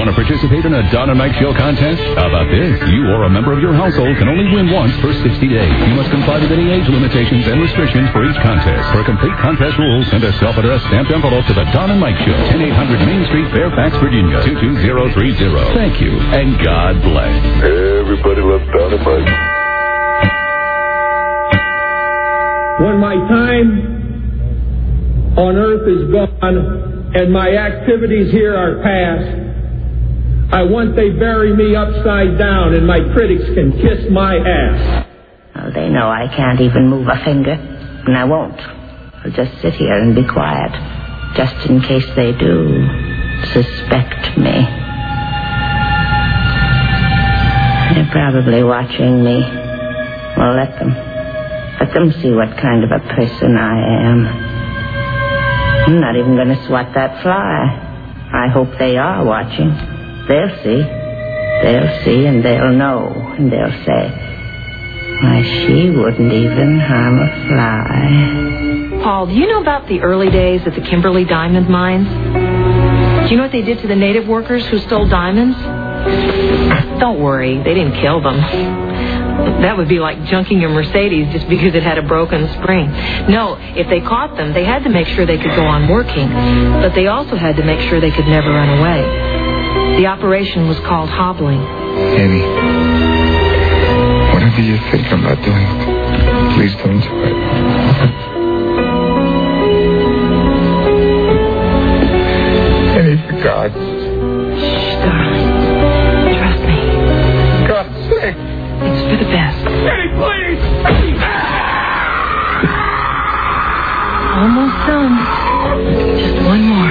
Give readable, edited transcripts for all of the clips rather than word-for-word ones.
Want to participate in a Don and Mike Show contest? How about this? You or a member of your household can only win once per 60 days. You must comply with any age limitations and restrictions for each contest. For complete contest rules, send a self-addressed stamped envelope to the Don and Mike Show, 10800 Main Street, Fairfax, Virginia, 22030. Thank you, and God bless. Everybody loves Don and Mike. When my time on earth is gone and my activities here are past, I want they bury me upside down and my critics can kiss my ass. Well, they know I can't even move a finger, and I won't. I'll just sit here and be quiet, just in case they do suspect me. They're probably watching me. Well, let them see what kind of a person I am. I'm not even going to swat that fly. I hope they are watching. They'll see. They'll see and they'll know. And they'll say, why, she wouldn't even harm a fly. Paul, do you know about the early days at the Kimberly Diamond Mines? Do you know what they did to the native workers who stole diamonds? Don't worry, they didn't kill them. That would be like junking your Mercedes just because it had a broken spring. No, if they caught them, they had to make sure they could go on working. But they also had to make sure they could never run away. The operation was called hobbling. Annie, whatever you think I'm not doing, please don't do it. Annie, for God's sake. Shh, darling. Trust me. God's sake. It's for the best. Annie, please! Almost done. Just one more.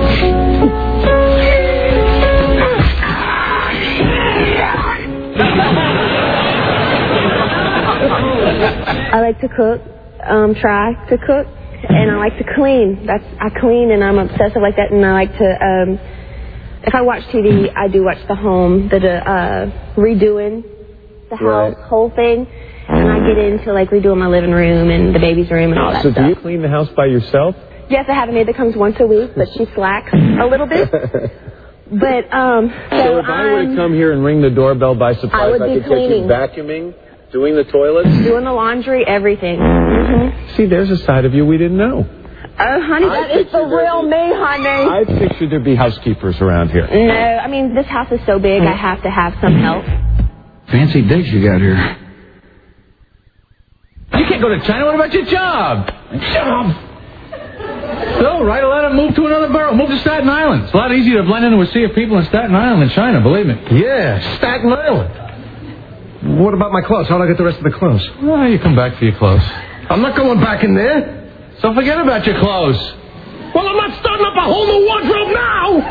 I like to cook, try to cook, and I like to clean. I clean, and I'm obsessive like that, and I like to, if I watch TV, I do watch the home, the redoing the house, whole thing, and I get into, like, redoing my living room and the baby's room and all that stuff. So do you clean the house by yourself? Yes, I have a maid that comes once a week, but she slacks a little bit. But, so if I were to come here and ring the doorbell by surprise, I could cleaning. get you vacuuming, doing the toilets? Doing the laundry, everything. Mm-hmm. See, there's a side of you we didn't know. Oh, honey, that is the real me, honey. I pictured there'd be housekeepers around here. No, I mean, this house is so big, I have to have some help. Fancy digs you got here. You can't go to China. What about your job? Job? So, write a letter, move to another borough. Move to Staten Island. It's a lot easier to blend into a sea of people in Staten Island than China, believe me. Yeah, Staten Island. What about my clothes? How'd I get the rest of the clothes? Well, you come back for your clothes. I'm not going back in there. So forget about your clothes. Well, I'm not starting up a whole new wardrobe now.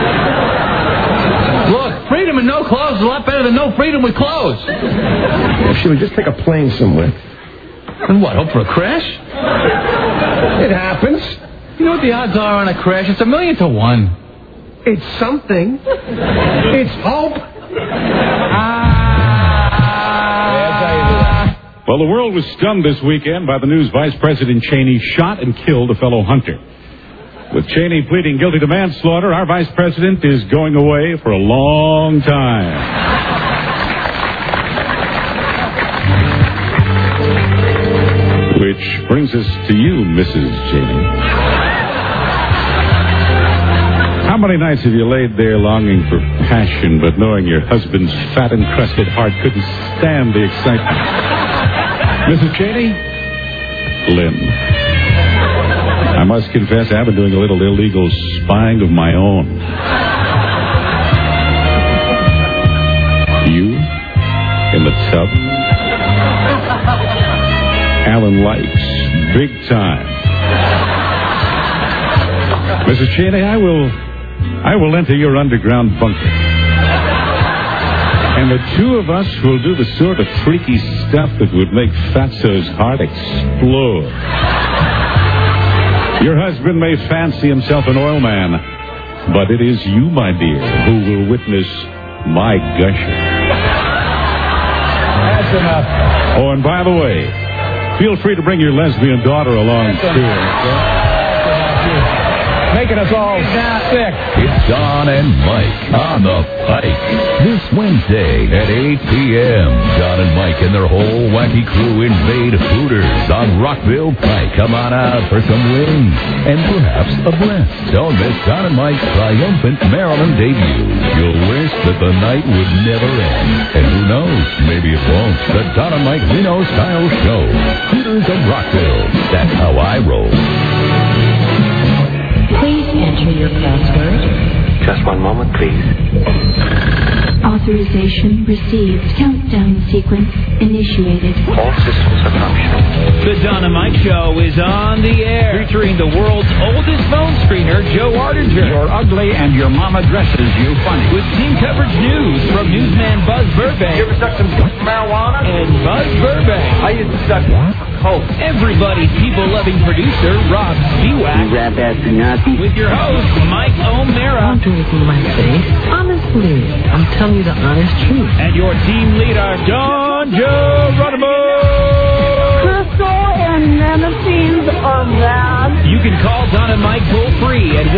Look, freedom and no clothes is a lot better than no freedom with clothes. Should we just take a plane somewhere? And what, hope for a crash? It happens. You know what the odds are on a crash? It's 1,000,000 to 1. It's something. It's hope. Well, the world was stunned this weekend by the news Vice President Cheney shot and killed a fellow hunter. With Cheney pleading guilty to manslaughter, our Vice President is going away for a long time. Which brings us to you, Mrs. Cheney. How many nights have you laid there longing for passion, but knowing your husband's fat and crusted heart couldn't stand the excitement? Mrs. Cheney? Lynn. I must confess I've been doing a little illegal spying of my own. You? In the tub? Alan likes. Big time. Mrs. Cheney, I will enter your underground bunker. And the two of us will do the sort of freaky stuff that would make Fatso's heart explode. Your husband may fancy himself an oil man, but it is you, my dear, who will witness my gusher. That's enough. Oh, and by the way, feel free to bring your lesbian daughter along, too. making us all sick. It's Don and Mike on the Pike. This Wednesday at 8 p.m., Don and Mike and their whole wacky crew invade Hooters on Rockville Pike. Come on out for some wings and perhaps a breast. Don't miss Don and Mike's triumphant Maryland debut. You'll wish that the night would never end. And who knows, maybe it won't. The Don and Mike Reno-style show. Hooters of Rockville. That's how I roll. Please enter your password. Just one moment, please. Authorization received. Countdown sequence initiated. All systems are functional. The Don and Mike Show is on the air, featuring the world's oldest phone screener, Joe Ardinger. You're ugly and your mama dresses you funny. With team coverage news from newsman Buzz Burbank. You ever suck some marijuana? And Buzz Burbank. I used to suck coke. Everybody's people-loving producer, Rob Spiewak. You rap ass Nazi. With your host, Mike O'Mara. Don't do anything to my face. Honestly, I'm telling you the honest truth. And your team leader, Don Geronimo. Crystal and Menopause are bad. You can call Don and Mike toll-free at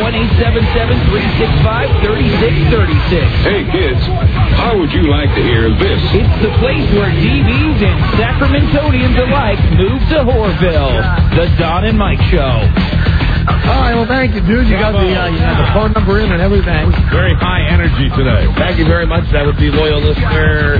1-877-365-3636. Hey, kids, how would you like to hear this? It's the place where DBs and Sacramentonians alike move to Whoreville. The Don and Mike Show. All right, well, thank you, dude. You got the phone number in and everything. Very high energy today. Thank you very much. That would be loyal listener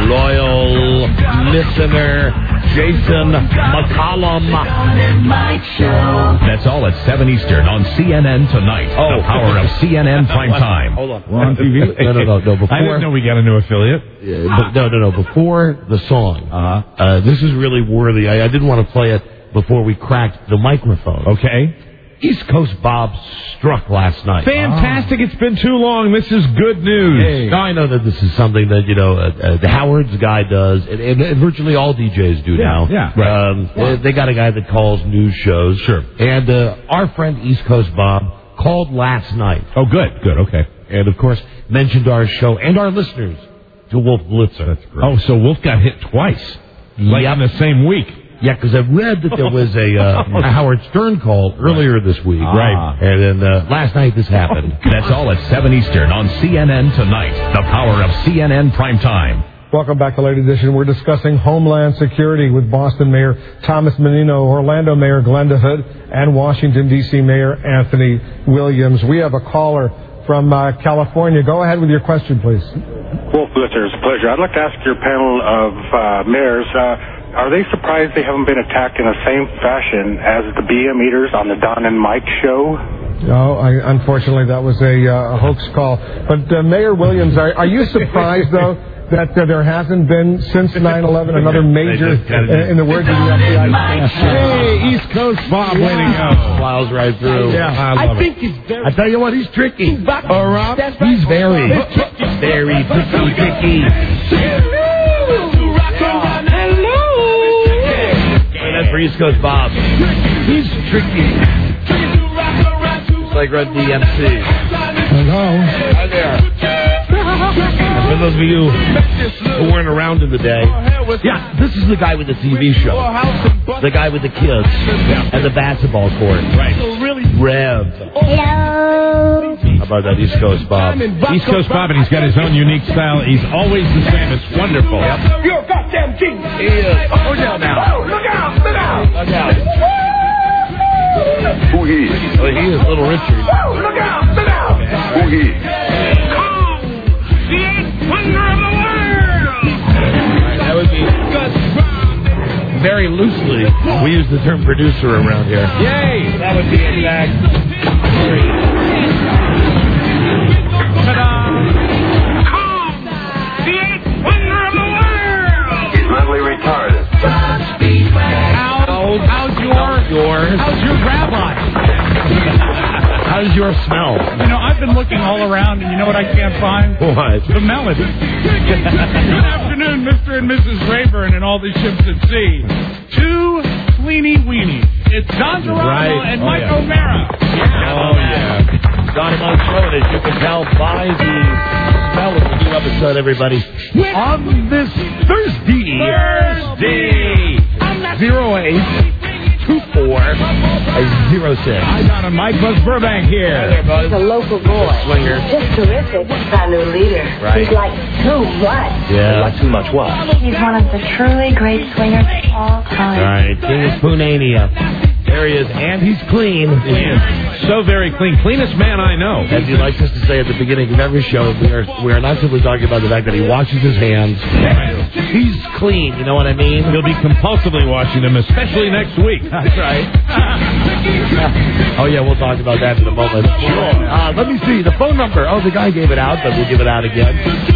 Jason McCollum. That's all at 7 Eastern on CNN tonight. The power of CNN Primetime. Hold on. We're on TV? No. Before, I didn't know we got a new affiliate. No. Before the song, this is really worthy. I didn't want to play it before we cracked the microphone. Okay. East Coast Bob struck last night. Fantastic. It's been too long. This is good news. Hey. Now, I know that this is something that, the Howard's guy does, and virtually all DJs do now. Yeah, right. They got a guy that calls news shows. Sure. And our friend East Coast Bob called last night. Oh, good, okay. And, of course, mentioned our show and our listeners to Wolf Blitzer. That's great. Oh, so Wolf got hit twice. Like in the same week. Yeah, because I read that there was a Howard Stern call earlier this week. Right. And then last night this happened. That's all at 7 Eastern on CNN tonight. The power of CNN Primetime. Welcome back to Late Edition. We're discussing Homeland Security with Boston Mayor Thomas Menino, Orlando Mayor Glenda Hood, and Washington, D.C. Mayor Anthony Williams. We have a caller from California. Go ahead with your question, please. Wolf Blitzer, it's a pleasure. I'd like to ask your panel of mayors, are they surprised they haven't been attacked in the same fashion as the BM eaters on the Don and Mike show? No, unfortunately, that was a hoax call. But Mayor Williams, are you surprised, though, that there hasn't been, since 9/11, another major, in the words of the FBI? Hey, East Coast Bob, way to go. Plows right through. Yeah, I think he's very... I tell you what, he's tricky. Rob? He's very tricky. That's for East Coast Bob. He's tricky. It's like Red DMC. Hello. Hi there. And for those of you who weren't around in the day, yeah, this is the guy with the TV show. The guy with the kids and the basketball court. Right. Rev. Hello. How about that, East Coast Bob? East Coast Bob, and he's got his own unique style. He's always the same. It's wonderful. Yep. You're a goddamn king. He is. Oh, down now. Look out. Look out. Who he? Oh, he is Little Richard. Look out. Look out. Who he? The eighth wonder of the world. That would be very loosely. We use the term producer around here. Yay! That would be exact. Ta-da! The eighth wonder of the world. He's mentally retarded. How's your rabbi? How's your smell? I've been looking all around, and you know what I can't find? What? The melody. Good afternoon, Mr. and Mrs. Rayburn and all the ships at sea. Two Sweeney Weenies. It's Don Geronimo and Mike O'Mara. Don and Mike Show, as you can tell by the smell of the new episode, everybody. On this Thursday. 0824 06. Hi, Don and Mike. Buzz Burbank here. He's a local boy. Swinger. Just terrific. He's our new leader. Right. He's like too much. Yeah. Like too much what? He's one of the truly great swingers of all time. All right. King of Poonania. There he is, and he's clean. He is so very clean. Cleanest man I know. As he likes us to say at the beginning of every show, we are not simply talking about the fact that he washes his hands. He's clean, you know what I mean? He'll be compulsively washing them, especially next week. That's right. Oh, yeah, we'll talk about that in a moment. Sure. Let me see. The phone number. Oh, the guy gave it out, but we'll give it out again.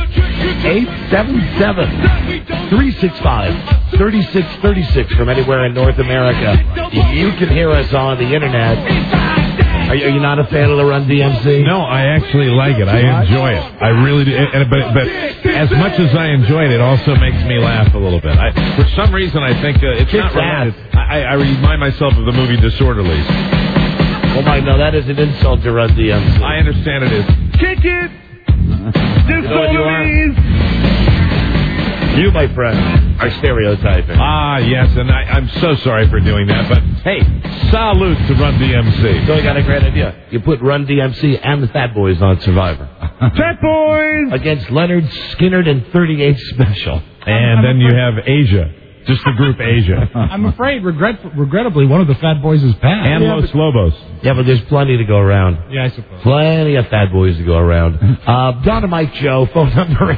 877-365-3636 from anywhere in North America. You can hear us on the internet. Are you not a fan of the Run DMC? No, I actually like it. I enjoy it. I really do. But as much as I enjoy it, it also makes me laugh a little bit. For some reason, I think it's not related. I remind myself of the movie Disorderlies. Oh, my, no, that is an insult to Run DMC. I understand it is. Kick it! Disorderlies! You, my friend, are stereotyping. Ah, yes, and I'm so sorry for doing that, but hey, salute to Run DMC. So I got a great idea. You put Run DMC and the Fat Boys on Survivor. Fat Boys! Against Leonard Skinner and 38 Special. And then you have Asia. Just the group Asia. I'm afraid, regrettably, one of the Fat Boys is passed. And Los Lobos. Yeah, but there's plenty to go around. Yeah, I suppose. Plenty of Fat Boys to go around. Don and Mike Show, phone number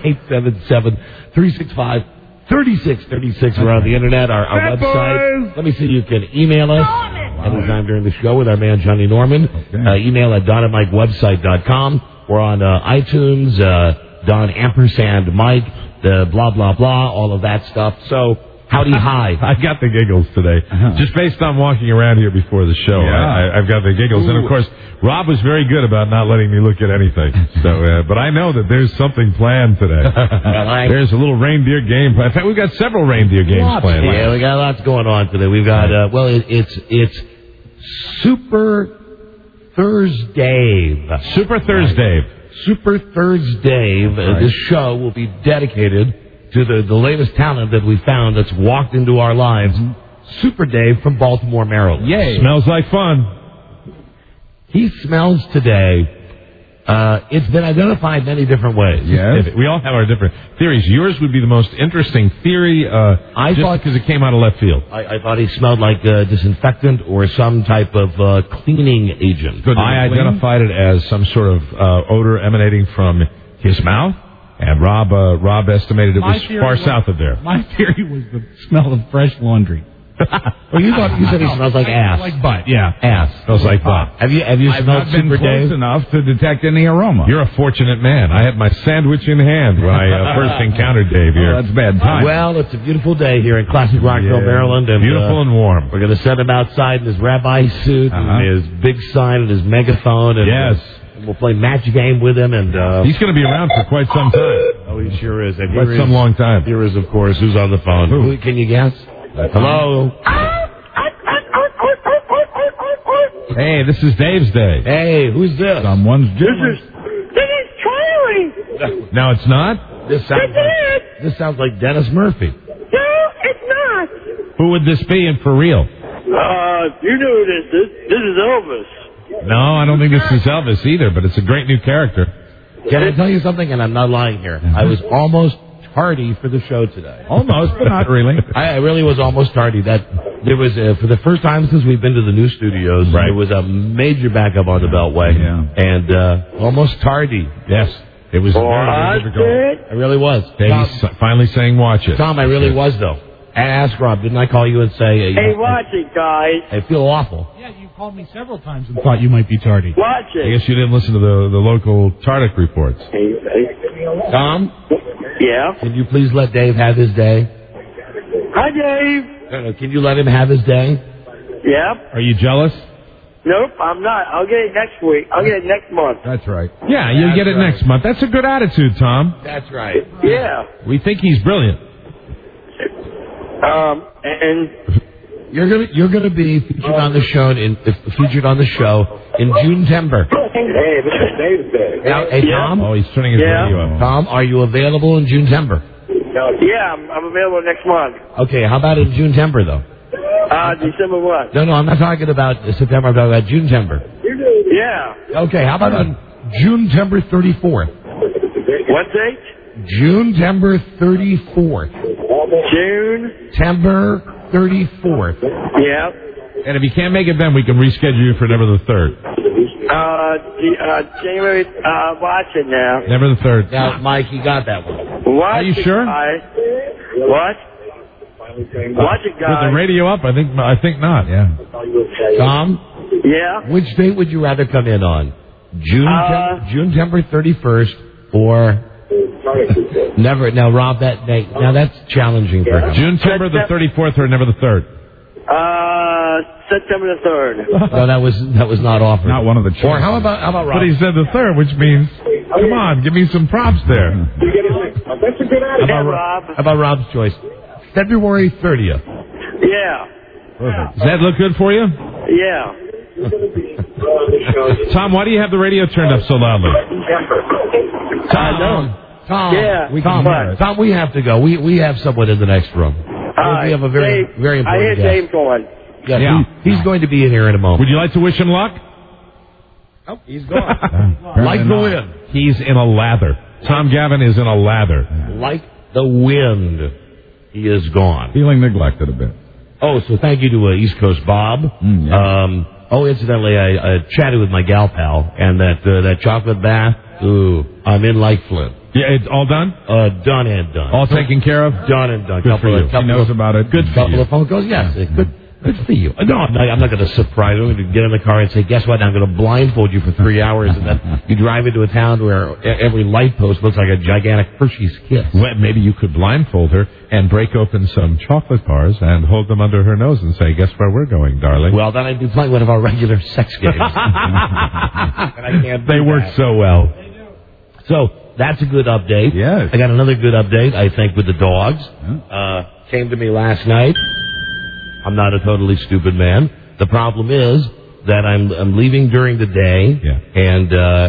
877-365-3636. We're on the internet, our website. Boys. Let me see, you can email us anytime during the show with our man Johnny Norman. Okay. Email at donandmikewebsite.com. We're on iTunes, Don ampersand Mike, the blah, blah, blah, all of that stuff. So... Howdy hi. I got the giggles today. Just based on walking around here before the show. Yeah. I've got the giggles. And, of course, Rob was very good about not letting me look at anything. So, but I know that there's something planned today. There's a little reindeer game. In fact, we've got several reindeer games planned. Yeah, we got lots going on today. We've got, it's Super Thursday. Super Thursday. Super Thursday. This show will be dedicated to the latest talent that we found that's walked into our lives. Super Dave from Baltimore, Maryland. Yay. Smells like fun. He smells today. It's been identified many different ways. Yes. We all have our different theories. Yours would be the most interesting theory, I thought because it came out of left field. I thought he smelled like disinfectant or some type of cleaning agent. I identified it as some sort of odor emanating from his mouth. And Rob estimated it was far south of there. My theory was the smell of fresh laundry. Well, you said he smells like ass. Like butt, yeah. Ass. Smells like butt. Have you I've smelled not been Super close Dave? enough to detect any aroma. You're a fortunate man. I had my sandwich in hand when I first encountered Dave here. Oh, that's bad time. Well, it's a beautiful day here in classic Rockville, Maryland. And, beautiful and warm. We're going to send him outside in his rabbi suit and his big sign and his megaphone. And, yes. We'll play match game with him. And he's going to be around for quite some time. Oh, he sure is. And quite some long time. Here is, of course, who's on the phone. Who can you guess? Hello? Hey, this is Dave's day. Hey, who's this? Someone's This is Charlie. No, it's not? This sounds like Dennis Murphy. No, it's not. Who would this be and for real? You know who this is. This is Elvis. No, I don't think this is Elvis either, but it's a great new character. Can I tell you something? And I'm not lying here. I was almost tardy for the show today. Almost, but not really. I really was almost tardy. There was for the first time since we've been to the new studios. Right. There was a major backup on the Beltway, and almost tardy. Yes, it was very difficult. I really was. Davey's finally saying, "Watch it." Tom, I really was though. Ask Rob. Didn't I call you and say, "Hey, watch it, guys"? I feel awful. Yeah, you called me several times and thought you might be tardy. Watch it. I guess you didn't listen to the local Tardic reports. Tom? Yeah? Can you please let Dave have his day? Hi, Dave. No, can you let him have his day? Yep. Are you jealous? Nope, I'm not. I'll get it next week. I'll get it next month. That's right. Yeah, you'll get it next month. That's a good attitude, Tom. That's right. Yeah. We think he's brilliant. And you're gonna be featured on the show in June-tember. Hey, this is Dave's day. Now, hey, Tom. Oh, he's turning his radio on. Tom, are you available in June-tember? yeah, I'm available next month. Okay, how about in June-tember though? December what? No, I'm not talking about September. I'm talking about June-tember. Yeah. Okay, how about on June-tember 34th? What date? June-tember 34th. June-tember 34th. Yeah. And if you can't make it then, we can reschedule you for November the 3rd. January, watch it now. November the 3rd. Now, Mike, you got that one. Watch Are you it, sure? Guys. What? Watch it, guys. With the radio up, I think not. Yeah. Tom? Yeah? Which date would you rather come in on? June-tember 31st or... Never. Now, Rob, that date. Now, that's challenging for him. June-tember the 34th or November the 3rd? September the 3rd. No, that was not offered. Not one of the choices. Or how about Rob? But he said the 3rd, which means, come on, give me some props there. That's a good idea, Rob. How about Rob's choice? February 30th. Yeah. Perfect. Does that look good for you? Yeah. Tom, why do you have the radio turned up so loudly? Tom, Yeah. Tom, we have to go. We have someone in the next room. We have a very, Dave, very I important hear guest. Dave going. Yeah. He's going to be in here in a moment. Would you like to wish him luck? Oh, he's gone. Like the wind. He's in a lather. Tom Gavin is in a lather. Like the wind. He is gone. Feeling neglected a bit. Oh, so thank you to East Coast Bob. Incidentally, I chatted with my gal pal, and that chocolate bath, I'm in like Flint. Yeah, it's all done? Done and done. All taken care of? Done and done. Good for you. He knows about it. Good for couple you. of phone calls, yes. Good for you. No, I'm not going to surprise you. I'm going to get in the car and say, guess what? I'm going to blindfold you for 3 hours, and then you drive into a town where every light post looks like a gigantic Hershey's kiss. Well, maybe you could blindfold her and break open some chocolate bars and hold them under her nose and say, guess where we're going, darling? Well, then I'd be playing one of our regular sex games. And I can't do They work that. so well. So, that's a good update. Yes. I got another good update, I think, with the dogs. Came to me last night. I'm not a totally stupid man. The problem is that I'm leaving during the day, and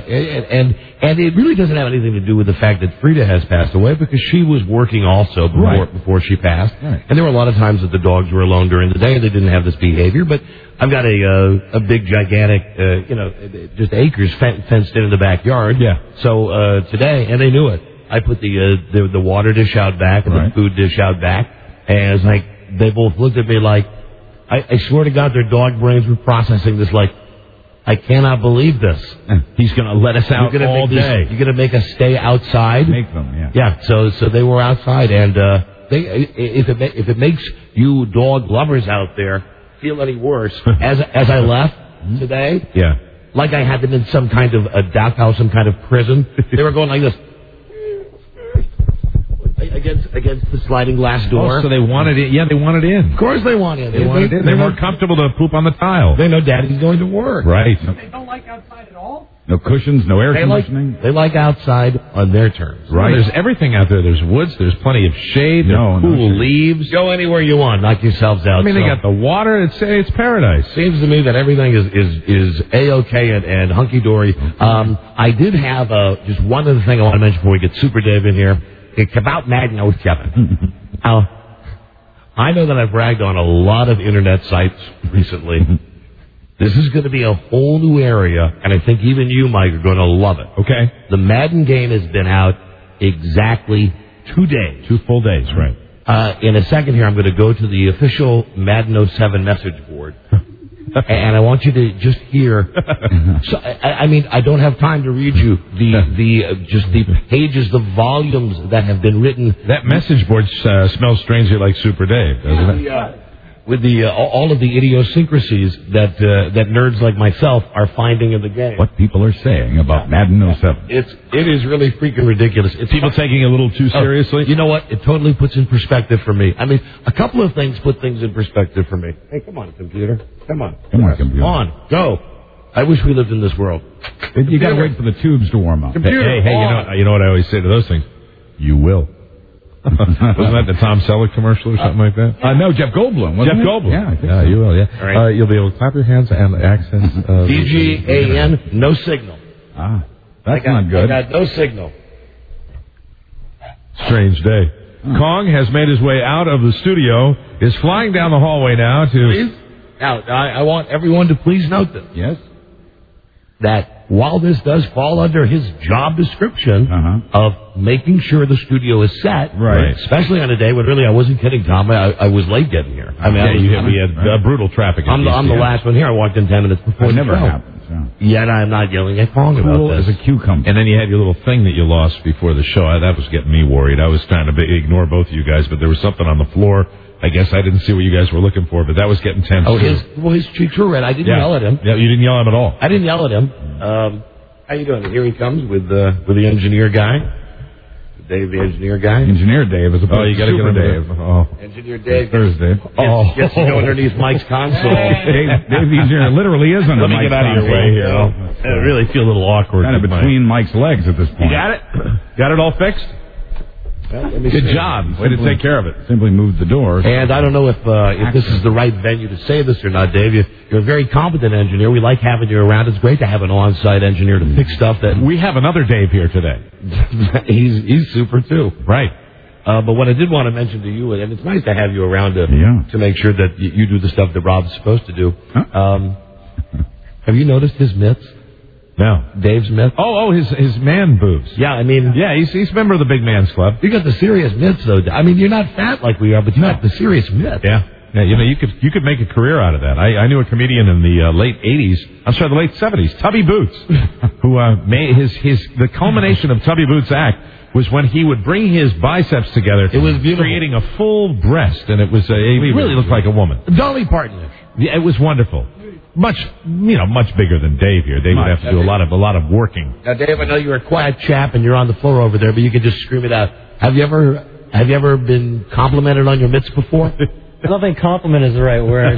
it really doesn't have anything to do with the fact that Frida has passed away, because she was working also before she passed, and there were a lot of times that the dogs were alone during the day and they didn't have this behavior. But I've got a big gigantic just acres fenced in the backyard. Yeah. So today, and they knew it, I put the water dish out back and the food dish out back, and it's like they both looked at me like, I swear to God, their dog brains were processing this like, I cannot believe this. He's going to let us out all day. You're going to make us stay outside? Make them, yeah. Yeah, so they were outside, and if it makes you dog lovers out there feel any worse, as I left today, like I had them in some kind of a dachau, some kind of prison, they were going like this. Against the sliding glass door. Oh, so they wanted it. Yeah, they wanted in. Of course they want in. They wanted in. They're more comfortable to poop on the tile. They know Daddy's going to work. Right. They don't like outside at all? No cushions, no air conditioning. They like outside on their terms. Right. Well, there's everything out there. There's woods. There's plenty of shade. There's cool leaves. Go anywhere you want. Knock yourselves out. I mean, they got the water. It's paradise. Seems to me that everything is A-okay and hunky-dory. I did have just one other thing I want to mention before we get Super Dave in here. It's about Madden 07. I know that I've bragged on a lot of internet sites recently. This is going to be a whole new area, and I think even you, Mike, are going to love it. Okay. The Madden game has been out exactly 2 days. 2 full days, right. In a second here, I'm going to go to the official Madden 07 message board. And I want you to just hear. So, I mean, I don't have time to read you the pages, the volumes that have been written. That message board smells strangely like Super Dave, doesn't it? With all of the idiosyncrasies that nerds like myself are finding in the game. What people are saying about Madden 07. It is really freaking ridiculous. It's people taking it a little too seriously. You know what? It totally puts in perspective for me. I mean, a couple of things put things in perspective for me. Hey, come on, computer. Come on, computer. On, go. I wish we lived in this world. You got to wait for the tubes to warm up. Computer, hey, you know what I always say to those things? You will. Wasn't that the Tom Selleck commercial or something like that? No, Jeff Goldblum. Wasn't Jeff it? Goldblum. Yeah, I think so. You will. Yeah. All right. You'll be able to clap your hands and access. DGAN, no signal. That's not good. I got no signal. Strange day. Kong has made his way out of the studio. is flying down the hallway now to... Please? Now, I want everyone to please note this. Yes? That while this does fall under his job description of making sure the studio is set, Right. especially on a day when really I wasn't kidding, Tom, I was late getting here. I mean, we had brutal traffic. I'm the last one here. I walked in 10 minutes before It the never show. happens. Yet I'm not yelling at Kong Cool about as this. a cucumber. And then you had your little thing that you lost before the show. That was getting me worried. I was trying to ignore both of you guys, but there was something on the floor. I guess I didn't see what you guys were looking for, but that was getting tense. Oh, his cheeks were red. I didn't yell at him. Yeah, you didn't yell at him at all. I didn't yell at him. How you doing? Here he comes with the engineer guy. Dave, the engineer guy. Engineer Dave as opposed you got to get a Dave. Oh. Engineer Dave. Thursday. Gets to go underneath Mike's console. Dave the engineer literally is under Let me Mike's get out of your way here. console. I really feel a little awkward. Kind of between Mike's legs at this point. You got it? Got it all fixed? Good job. Way to take care of it. Simply moved the door. And I don't know if this is the right venue to say this or not, Dave. You're a very competent engineer. We like having you around. It's great to have an on-site engineer to fix stuff that... We have another Dave here today. he's super, too. Right. But what I did want to mention to you, and it's nice to have you around to make sure that you do the stuff that Rob's supposed to do. Have you noticed his mitts? No. Dave's myth? Oh, his man boobs. Yeah, I mean... Yeah, he's a member of the Big Man's Club. You got the serious myths, though. I mean, you're not fat like we are, but you got the serious myth. Yeah. Yeah, you could make a career out of that. I knew a comedian in the late 70s, Tubby Boots, who made the culmination of Tubby Boots' act was when he would bring his biceps together. It was beautiful. Creating a full breast, and it was he really looked like a woman. Dolly Parton-ish. Yeah, it was wonderful. Much bigger than Dave here. Dave would have to do a lot of working. Now, Dave, I know you're a quiet chap and you're on the floor over there, but you can just scream it out. Have you ever been complimented on your mitts before? I don't think compliment is the right word.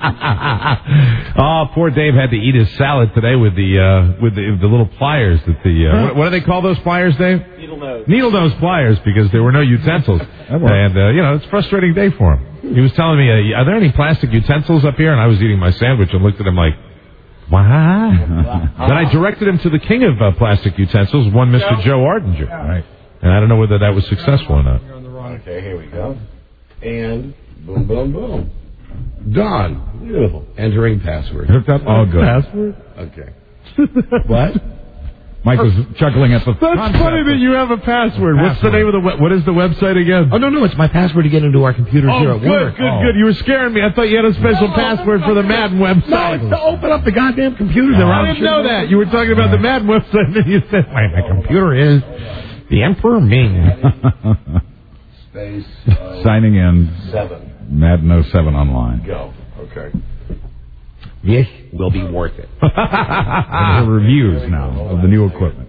Oh, poor Dave had to eat his salad today with the little pliers that what do they call those pliers, Dave? Needle nose pliers, because there were no utensils. And it's a frustrating day for him. He was telling me, are there any plastic utensils up here? And I was eating my sandwich and looked at him like, what? Then I directed him to the king of plastic utensils, one Mr. Joe Ardinger. Right. And I don't know whether that was successful or not. Okay, here we go. And boom, boom, boom. Done. Beautiful. Entering password. Hooked up? Oh, good. Password? Okay. What? Mike was chuckling at the That's concept. funny that you have a password. What's the name of what is the website again? Oh, no, it's my password to get into our computers here at work. Good. You were scaring me. I thought you had a special password for the Madden website. No, it's to open up the goddamn computer. I didn't know that. You were talking about the Madden website, and then you said, my computer is the Emperor Ming. Space. Signing in. 7. Madden 07 online. Go. Okay. This will be worth it. And reviews now of the new equipment.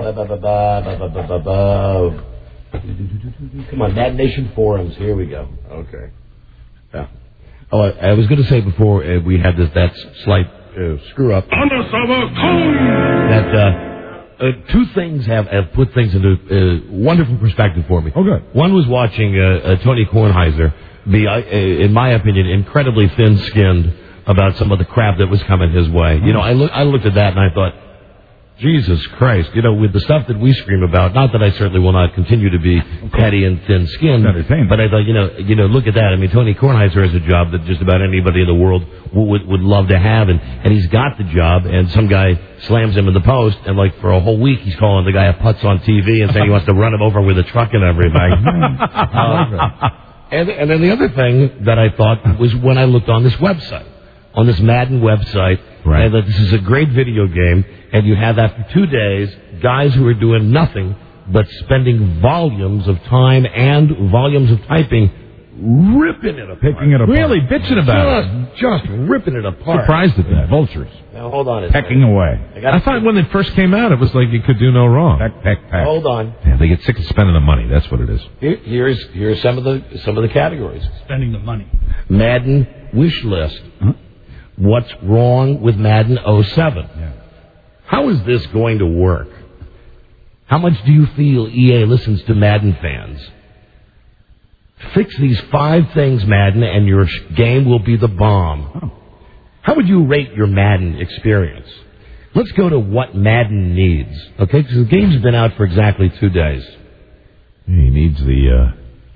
Come on, Mad Nation forums. Here we go. Okay. Yeah. Oh, I was going to say before we had that slight screw up. That two things have put things into wonderful perspective for me. Oh, good. One was watching Tony Kornheiser be, in my opinion, incredibly thin-skinned about some of the crap that was coming his way. You know, I looked at that and I thought, Jesus Christ, with the stuff that we scream about, not that I certainly will not continue to be petty and thin-skinned, but I thought, look at that. I mean, Tony Kornheiser has a job that just about anybody in the world would love to have, and he's got the job, and some guy slams him in the post, and like for a whole week he's calling the guy a putz on TV and saying he wants to run him over with a truck and everything. And then the other thing that I thought was when I looked on this website, on this Madden website, and that this is a great video game, and you have after 2 days guys who are doing nothing but spending volumes of time and volumes of typing ripping it apart. Picking it apart. Really bitching about it. Just ripping it apart. Surprised at that. Vultures. Now, hold on a Pecking second. away. I thought when it first came out, it was like you could do no wrong. Peck. Hold on. Yeah, they get sick of spending the money. That's what it is. Here's some of the categories. Spending the money. Madden wish list. Huh? What's wrong with Madden 07? Yeah. How is this going to work? How much do you feel EA listens to Madden fans? Fix these 5 things, Madden, and your game will be the bomb. Oh. How would you rate your Madden experience? Let's go to what Madden needs, okay? Because the game's been out for exactly 2 days. He needs the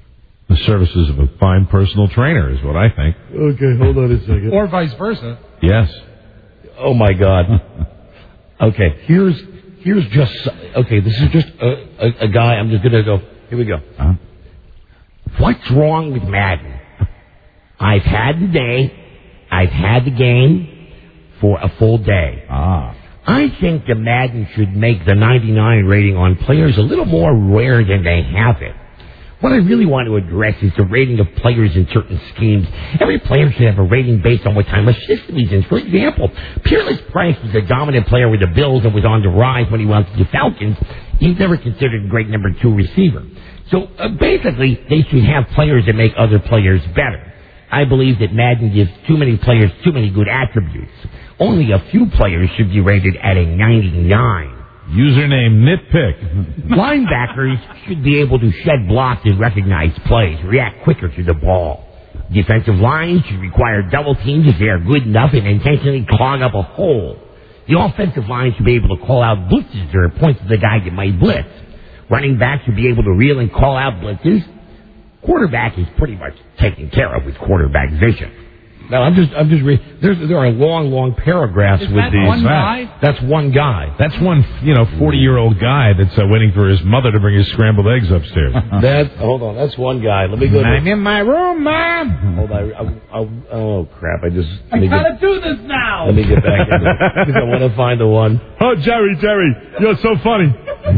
the services of a fine personal trainer is what I think. Okay, hold on a second. Or vice versa. Yes. Oh my God. Okay, here's just. Okay, this is just a guy. I'm just gonna go. Here we go. Huh? What's wrong with Madden? I've had the day. I've had the game for a full day. I think the Madden should make the 99 rating on players a little more rare than they have it. What I really want to address is the rating of players in certain schemes. Every player should have a rating based on what time of system he's in. For example, Peerless Price was a dominant player with the Bills and was on the rise when he went to the Falcons. He's never considered a great number 2 receiver. So basically, they should have players that make other players better. I believe that Madden gives too many players too many good attributes. Only a few players should be rated at a 99. Username Nitpick. Linebackers should be able to shed blocks and recognize plays, react quicker to the ball. Defensive lines should require double teams if they are good enough and intentionally clog up a hole. The offensive line should be able to call out blitzes or point to the guy that might blitz. Running backs should be able to reel and call out blitzes. Quarterback is pretty much taken care of with quarterback vision. Now, I'm just reading. There are long paragraphs with these. One guy? That's one guy. That's one, 40-year-old guy that's waiting for his mother to bring his scrambled eggs upstairs. Hold on, that's one guy. Let me go. I'm in my room, Mom. Hold on. Oh crap! I gotta do this now. Let me get back into it because I want to find the one. Oh, Jerry, you're so funny.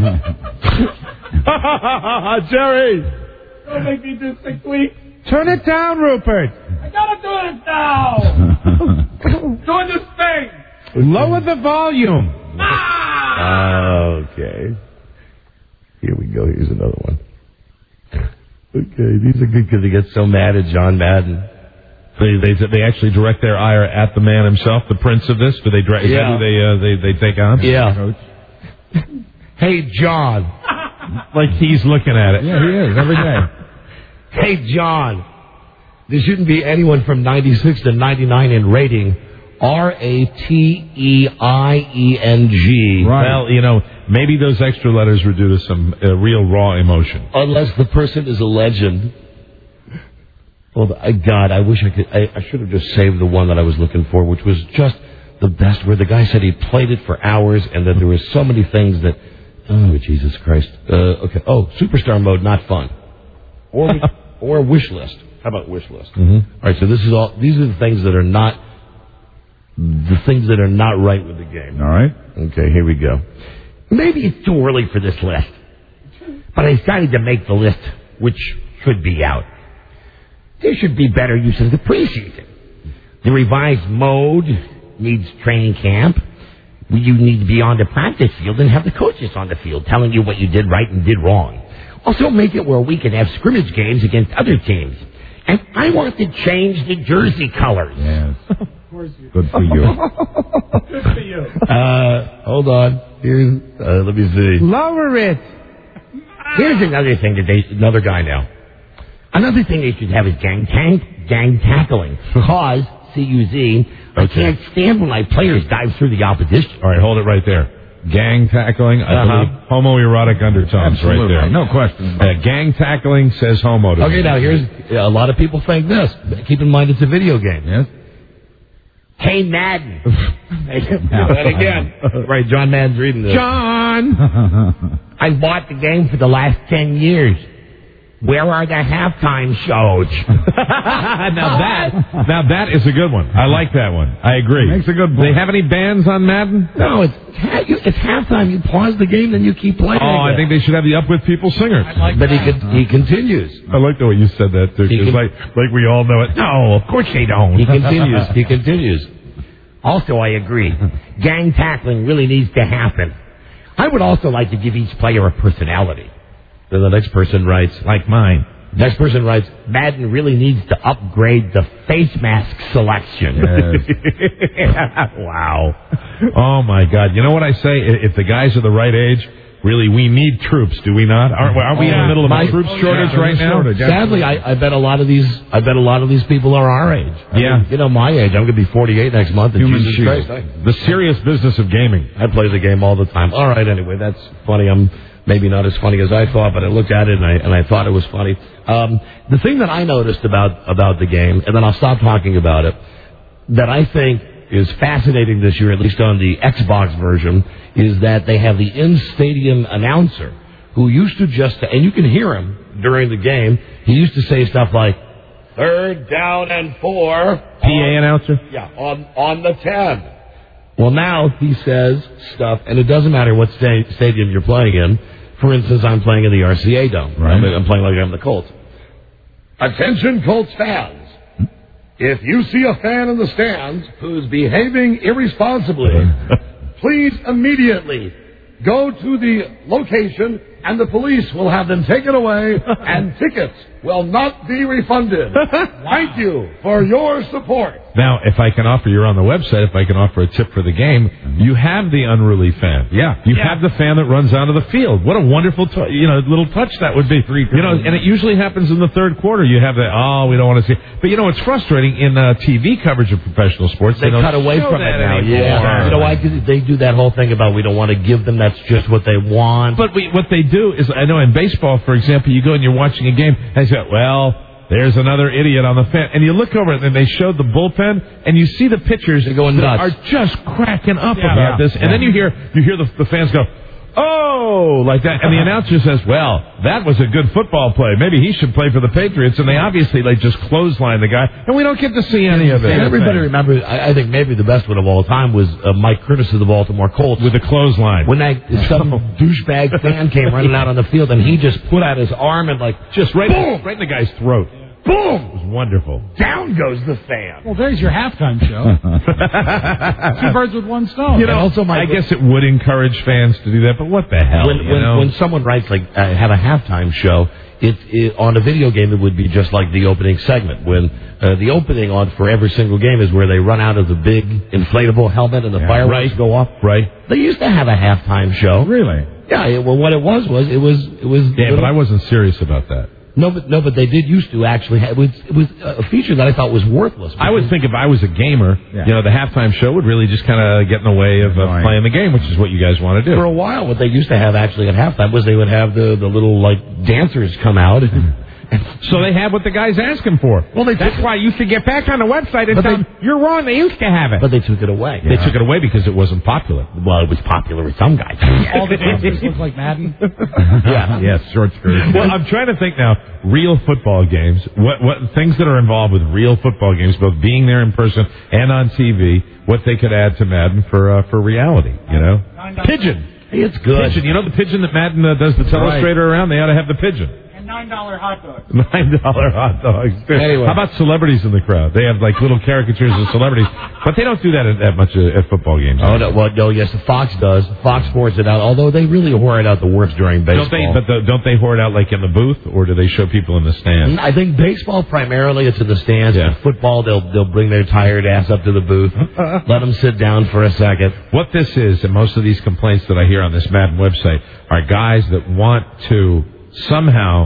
Jerry. Don't make me do 6 weeks. Turn it down, Rupert. I gotta do this now. Doing this thing. Lower the volume. Okay. Here we go. Here's another one. Okay, these are good because they get so mad at John Madden. They actually direct their ire at the man himself, the prince of this. Do they direct? Is that who they take on? Yeah. Hey, John. Like he's looking at it. Yeah, he is every day. Hey, John. There shouldn't be anyone from 96 to 99 in rating. RATEIENG. Right. Well, maybe those extra letters were due to some real raw emotion. Unless the person is a legend. Well, God, I wish I could. I should have just saved the one that I was looking for, which was just the best, where the guy said he played it for hours and that there were so many things that. Oh, Jesus Christ. Okay. Oh, superstar mode, not fun. Or wish list. How about wish list? Mm-hmm. All right, so these are the things that are not right with the game. All right. Okay, here we go. Maybe it's too early for this list, but I decided to make the list, which should be out. There should be better use of the preseason. The revised mode needs training camp. You need to be on the practice field and have the coaches on the field telling you what you did right and did wrong. Also make it where we can have scrimmage games against other teams. And I want to change the jersey colors. Yes. Of course you. Good for you. Good for you. Hold on. Here's, let me see. Lower it. Here's another thing another guy now. Another thing they should have is gang tackling. Cause, C-U-Z, I can't stand when my players dive through the opposition. All right, hold it right there. Gang tackling, I believe homoerotic undertones. Absolutely. Right there. No question. Gang tackling says homo to me. Okay, now here's, a lot of people think this. Keep in mind it's a video game. Yes? Hey, Madden. And again. Right, John Madden's reading this. John! I bought the game for the last 10 years. Where are the halftime shows? Now that is a good one. I like that one. I agree. Makes a good point. Do they have any bands on Madden? No, it's halftime. You pause the game, then you keep playing. Oh, I think they should have the Up With People singers. But he continues. I like the way you said that, too. Like we all know it. No, of course they don't. He continues. Also, I agree. Gang tackling really needs to happen. I would also like to give each player a personality. Then the next person writes, like mine. Next person writes, Madden really needs to upgrade the face mask selection. Yes. Wow. Oh, my God. You know what I say? If the guys are the right age, really, we need troops, do we not? Are we in the middle of a troops shortage right now? Sadly, I bet a lot of these people are our age. Yeah. My age. I'm going to be 48 next month. And Human Jesus shield. Christ, The serious business of gaming. I play the game all the time. All right, anyway, that's funny. maybe not as funny as I thought, but I looked at it and I thought it was funny. The thing that I noticed about the game, and then I'll stop talking about it, that I think is fascinating this year, at least on the Xbox version, is that they have the in-stadium announcer who used to just, and you can hear him during the game, he used to say stuff like, 3rd down and 4. PA announcer? Yeah, on the 10. Well, now he says stuff, and it doesn't matter what stadium you're playing in. For instance, I'm playing in the RCA Dome. Right. I'm playing like I'm the Colts. Attention, Colts fans. If you see a fan in the stands who's behaving irresponsibly, please immediately go to the location and the police will have them taken away and tickets will not be refunded. Thank you for your support. Now, if I can offer, you're on the website, if I can offer a tip for the game, you have the unruly fan. Yeah. You have the fan that runs onto the field. What a wonderful, little touch that would be. And it usually happens in the third quarter. You have that, we don't want to see. But, it's frustrating in TV coverage of professional sports. They cut away from it now. Yeah. You know why? Because they do that whole thing about we don't want to give them, that's just what they want. But what they do is, I know in baseball, for example, you go and you're watching a game, and you say, well, there's another idiot on the fan. And you look over and they showed the bullpen, and you see the pitchers that are just cracking up about this. And then you hear the fans go, oh, like that. And the announcer says, well, that was a good football play. Maybe he should play for the Patriots. And they obviously just clothesline the guy. And we don't get to see any of it. And everybody remembers, I think maybe the best one of all time was Mike Curtis of the Baltimore Colts. With the clothesline. When some douchebag fan came running out on the field, and he just put out his arm and just right in the guy's throat. Boom! It was wonderful. Down goes the fan. Well, there's your halftime show. 2 birds with 1 stone. I guess it would encourage fans to do that, but what the hell? When someone writes, have a halftime show, on a video game, it would be just like the opening segment. When the opening for every single game is where they run out of the big inflatable helmet and the fireworks go off. Right. They used to have a halftime show. Really? Yeah. Well, what it was it was. Yeah, but I wasn't serious about that. No, but they did used to actually have, it was a feature that I thought was worthless. I would think if I was a gamer, the halftime show would really just kind of get in the way of playing the game, which is what you guys want to do. For a while, what they used to have actually at halftime was they would have the little dancers come out. So they have what the guy's asking for. Well, that's why you should get back on the website and tell them, you're wrong, they used to have it. But they took it away. They took it away because it wasn't popular. Well, it was popular with some guys. All the dancers look like Madden. Yes, short skirts. Well, I'm trying to think now, real football games, what things that are involved with real football games, both being there in person and on TV, what they could add to Madden for reality, Pigeon. It's good. Pigeon. The pigeon that Madden does the telestrator around? They ought to have the pigeon. $9 hot dogs. $9 hot dogs. Anyway. How about celebrities in the crowd? They have little caricatures of celebrities, but they don't do that that much at football games. Oh no! Well, no. Yes, Fox does. Fox Sports it out. Although they really whore it out the worst during baseball. Don't they whore it out in the booth, or do they show people in the stands? I think baseball primarily it's in the stands. Yeah. Football they'll bring their tired ass up to the booth, let them sit down for a second. What this is, and most of these complaints that I hear on this Madden website are guys that want to somehow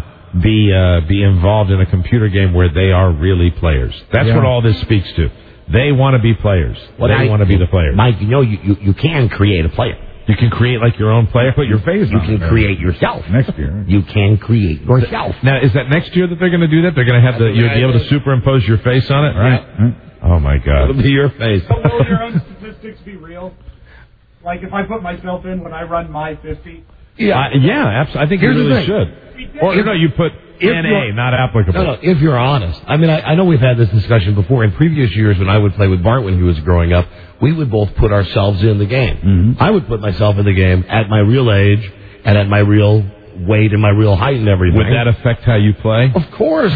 be involved in a computer game where they are really players. That's what all this speaks to. They want to be players. They want to be the players. Mike, you can create a player. You can create your own player. Put your face on it. You can create yourself. Next year. You can create yourself. Now, is that next year that they're going to do that? They're going to have you'll be able to superimpose your face on it? Right. Oh, my God. It'll be your face. But will your own statistics be real? Like if I put myself in when I run my 50? Yeah, absolutely. I think you really should. Or you put NA, not applicable. No, if you're honest. I mean, I know we've had this discussion before. In previous years when I would play with Bart when he was growing up, we would both put ourselves in the game. Mm-hmm. I would put myself in the game at my real age and at my real weight and my real height and everything. Would that affect how you play? Of course.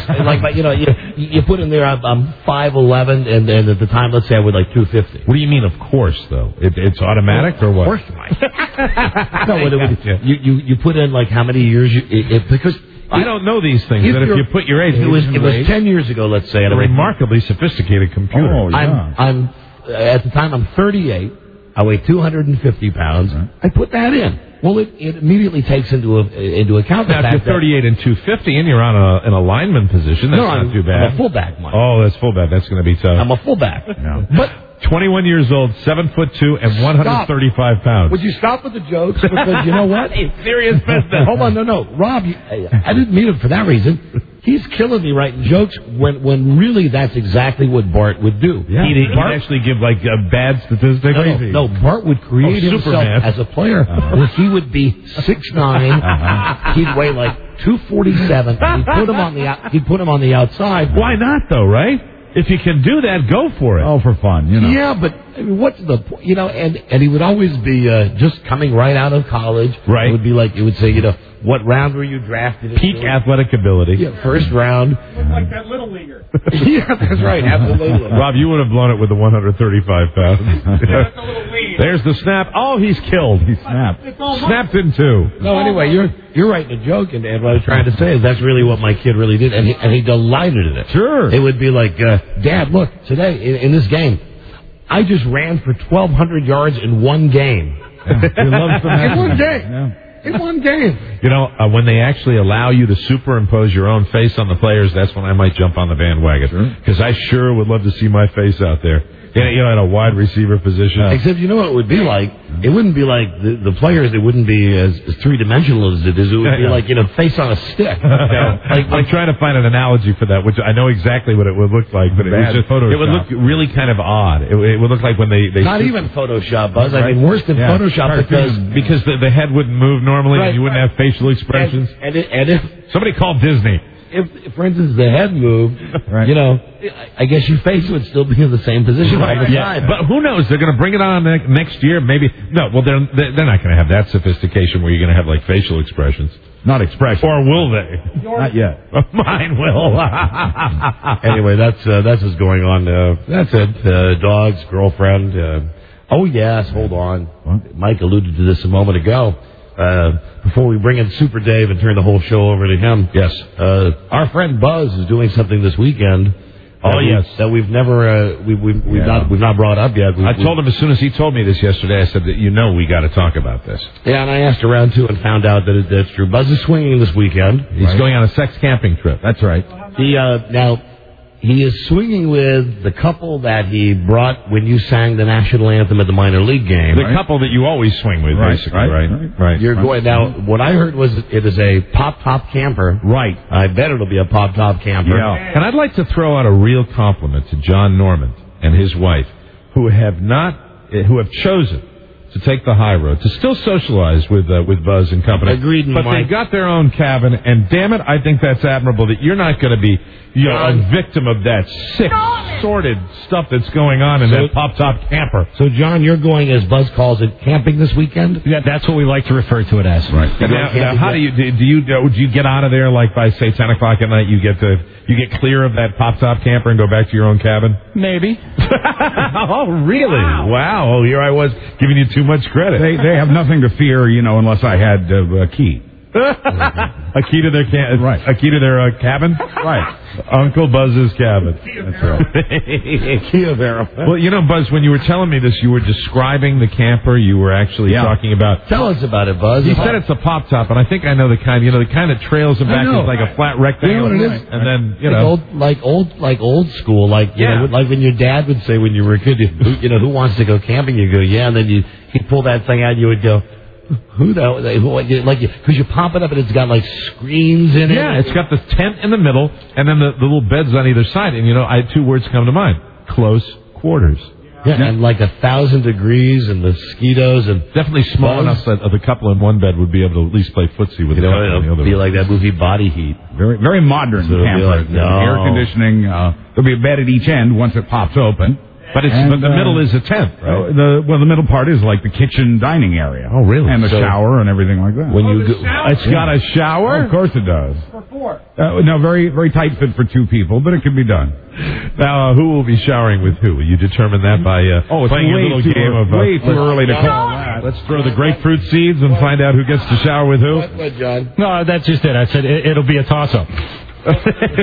You put in there, I'm 5'11", and at the time, let's say I would 250. What do you mean, of course, though? It's automatic or what? Of course, Mike. No, you put in how many years because I don't know these things, but if you put your age, it was 10 years ago, let's say. A remarkably sophisticated computer. Oh, yeah. I'm at the time I'm 38. I weigh 250 pounds. Right. I put that in. Well, it immediately takes into account the fact that... Now, if you're 38 and 250 and you're on an alignment position, that's not too bad. I'm a fullback, Mike. Oh, that's fullback. That's going to be tough. I'm a fullback. No. But 21 years old, 7'2", and 135 pounds. Would you stop with the jokes? Because you know what? It's serious business. Hold on, no. Rob, I didn't mean it for that reason. He's killing me writing jokes when really that's exactly what Bart would do. Yeah. He'd actually give like bad statistics. No, Bart would create himself Superman. as a player. Where he would be 6'9". He'd weigh like 247. And he'd put him on the outside. Why not though, right? If you can do that, go for it. Oh, for fun, you know. Yeah, but I mean, what's the point? You know, and he would always be just coming right out of college. Right. It would be like, it would say, you know, what round were you drafted? Peak athletic ability. Yeah, first round. Like that little leaguer. Yeah, that's right, absolutely. Rob, you would have blown it with the 135 pounds. That's a little lean. There's the snap. Oh, he's killed. He snapped. Snapped in two. No, anyway, you're writing a joke, and what I was trying to say is that's really what my kid really did, and he delighted in it. Sure. It would be like, Dad, look, today in this game, I just ran for 1,200 yards in one game. Yeah. He loves the In one game. Yeah. In one game. You know, when they actually allow you to superimpose your own face on the players, that's when I might jump on the bandwagon. Because I sure would love to see my face out there. You know, in a wide receiver position. Except, you know what it would be like? It wouldn't be like the players. It wouldn't be as three-dimensional as it is. It would be like, you know, face on a stick. I'm trying to find an analogy for that, which I know exactly what it would look like, but it would look really kind of odd. It would look like when they not even Photoshop, Buzz. I mean, worse than Photoshop because the head wouldn't move normally, and you wouldn't have facial expressions. And if somebody called Disney. If, for instance, the head moved, you know, I guess your face would still be in the same position all the time. But who knows? They're going to bring it on next year. Maybe. No, well, they're not going to have that sophistication where you're going to have, like, facial expressions. Not expressions. Or will they? Not yet. Mine will. Anyway, that's what's going on. That's it. Dogs, girlfriend. Oh, yes, hold on. What? Mike alluded to this a moment ago. Before we bring in Super Dave and turn the whole show over to him. Yes. Our friend Buzz is doing something this weekend. That we've never we've not brought up yet. I told him as soon as he told me this yesterday. I said that we got to talk about this. Yeah, and I asked around too and found out that that's true. Buzz is swinging this weekend. He's going on a sex camping trip. That's right. He is swinging with the couple that he brought when you sang the national anthem at the minor league game. The couple that you always swing with, basically, right? You're going now. What I heard was it is a pop-top camper. Right. I bet it'll be a pop-top camper. Yeah. And I'd like to throw out a real compliment to John Norman and his wife, who have chosen to take the high road, to still socialize with Buzz and company. Agreed, but Mike. they've got their own cabin, and damn it, I think that's admirable that you're not going to be a victim of that sick, sordid stuff that's going on in that pop-top camper. So, John, you're going, as Buzz calls it, camping this weekend? Yeah, that's what we like to refer to it as. Right. Now, how do you get out of there like by, say, 10 o'clock at night? You get clear of that pop-top camper and go back to your own cabin? Maybe. Oh, really? Wow. Oh, here I was giving you too much credit. They have nothing to fear, unless I had a key. A key to their right. A key to their cabin? Right. Uncle Buzz's cabin. That's right. Kia Vero. Well, Buzz, when you were telling me this, you were describing the camper. You were actually talking about. Tell us about it, Buzz. He said it's a pop top, and I think I know the kind. The kind that trails them back is like a flat rectangle. You know what it is? And then like old school, like when your dad would say when you were a kid, who wants to go camping? You go, yeah, and then he'd pull that thing out, and you would go. Because you pop it up and it's got like screens in it. Yeah, it's got the tent in the middle and then the little beds on either side. And I had two words come to mind: close quarters. Yeah, and like 1,000 degrees and mosquitoes and definitely small enough that the couple in one bed would be able to at least play footsie with the couple in the other. It'll be like that movie Body Heat. Very, very modern camper. Air conditioning. There'll be a bed at each end once it pops open. But the middle is a tent, right? The middle part is like the kitchen dining area. Oh, really? And the shower and everything like that. It's got a shower? Oh, of course it does. For four. No, very, very tight fit for two people, but it can be done. Now, who will be showering with who? Will you determine that by playing a little game of... way too early to call that. Let's throw the grapefruit seeds and find out who gets to shower with who. What, John? No, that's just it. I said it'll be a toss-up. So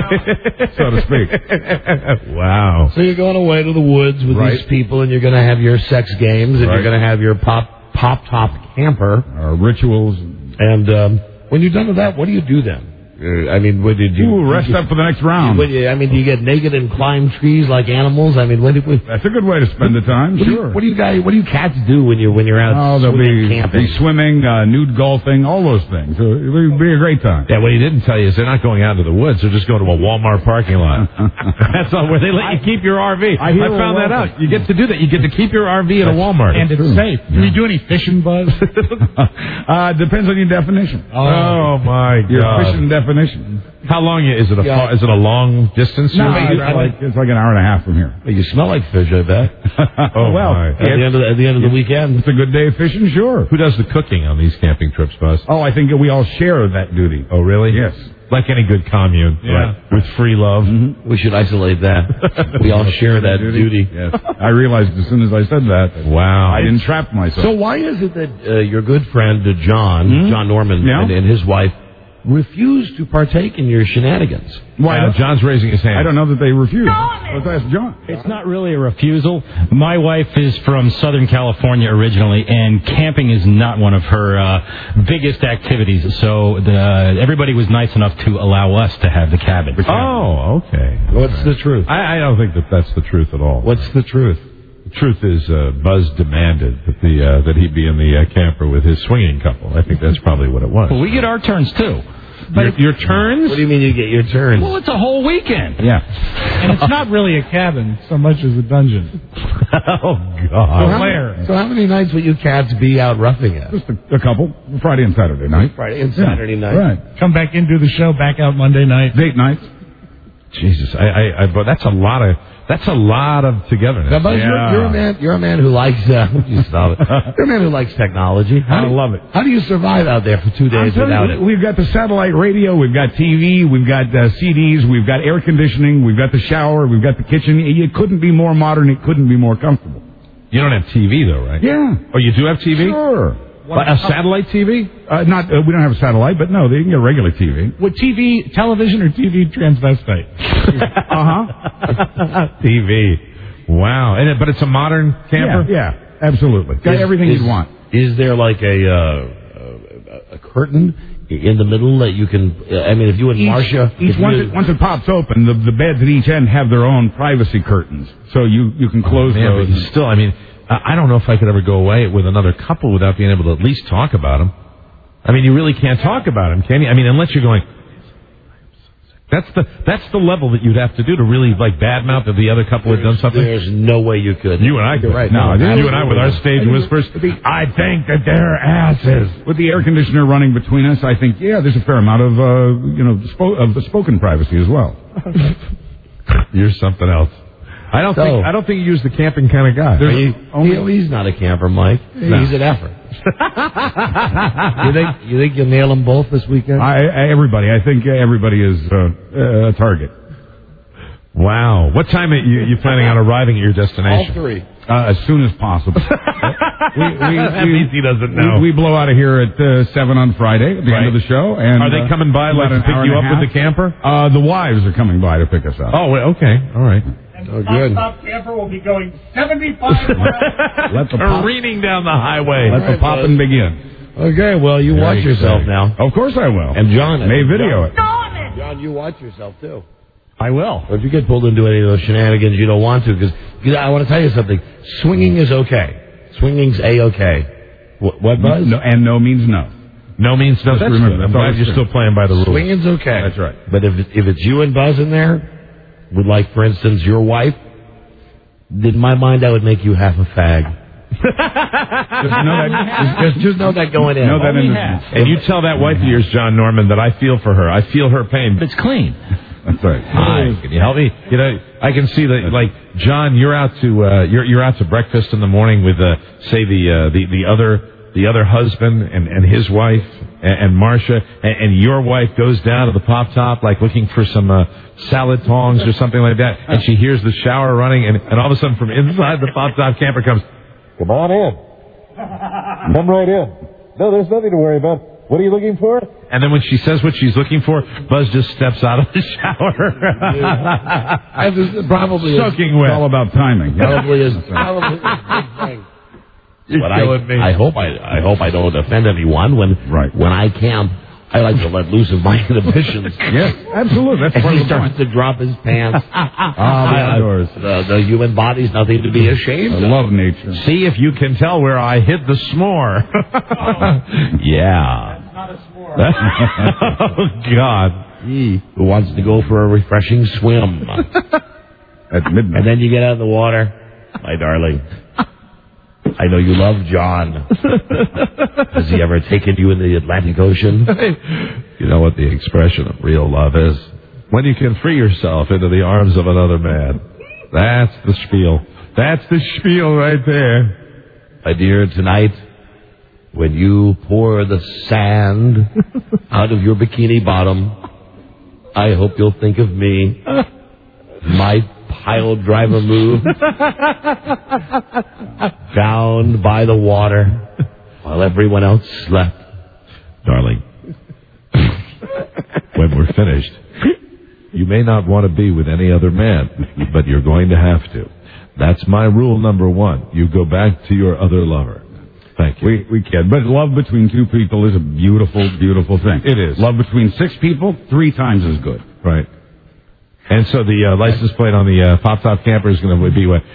to speak. Wow. So you're going away to the woods with these people, and you're going to have your sex games, and you're going to have your pop-top camper. Rituals. And when you're done with that, what do you do then? I mean, what did you... rest up for the next round. Do you get naked and climb trees like animals? I mean, That's a good way to spend the time, sure. What do you cats do when you're out they'll camping? be swimming, nude golfing, all those things. So it'll be a great time. Yeah, what he didn't tell you is they're not going out into the woods. They're just going to a Walmart parking lot. That's all where they let you keep your RV. I found that out. You get to do that. You get to keep your RV at a Walmart. And it's safe. Do you do any fishing, Buzz? Depends on your definition. Oh my God. Your fishing definition. How long is it? Is it a long distance? No, it's like an hour and a half from here. Well, you smell like fish, I bet. At the end of the weekend. It's a good day of fishing, sure. Who does the cooking on these camping trips, Buzz? Oh, I think we all share that duty. Oh, really? Yes. Like any good commune, right? With free love. Mm-hmm. We should isolate that. We all share that duty. Yes. I realized as soon as I said that. Wow. I entrapped myself. So why is it that your good friend John Norman, and his wife refuse to partake in your shenanigans? Why? John's raising his hand. I don't know that they refuse. Let's ask John. It's not really a refusal. My wife is from Southern California originally, and camping is not one of her biggest activities. So everybody was nice enough to allow us to have the cabin. Oh, okay. What's the truth? I don't think that's the truth at all. What's the truth? The truth is, Buzz demanded that he be in the camper with his swinging couple. I think that's probably what it was. Well, we get our turns too. Your turns? What do you mean you get your turns? Well, it's a whole weekend. Yeah. And it's not really a cabin so much as a dungeon. Oh, God. So how many nights will you cats be out roughing it? Just a couple. Friday and Saturday night. Friday and Saturday night. Right. Come back in, do the show, back out Monday night. Date nights. Jesus, but that's a lot of togetherness. Now, Buzz, you're a man who likes you stop it. You're a man who likes technology. I love it. How do you survive out there for 2 days without it? We've got the satellite radio, we've got TV, we've got CDs, we've got air conditioning, we've got the shower, we've got the kitchen. It couldn't be more modern. It couldn't be more comfortable. You don't have TV though, right? Yeah. Oh, you do have TV? Sure. A satellite TV? We don't have a satellite, but no, they can get a regular TV. With TV, television, or TV transvestite? TV. Wow. But it's a modern camper? Yeah, absolutely. Got everything you'd want. Is there like a curtain in the middle that you can... if you and Marcia... Once it pops open, the beds at each end have their own privacy curtains. So you can close those. But still, I don't know if I could ever go away with another couple without being able to at least talk about them. You really can't talk about them, can you? Unless you're going... That's the level that you'd have to do to really badmouth if the other couple had done something. There's no way you could. You and I could. Right. No, you and I with our stage whispers. I think that they're asses. With the air conditioner running between us, I think there's a fair amount of spoken privacy as well. You're something else. I don't think you use the camping kind of guy. He's not a camper, Mike. No. He's an effort. You think you'll nail them both this weekend? Everybody. I think everybody is a target. Wow. What time are you planning on arriving at your destination? All three. As soon as possible. That means he doesn't know. We blow out of here at 7 on Friday at the end of the show. And are they coming by to pick you up with the camper? The wives are coming by to pick us up. Oh, okay. All right. And the Top camper will be going 75 miles. Careening down the highway. Let the popping begin. Okay, well, you watch yourself now. Of course I will. And John may video it. John, you watch yourself, too. I will. If you get pulled into any of those shenanigans, you don't want to, because I want to tell you something. Swinging is okay. Swinging's A-okay. What, Buzz? No means no. No means no. That's remember, good. I'm glad you're still playing by the rules. Swinging's okay. That's right. But if it's you and Buzz in there, with, for instance, your wife, in my mind, that would make you half a fag. just know that going in. Know that in and you tell that wife of yours, John Norman, that I feel for her. I feel her pain. But it's clean. That's right. Hi, can you help me? I can see that. John, you're out to breakfast in the morning with say the other husband and his wife and Marcia, and your wife goes down to the Pop Top looking for some salad tongs or something like that, and she hears the shower running, and all of a sudden from inside the Pop Top camper comes, "Come on in. Come right in. No, there's nothing to worry about. What are you looking for?" And then when she says what she's looking for, Buzz just steps out of the shower. Probably soaking wet. It's all about timing. Probably is. Probably is. But I hope I don't offend anyone when I camp I like to let loose of my inhibitions. Yes, absolutely. That's and part he of the starts point. to drop his pants. The outdoors. The human body's nothing to be ashamed of. I love nature. See if you can tell where I hid the s'more. Yeah. That's not a s'more. Oh, God. Who wants to go for a refreshing swim? At midnight. And then you get out of the water. My darling, I know you love John. Has he ever taken you in the Atlantic Ocean? You know what the expression of real love is? When you can free yourself into the arms of another man. That's the spiel. That's the spiel right there. My dear, tonight, when you pour the sand out of your bikini bottom, I hope you'll think of me. My pile driver move down by the water while everyone else slept. Darling, when we're finished, you may not want to be with any other man, but you're going to have to. That's my rule number one. You go back to your other lover. Thank you. We can. But love between two people is a beautiful, beautiful thing. It is. Love between 6 people, 3 times as good. Right. And so the license plate on the Pop Top Camper is going to be what?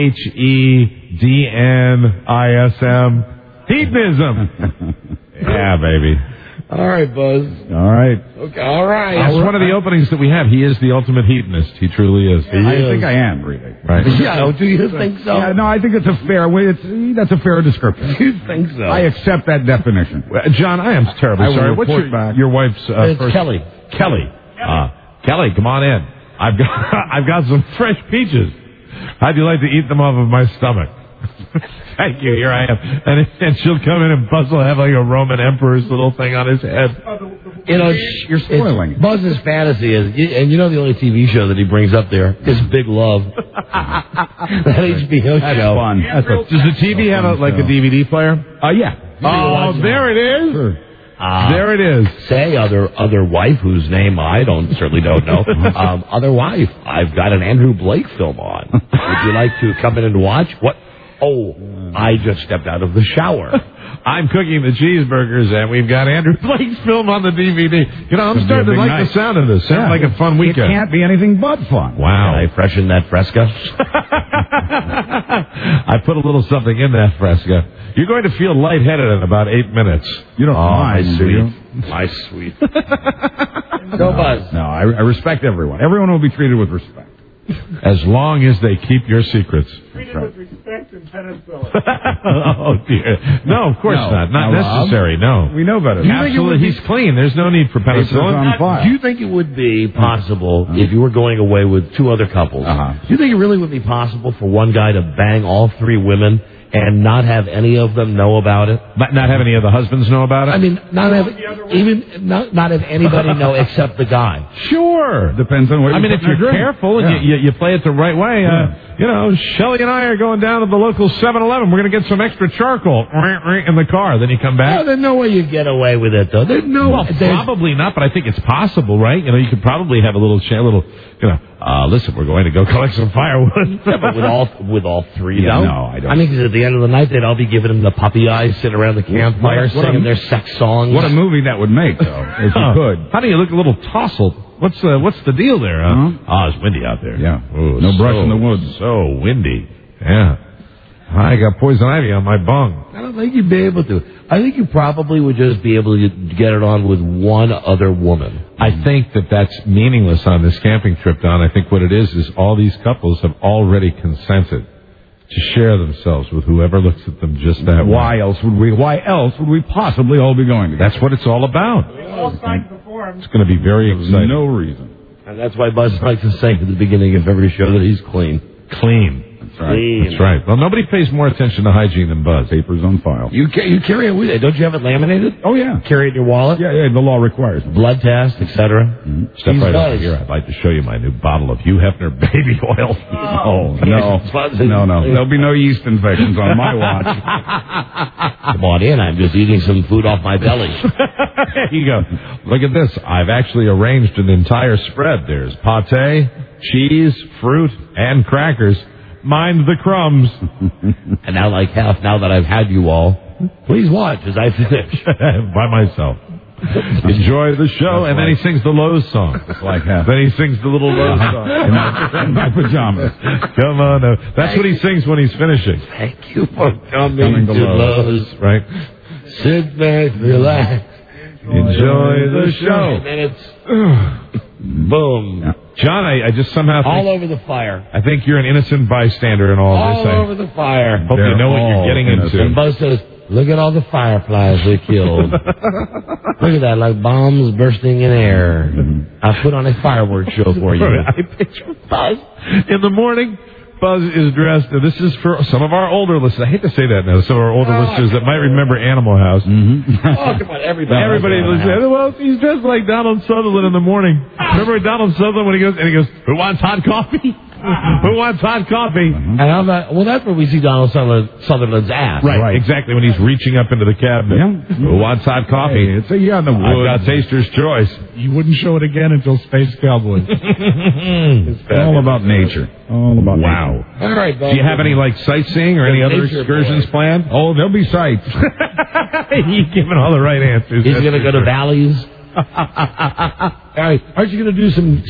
HEDNISM. Hedonism. Yeah, baby. All right, Buzz. All right. Okay, all right. That's one of the openings that we have. He is the ultimate hedonist. He truly is. I think I am, really. Right. Yeah, do you think so? Yeah, no, I think it's a fair way. That's a fair description. You think so? I accept that definition. John, I am terribly I will sorry. What's report your wife's It's first? Kelly. Kelly. Kelly, come on in. I've got some fresh peaches. How'd you like to eat them off of my stomach? Thank you. Here I am. And she'll come in and Buzz will have like a Roman emperor's little thing on his head. You know, You're spoiling it. Buzz's fantasy is, and you know the only TV show that he brings up there is Big Love. That HBO That's show. fun. Does the TV have a DVD player? Yeah. Oh, there it is. Sure. There it is. Say other wife whose name I certainly don't know. Other wife, I've got an Andrew Blake film on. Would you like to come in and watch? What? Oh, I just stepped out of the shower. I'm cooking the cheeseburgers, and we've got Andrew Blake's film on the DVD. You know, I'm starting to like the sound of this. Sounds like a fun weekend. It can't be anything but fun. Wow. Can I freshen that Fresca? I put a little something in that Fresca. You're going to feel lightheaded in about 8 minutes. You don't mind, do you? My sweet. Go, Buzz. No, I respect everyone. Everyone will be treated with respect. As long as they keep your secrets. Treated with respect and penicillin. Oh, dear. No, of course not. Not necessary, no. We know better. Absolutely. He's clean. There's no need for penicillin. on file. Do you think it would be possible if you were going away with 2 other couples? Do you think it really would be possible for one guy to bang all 3 women and not have any of them know about it? Not have any of the husbands know about it? I mean, not have anybody know except the guy. Sure. Depends on what I mean, if you're careful and you play it the right way, you know, Shelley and I are going down to the local 7-Eleven. We're going to get some extra charcoal in the car. Then you come back. Well, there's no way you'd get away with it, though. There's no. Well, probably not, but I think it's possible, right? You know, you could probably have a little, listen, we're going to go collect some firewood. Yeah, but with all 3, Yeah, though? no, I don't. I mean, 'cause at the end of the night, they'd all be giving them the puppy eyes, sitting around the campfire, singing their sex songs. What a movie that would make, though, if you could. Honey, you look a little tousled. What's the deal there? It's windy out there. Yeah. Ooh, No brush in the woods. So windy. Yeah. I got poison ivy on my bung. I don't think you'd be able to. I think you probably would just be able to get it on with one other woman. I think that's meaningless on this camping trip, Don. I think what it is all these couples have already consented to share themselves with whoever looks at them just that way. Why else would we possibly all be going together? That's what it's all about. All signed the form. It's going to be very exciting. No reason. And that's why Buzz likes to say at the beginning of every show that he's clean. Clean. That's right. That's right. Well, nobody pays more attention to hygiene than Buzz. Papers on file. You carry it with you. Don't you have it laminated? Oh, yeah. Carry it in your wallet? Yeah, the law requires it. Blood test, etc. Step right over here. I'd like to show you my new bottle of Hugh Hefner baby oil. Oh, no. No. There'll be no yeast infections on my watch. Come on in. I'm just eating some food off my belly. There you go. Look at this. I've actually arranged an entire spread. There's pate, cheese, fruit, and crackers. Mind the crumbs. And now that I've had you all, please watch as I finish. By myself. Enjoy the show, and then he sings the Lowe's song. Like that. Then he sings the little Lowe's song. In my pajamas. Come on. That's what he sings when he's finishing. Thank you for coming to Lowe's. Right. Sit back, relax. Enjoy the show. And then it's boom. Yeah. John, I just somehow think, all over the fire. I think you're an innocent bystander in all this. All over the fire. Hope you know what you're getting into. And Buzz says, look at all the fireflies they killed. Look at that, like bombs bursting in air. I put on a fireworks show for you. I picture Buzz in the morning. Buzz is dressed. This is for some of our older listeners. I hate to say that now. Some of our older listeners that might remember Animal House. Oh, come on, everybody. Everybody listens. Well, he's dressed like Donald Sutherland in the morning. Remember Donald Sutherland when he goes, who wants hot coffee? Who wants hot coffee? And how about, well, that's where we see Donald Sutherland's ass. Right, exactly, when he's reaching up into the cabinet. Yeah. Who wants hot coffee? Hey, it's in the woods. I've got Taster's Choice. You wouldn't show it again until Space Cowboy. It's all about nature. All about nature. All right, do you have any sightseeing or any other excursions planned? Oh, there'll be sights. You're giving all the right answers. He's going to go to valleys. All right, aren't you going to do some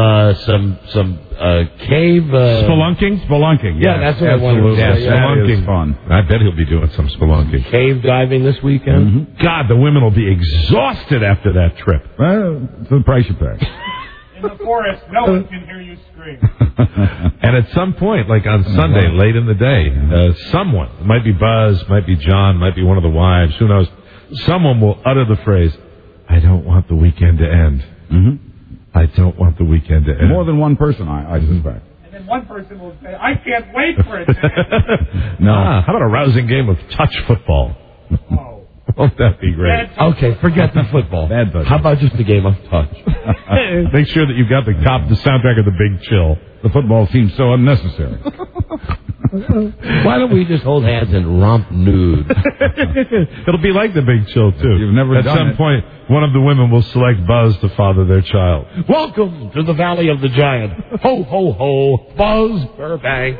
cave spelunking? Yeah, that's what I wanted to say. Spelunking. That is fun. I bet he'll be doing some spelunking. Cave diving this weekend. God, the women will be exhausted after that trip. Well, it's the price you pay. In the forest, no one can hear you scream. And at some point, like on Sunday, late in the day, someone, it might be Buzz, might be John, might be one of the wives, who knows, someone will utter the phrase, I don't want the weekend to end. I don't want the weekend to end. More than one person, I suspect. And then one person will say, I can't wait for it to end. No. How about a rousing game of touch football? Oh. Won't that be great? Okay, forget the football. Bad touch. How about just a game of touch? Make sure that you've got the soundtrack of The Big Chill. The football seems so unnecessary. Why don't we just hold hands and romp nude? It'll be like The Big Chill, too. You've never At done some it. point, one of the women will select Buzz to father their child. Welcome to the Valley of the Giant. Ho, ho, ho, Buzz Burbank.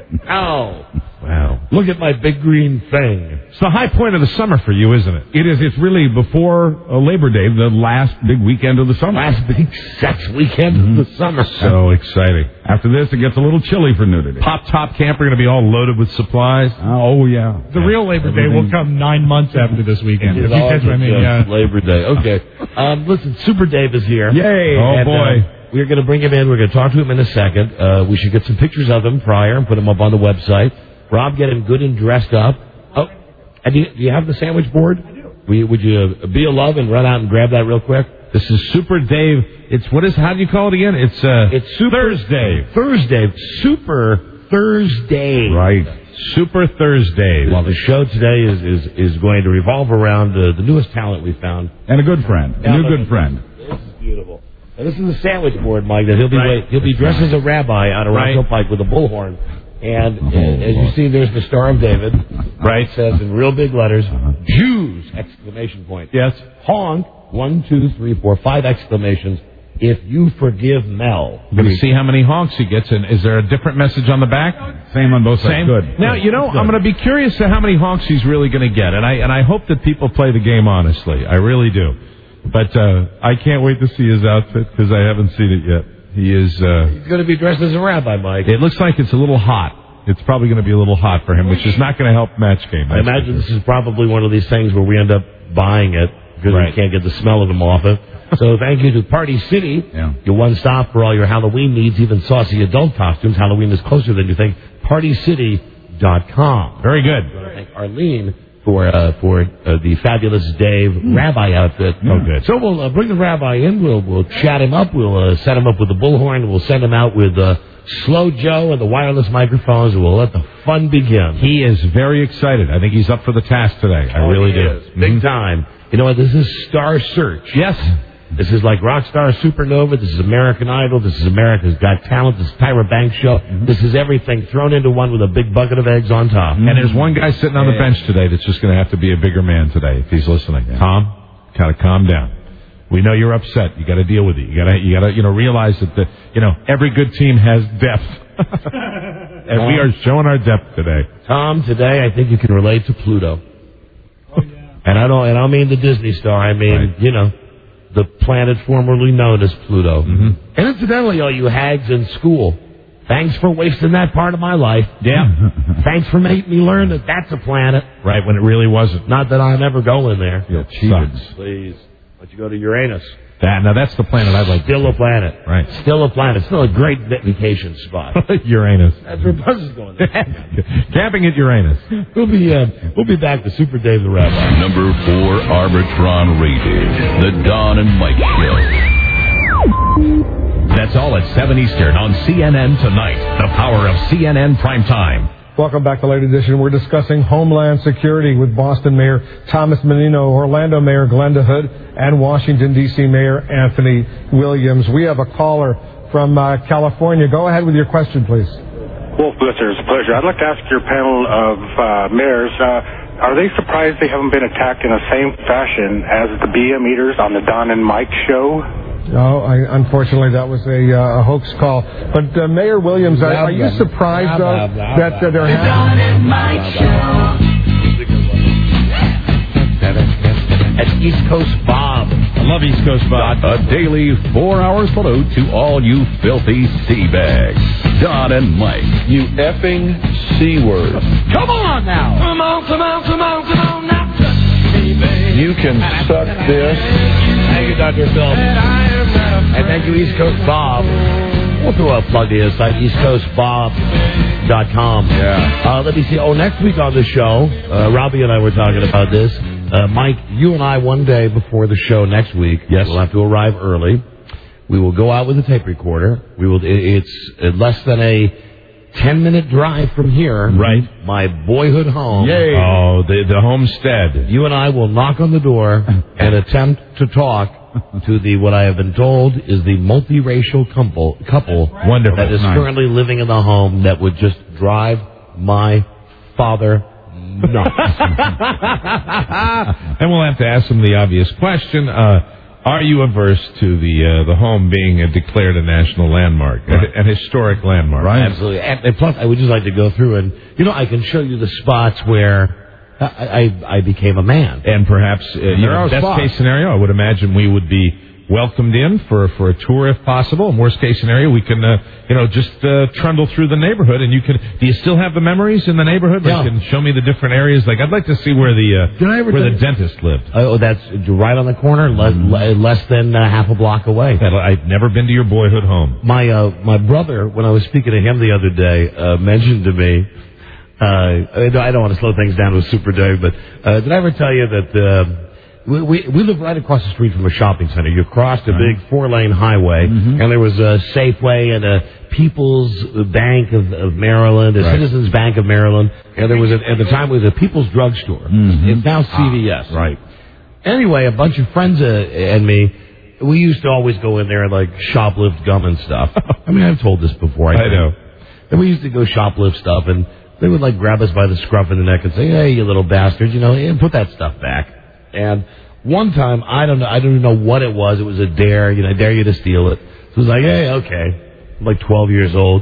Ow. Wow. Look at my big green thing. It's the high point of the summer for you, isn't it? It is. It's really before Labor Day, the last big weekend of the summer. Last big sex weekend of the summer. So exciting. After this, it gets a little chilly for nudity. Pop Top Camp are going to be all loaded with supplies. Oh, yeah. The real Labor Day will come 9 months after this weekend. If you catch what I mean, yeah. Labor Day. Okay. Listen, Super Dave is here. Yay. Oh, boy. We're going to bring him in. We're going to talk to him in a second. We should get some pictures of him prior and put them up on the website. Rob, get him good and dressed up. Oh, and do you have the sandwich board? I do. Would you be a love and run out and grab that real quick? This is Super Dave. How do you call it again? It's Super Thursday. Thursday. Super Thursday. Right. Super Thursday. Well, the show today is going to revolve around the newest talent we found. And a good friend. A new good friend. This is beautiful. And this is the sandwich board, Mike, that he'll be dressed as a rabbi on a Rockville Pike with a bullhorn. And as you see, there's the Star of David. Right. It says in real big letters, Jews! Exclamation point. Yes. Honk. 1, 2, 3, 4, 5 exclamations. If you forgive Mel. We're going to see how many honks he gets in. Is there a different message on the back? Same on both sides. Good. Now, I'm going to be curious to how many honks he's really going to get. And I hope that people play the game honestly. I really do. But I can't wait to see his outfit because I haven't seen it yet. He's going to be dressed as a rabbi, Mike. It looks like it's a little hot. It's probably going to be a little hot for him, which is not going to help match game. I imagine this is probably one of these things where we end up buying it because we can't get the smell of them off it. So thank you to Party City, your one stop for all your Halloween needs, even saucy adult costumes. Halloween is closer than you think. PartyCity.com. Very good. I want to thank Arlene for the fabulous Dave rabbi outfit. Oh, good. So we'll bring the rabbi in. We'll chat him up. We'll set him up with the bullhorn. We'll send him out with Slow Joe and the wireless microphones. We'll let the fun begin. He is very excited. I think he's up for the task today. I really do. Big time. You know what? This is Star Search. Yes. This is like Rockstar Supernova. This is American Idol. This is America's Got Talent. This is Tyra Banks Show. This is everything thrown into one with a big bucket of eggs on top. And there's one guy sitting on the bench today that's just going to have to be a bigger man today if he's listening. Tom, kind of calm down. We know you're upset. You got to deal with it. You got to realize that every good team has depth. And we are showing our depth today. Tom, today I think you can relate to Pluto. Oh, yeah. And I don't mean the Disney star. I mean, you know, the planet formerly known as Pluto. Mm-hmm. And incidentally, all you hags in school, thanks for wasting that part of my life. Yeah. Thanks for making me learn that that's a planet. Right, when it really wasn't. Not that I'm ever going there. You'll cheat. Please. But you go to Uranus. Now that's the planet I'd like. Still a planet. Right. Still a planet. Still a great vacation spot. Uranus. That's where Buzz is going. Camping at Uranus. We'll be back to Super Dave the Rabbi. Number 4 Arbitron rated. The Don and Mike Show. That's all at 7 Eastern on CNN Tonight. The power of CNN Primetime. Welcome back to Late Edition. We're discussing Homeland Security with Boston Mayor Thomas Menino, Orlando Mayor Glenda Hood, and Washington, D.C. Mayor Anthony Williams. We have a caller from California. Go ahead with your question, please. Wolf Blitzer, it's a pleasure. I'd like to ask your panel of mayors, are they surprised they haven't been attacked in the same fashion as the BM eaters on the Don and Mike show? No, unfortunately, that was a hoax call. But Mayor Williams, are you surprised, though, that they're having... That's East Coast Bob. I love East Coast Bob. A daily 4-hour salute to all you filthy sea bags. Don and Mike. You effing C-word. Come on now. Come on now. You can suck this. Thank you, Dr. Phil. And thank you, East Coast Bob. We'll throw a plug to your site, eastcoastbob.com. Yeah. Let me see. Oh, next week on the show, Robbie and I were talking about this. Mike, you and I, one day before the show next week, we'll have to arrive early. We will go out with a tape recorder. It's less than a 10-minute drive from here. Right. My boyhood home. Yay. Oh, the homestead. You and I will knock on the door and attempt to talk to what I have been told is the multiracial couple Wonderful. that is currently living in the home that would just drive my father nuts. And we'll have to ask them the obvious question. Are you averse to the home being declared a national landmark, an historic landmark? Right. Absolutely. And plus, I would just like to go through and, I can show you the spots where I became a man. And perhaps, best case scenario, I would imagine we would be welcomed in for a tour if possible. And worst case scenario, we can, just trundle through the neighborhood. And do you still have the memories in the neighborhood? Yeah. You can show me the different areas. Like, I'd like to see where the dentist lived. Oh, that's right on the corner, less than half a block away. I've never been to your boyhood home. My brother, when I was speaking to him the other day, mentioned to me, I don't want to slow things down with Super Dave, but did I ever tell you that we live right across the street from a shopping center? You crossed a big 4-lane highway, and there was a Safeway and a People's Bank of Maryland, a Citizens Bank of Maryland, and there was at the time it was a People's Drug Store. It's now CVS. Right. Anyway, a bunch of friends and me, we used to always go in there and like shoplift gum and stuff. I mean, I've told this before. I know. And we used to go shoplift stuff, and they would like grab us by the scruff of the neck and say, "Hey, you little bastard, and put that stuff back." And one time, I don't even know what it was. It was a dare, I dare you to steal it. So it was like, hey, okay. I'm like 12 years old.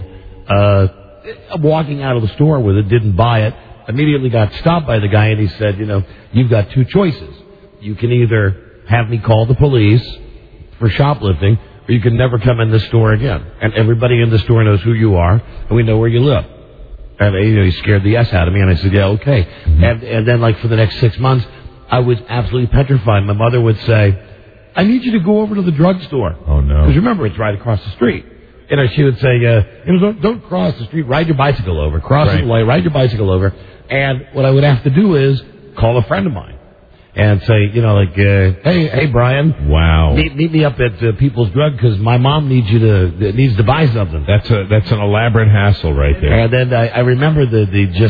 I'm walking out of the store with it, didn't buy it. Immediately got stopped by the guy, and he said, you've got two choices. You can either have me call the police for shoplifting, or you can never come in the store again. And everybody in the store knows who you are, and we know where you live. And he scared the S out of me, and I said, yeah, okay. And then, like, for the next 6 months, I was absolutely petrified. My mother would say, I need you to go over to the drugstore. Oh, no. Because remember, it's right across the street. She would say, don't cross the street. Ride your bicycle over. Cross the light. Ride your bicycle over. And what I would have to do is call a friend of mine and say, hey, Brian. Wow. Meet me up at People's Drug because my mom needs to buy something. That's an elaborate hassle right there. And then I remember the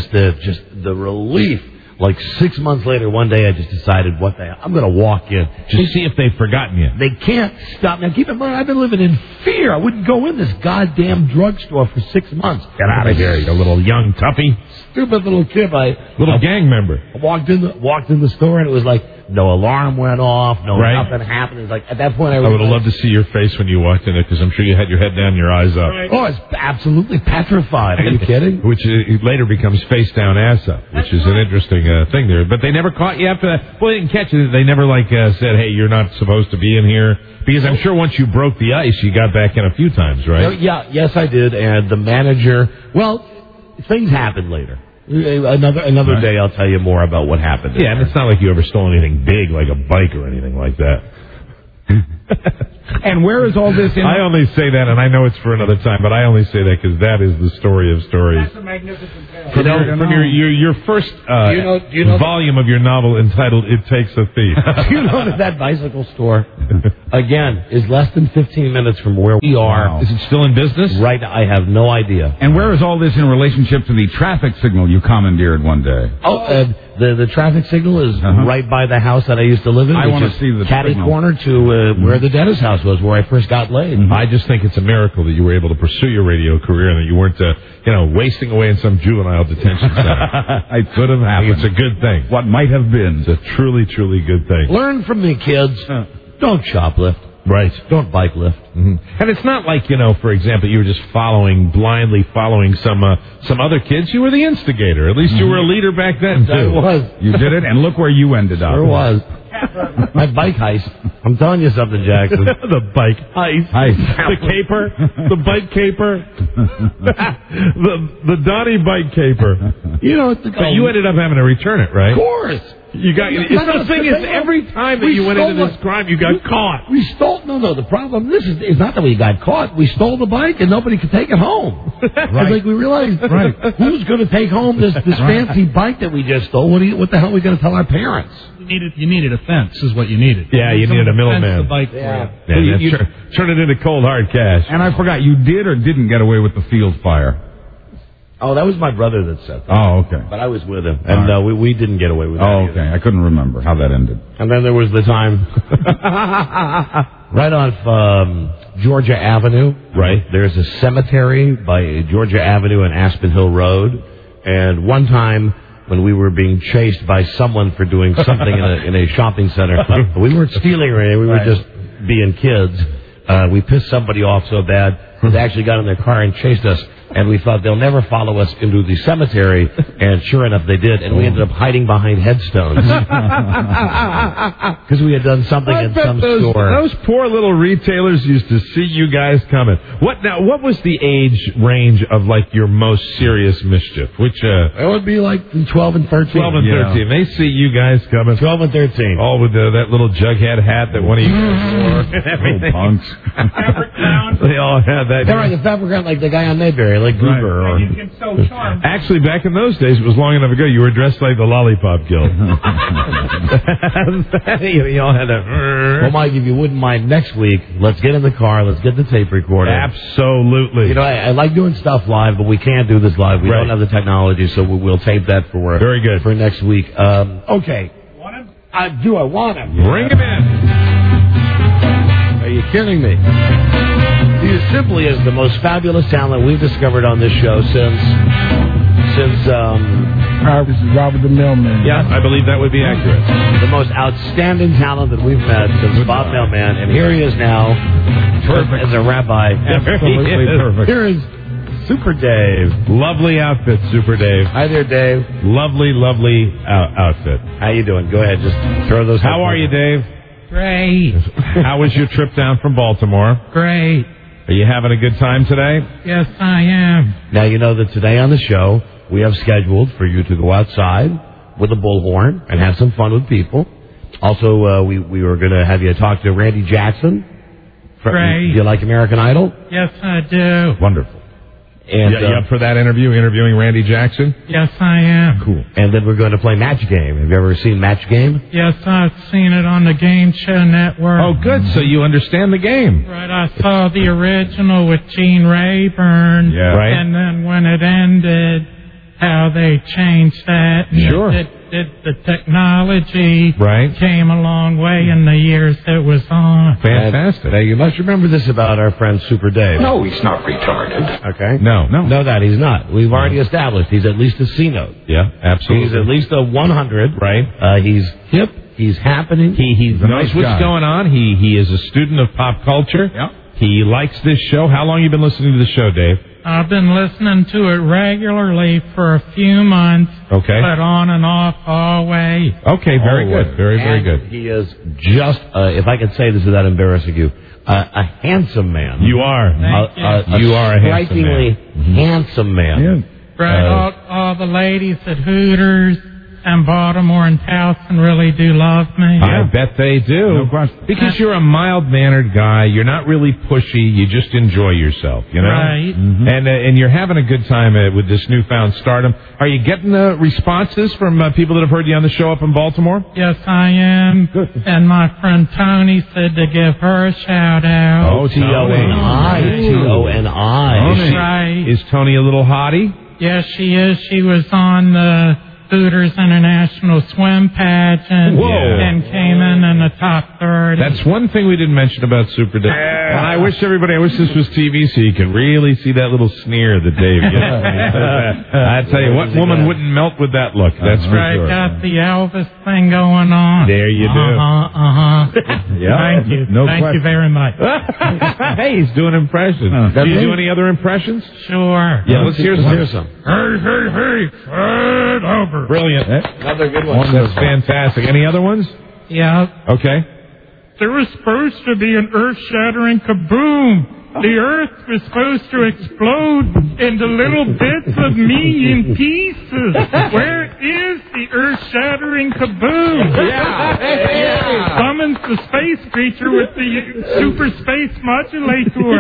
relief. Like 6 months later, one day I just decided, I'm going to walk in. Just see if they've forgotten you. They can't stop. Now, keep in mind, I've been living in fear. I wouldn't go in this goddamn drugstore for 6 months. Get out of here, you little young toughie. Stupid little kid. Little gang member. I walked in the store, and it was like no alarm went off, Right. nothing happened. It's like, at that point, I would have realized, loved to see your face when you walked in it, because I'm sure you had your head down, your eyes up. oh, it's absolutely petrified. Are you kidding? Which later becomes face down, ass up, which is an interesting thing there. But they never caught you after that. Well, they didn't catch you. They never said, hey, you're not supposed to be in here. Because I'm sure once you broke the ice, you got back in a few times, right? Yes, I did. And the manager, well, things happened later. Another day, I'll tell you more about what happened. Yeah, and it's not like you ever stole anything big, like a bike or anything like that. And where is all this in? I only say that, and I know it's for another time, but I only say that because that is the story of stories. That's a magnificent tale. From your first volume of your novel entitled "It Takes a Thief." Do you know that bicycle store, again, is less than 15 minutes from where we are? Wow. Is it still in business? Right, I have no idea. And where is all this in relationship to the traffic signal you commandeered one day? Oh, the traffic signal is right by the house that I used to live in. I want to see the catty signal. corner to where the dentist house was, where I first got laid. I just think it's a miracle that you were able to pursue your radio career and that you weren't, wasting away in some juvenile detention center. It could have happened. It's a good thing. What might have been. It's a truly, truly good thing. Learn from me, kids. Don't shoplift. Right. Don't bike lift. Mm-hmm. And it's not like, for example, you were just blindly following some other kids. You were the instigator. At least you were a leader back then, too. I was. You did it, and look where you ended up. Sure was. My bike heist. I'm telling you something, Jackson. The bike heist. The caper. The bike caper. the Donnie bike caper. But you ended up having to return it, right? Of course. You got. The thing is, every time that you went into this crime, you got caught. We stole. No. The problem is not that we got caught. We stole the bike and nobody could take it home. Right. Like we realized, who's going to take home this fancy bike that we just stole? What the hell are we going to tell our parents? You needed a fence, is what you needed. Yeah, you needed a middleman. The bike turn it into cold hard cash. And I forgot, you did or didn't get away with the field fire? Oh, that was my brother that said that. Oh, okay. But I was with him, and we didn't get away with that. Oh, okay. I couldn't remember how that ended. And then there was the time right on Georgia Avenue. Right. There's a cemetery by Georgia Avenue and Aspen Hill Road. And one time when we were being chased by someone for doing something in a shopping center, we weren't stealing or anything. We were just being kids. We pissed somebody off so bad they actually got in their car and chased us. And we thought they'll never follow us into the cemetery, and sure enough, they did. And we ended up hiding behind headstones because we had done something in some store. Those poor little retailers used to see you guys coming. What was the age range of like your most serious mischief? Which it would be like 12 and 13. 12 and 13. They see you guys coming. 12 and 13. All with that little jughead hat that one of you guys wore. Everything. Punks. They all had that. They're like the fabric ground, like the guy on Mayberry, like Goober. And you can sew charms. Actually, back in those days, it was long enough ago, you were dressed like the Lollipop Guild. You all had that. Well, Mike, if you wouldn't mind, next week, let's get in the car, let's get the tape recorder. Absolutely. I like doing stuff live, but we can't do this live. We don't have the technology, so we'll tape that for very good for next week. Okay. Want him? I want him. Bring him in. Are you kidding me? He simply is the most fabulous talent we've discovered on this show since this is Robert the Mailman. Yeah, I believe that would be accurate. The most outstanding talent that we've met since Bob Mailman, and here he is now, perfect as a rabbi. Absolutely perfect. Here is Super Dave. Lovely outfit, Super Dave. Hi there, Dave. Lovely outfit. How you doing? Go ahead, just throw those. How are you, Dave? Great. How was your trip down from Baltimore? Great. Are you having a good time today? Yes, I am. Now, you know that today on the show, we have scheduled for you to go outside with a bullhorn and have some fun with people. Also, we were going to have you talk to Randy Jackson. Great. Do you like American Idol? Yes, I do. Wonderful. And you up for that interviewing Randy Jackson? Yes, I am. Cool. And then we're going to play Match Game. Have you ever seen Match Game? Yes, I've seen it on the Game Show Network. Oh, good. So you understand the game. Right, I saw the original with Gene Rayburn. Yeah. Right. And then when it ended, how they changed that. Sure. The technology right. came a long way in the years it was on. Fantastic. Now, you must remember this about our friend Super Dave. No, he's not retarded. Okay? No, that he's not. We've already established he's at least a C note. Yeah, absolutely. He's at least a 100. Right. He's hip, He's happening. He knows what's guy. going on. He is a student of pop culture. Yeah. He likes this show. How long have you been listening to the show, Dave? I've been listening to it regularly for a few months. Okay. But on and off always. Okay, very good. Very, very good. He is just, if I can say this without embarrassing you, a handsome man. You are. You are a handsome strikingly man. handsome man. Right, all the ladies at Hooters and Baltimore and Towson really do love me. I bet they do. No question. Because you're a mild-mannered guy. You're not really pushy. You just enjoy yourself, you know? Right. Mm-hmm. And you're having a good time with this newfound stardom. Are you getting responses from people that have heard you on the show up in Baltimore? Yes, I am. Good. And my friend Tony said to give her a shout-out. Oh, T-O-N-I. T-O-N-I. Right. Is Tony a little hottie? Yes, she is. She was on the Hooters International Swim Pageant and came in the top 30. That's one thing we didn't mention about Super Dave. And I wish this was TV so you could really see that little sneer that Dave gets when he says that. I tell you, what woman wouldn't melt with that look? That's for sure. Got the Elvis thing going on. There you do. Yeah. Thank you. Thank you very much. Hey, he's doing impressions. Do you do any other impressions? Sure. Yeah, let's hear some. Hey, Fred over. Brilliant. Another good one. That's fantastic. Any other ones? Yeah. Okay. There was supposed to be an earth-shattering kaboom. The earth was supposed to explode into little bits of me in pieces. Where is the earth-shattering kaboom? Yeah. Summons the space creature with the super space modulator.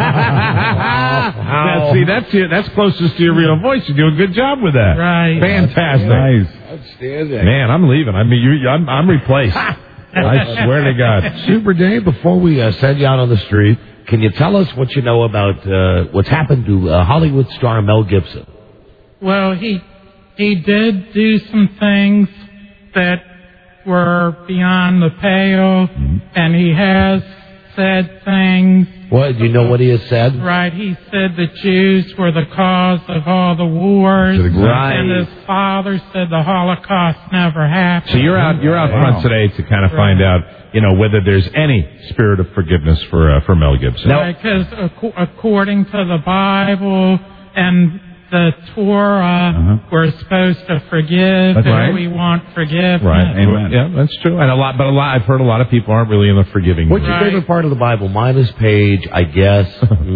Now, see, that's closest to your real voice. You do a good job with that. Right. Fantastic. Nice. Outstanding. Man, I'm leaving. I mean, I'm replaced. I swear to God. Super Dave, before we send you out on the street, can you tell us what you know about what's happened to Hollywood star Mel Gibson? Well, he did do some things that were beyond the pale, and he has said things. What? Do you know what he has said? Right, he said the Jews were the cause of all the wars, Right. and his father said the Holocaust never happened. So you're out front today to kind of find out, whether there's any spirit of forgiveness for Mel Gibson. Because according to the Bible and the Torah, we're supposed to forgive, we want forgiveness. Right. Amen. Yeah, that's true. And I've heard a lot of people aren't really in the forgiving. What's your favorite part of the Bible? Mine is page, I guess,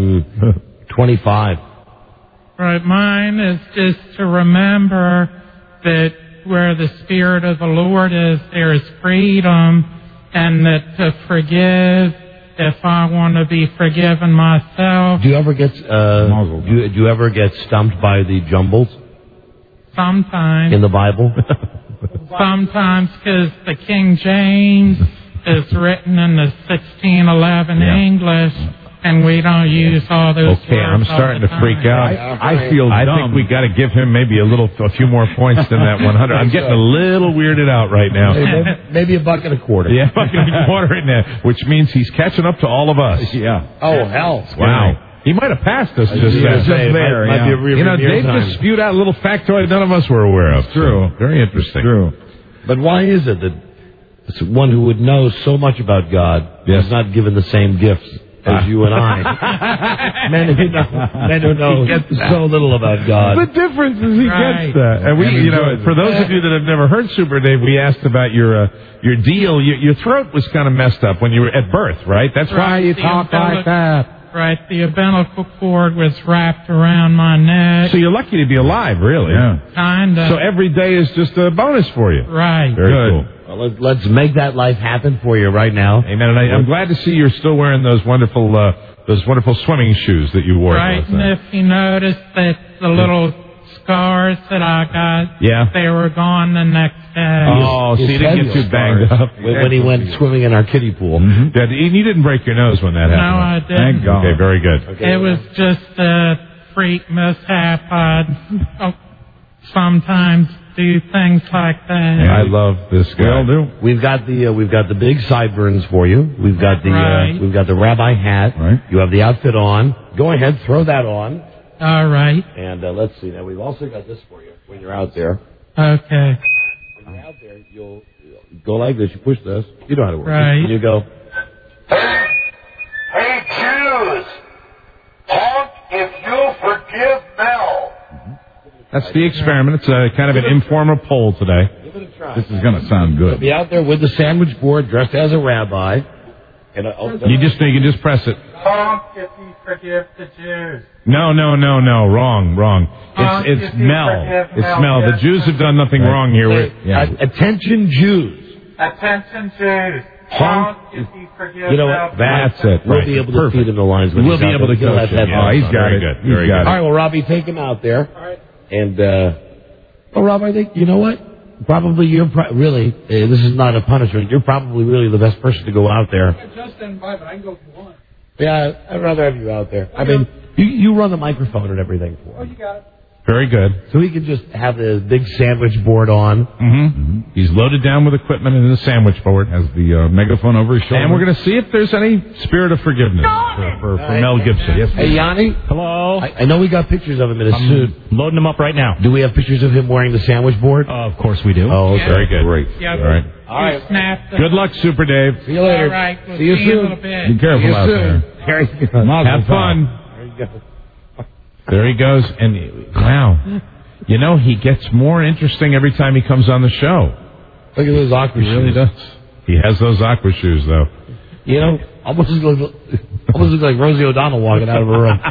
25. Right. Mine is just to remember that where the Spirit of the Lord is, there is freedom, and that to forgive if I want to be forgiven myself. Do you ever get do you ever get stumped by the jumbles? Sometimes. In the Bible? Sometimes, because the King James is written in the 1611 English, and we don't use all those words. I'm starting to freak out. I feel I dumb. think we got to give him maybe a few more points than that 100. I'm getting a little weirded out right now. Maybe $1.25. Yeah, $1.25 right now, which means he's catching up to all of us. Yeah. Oh, hell. Wow. He might have passed us just there. Might be a Dave just spewed out a little factoid none of us were aware of. True. So, very interesting. True. But why is it that one who would know so much about God is not given the same gifts as you and I? Men who know so little about God. The difference is he gets that. And we, for those of you that have never heard Super Dave, we asked about your deal. Your throat was kind of messed up when you were at birth, right? That's why you talk like that. Right, the umbilical cord was wrapped around my neck. So you're lucky to be alive, really. Yeah. Kinda. So every day is just a bonus for you. Right. Very cool. Well, let's make that life happen for you right now. Amen. And I'm glad to see you're still wearing those wonderful swimming shoes that you wore. Right, and if you notice that the little scars that I got, they were gone the next day. Oh, so you didn't get too banged up. When he went swimming in our kiddie pool. Mm-hmm. You didn't break your nose when that happened. No, I didn't. Thank God. Okay, very good. It was just a freak mishap. I sometimes do things like that. I love this guy. We've got the big sideburns for you. We've got the rabbi hat. Right. You have the outfit on. Go ahead, throw that on. All right. And let's see. Now we've also got this for you when you're out there. Okay. When you're out there, go like this. You push this. You know how to work. Right. And you go. Hey, Jews! Honk if you forgive Mel. That's the experiment. It's kind of an informal poll today. Give it a try. This is going to sound You'll good. be out there with the sandwich board, dressed as a rabbi. And You can just press it. Honk if you forgive the Jews. No. Wrong. It's Mel. It's Mel. The Jews have done nothing wrong here. Attention, Jews. Attention, Jews. Honk if you forgive You know Mel. what? That's it. We'll Right. be able to feed him the lines. When We'll he's be out able there. to He'll coach have him. headphones He's on. got it. He's got it. All right, well, Robbie, take him out there. All right. And, well, Rob, I think, you know what? Probably you're really, this is not a punishment. You're probably really the best person to go out there. Just stand by, but I can go if you want. Yeah, I'd rather have you out there. I mean, you run the microphone and everything for Oh, him. you got it. Very good. So he can just have the big sandwich board on. Mm-hmm. He's loaded down with equipment in the sandwich board, has the megaphone over his shoulder. And we're going to see if there's any spirit of forgiveness for Mel Gibson. Yes, Hey, Yanni? Hello. I know we got pictures of him in a suit. Loading them up right now. Do we have pictures of him wearing the sandwich board? Of course we do. Oh, okay. Very good. Great. Yeah, All right. All right. Snap Good luck, Super Dave. See you later. All right. We'll See you see you in a soon. little bit. Be careful out there. There you go. Have fun. There you go. There he goes. And wow. You know, he gets more interesting every time he comes on the show. Look at those aqua shoes. He really does. He has those aqua shoes, though. You know, almost looks like Rosie O'Donnell walking out of a room.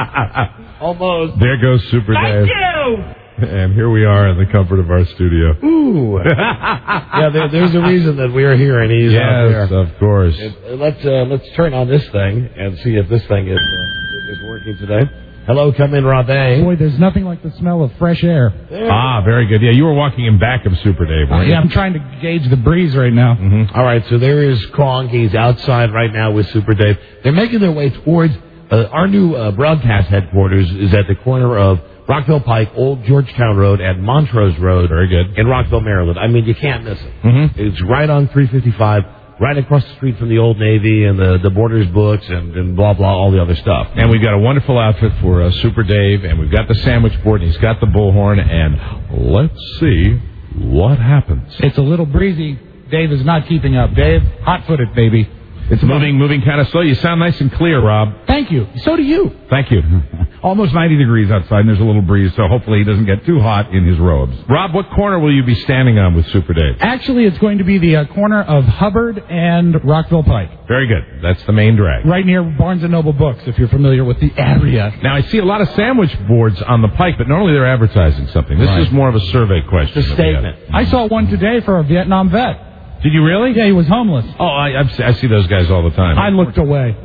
Almost. There goes Super Dave. Thank you. And here we are in the comfort of our studio. Ooh. Yeah, there's a reason that we're here and he's out there. Yes, of course. Let's turn on this thing and see if this thing is working today. Hello, come in, Robé. Boy, there's nothing like the smell of fresh air. Ah, very good. Yeah, you were walking in back of Super Dave, weren't you? Yeah, I'm trying to gauge the breeze right now. Mm-hmm. All right, so there is Kong. He's outside right now with Super Dave. They're making their way towards our new broadcast headquarters is at the corner of Rockville Pike, Old Georgetown Road, and Montrose Road. Very good. In Rockville, Maryland. I mean, you can't miss it. Mm-hmm. It's right on 355, right across the street from the Old Navy and the Borders books and blah, blah, all the other stuff. And we've got a wonderful outfit for Super Dave, and we've got the sandwich board, and he's got the bullhorn, and let's see what happens. It's a little breezy. Dave is not keeping up. Dave, hot-footed, baby. It's moving kind of slow. You sound nice and clear, Rob. Thank you. So do you. Thank you. Almost 90 degrees outside, and there's a little breeze, so hopefully he doesn't get too hot in his robes. Rob, what corner will you be standing on with Super Dave? Actually, it's going to be the corner of Hubbard and Rockville Pike. Very good. That's the main drag. Right near Barnes & Noble Books, if you're familiar with the area. Now, I see a lot of sandwich boards on the Pike, but normally they're advertising something. This is more of a survey question. It's a statement. I saw one today for a Vietnam vet. Did you really? Yeah, he was homeless. Oh, I see those guys all the time. I looked away.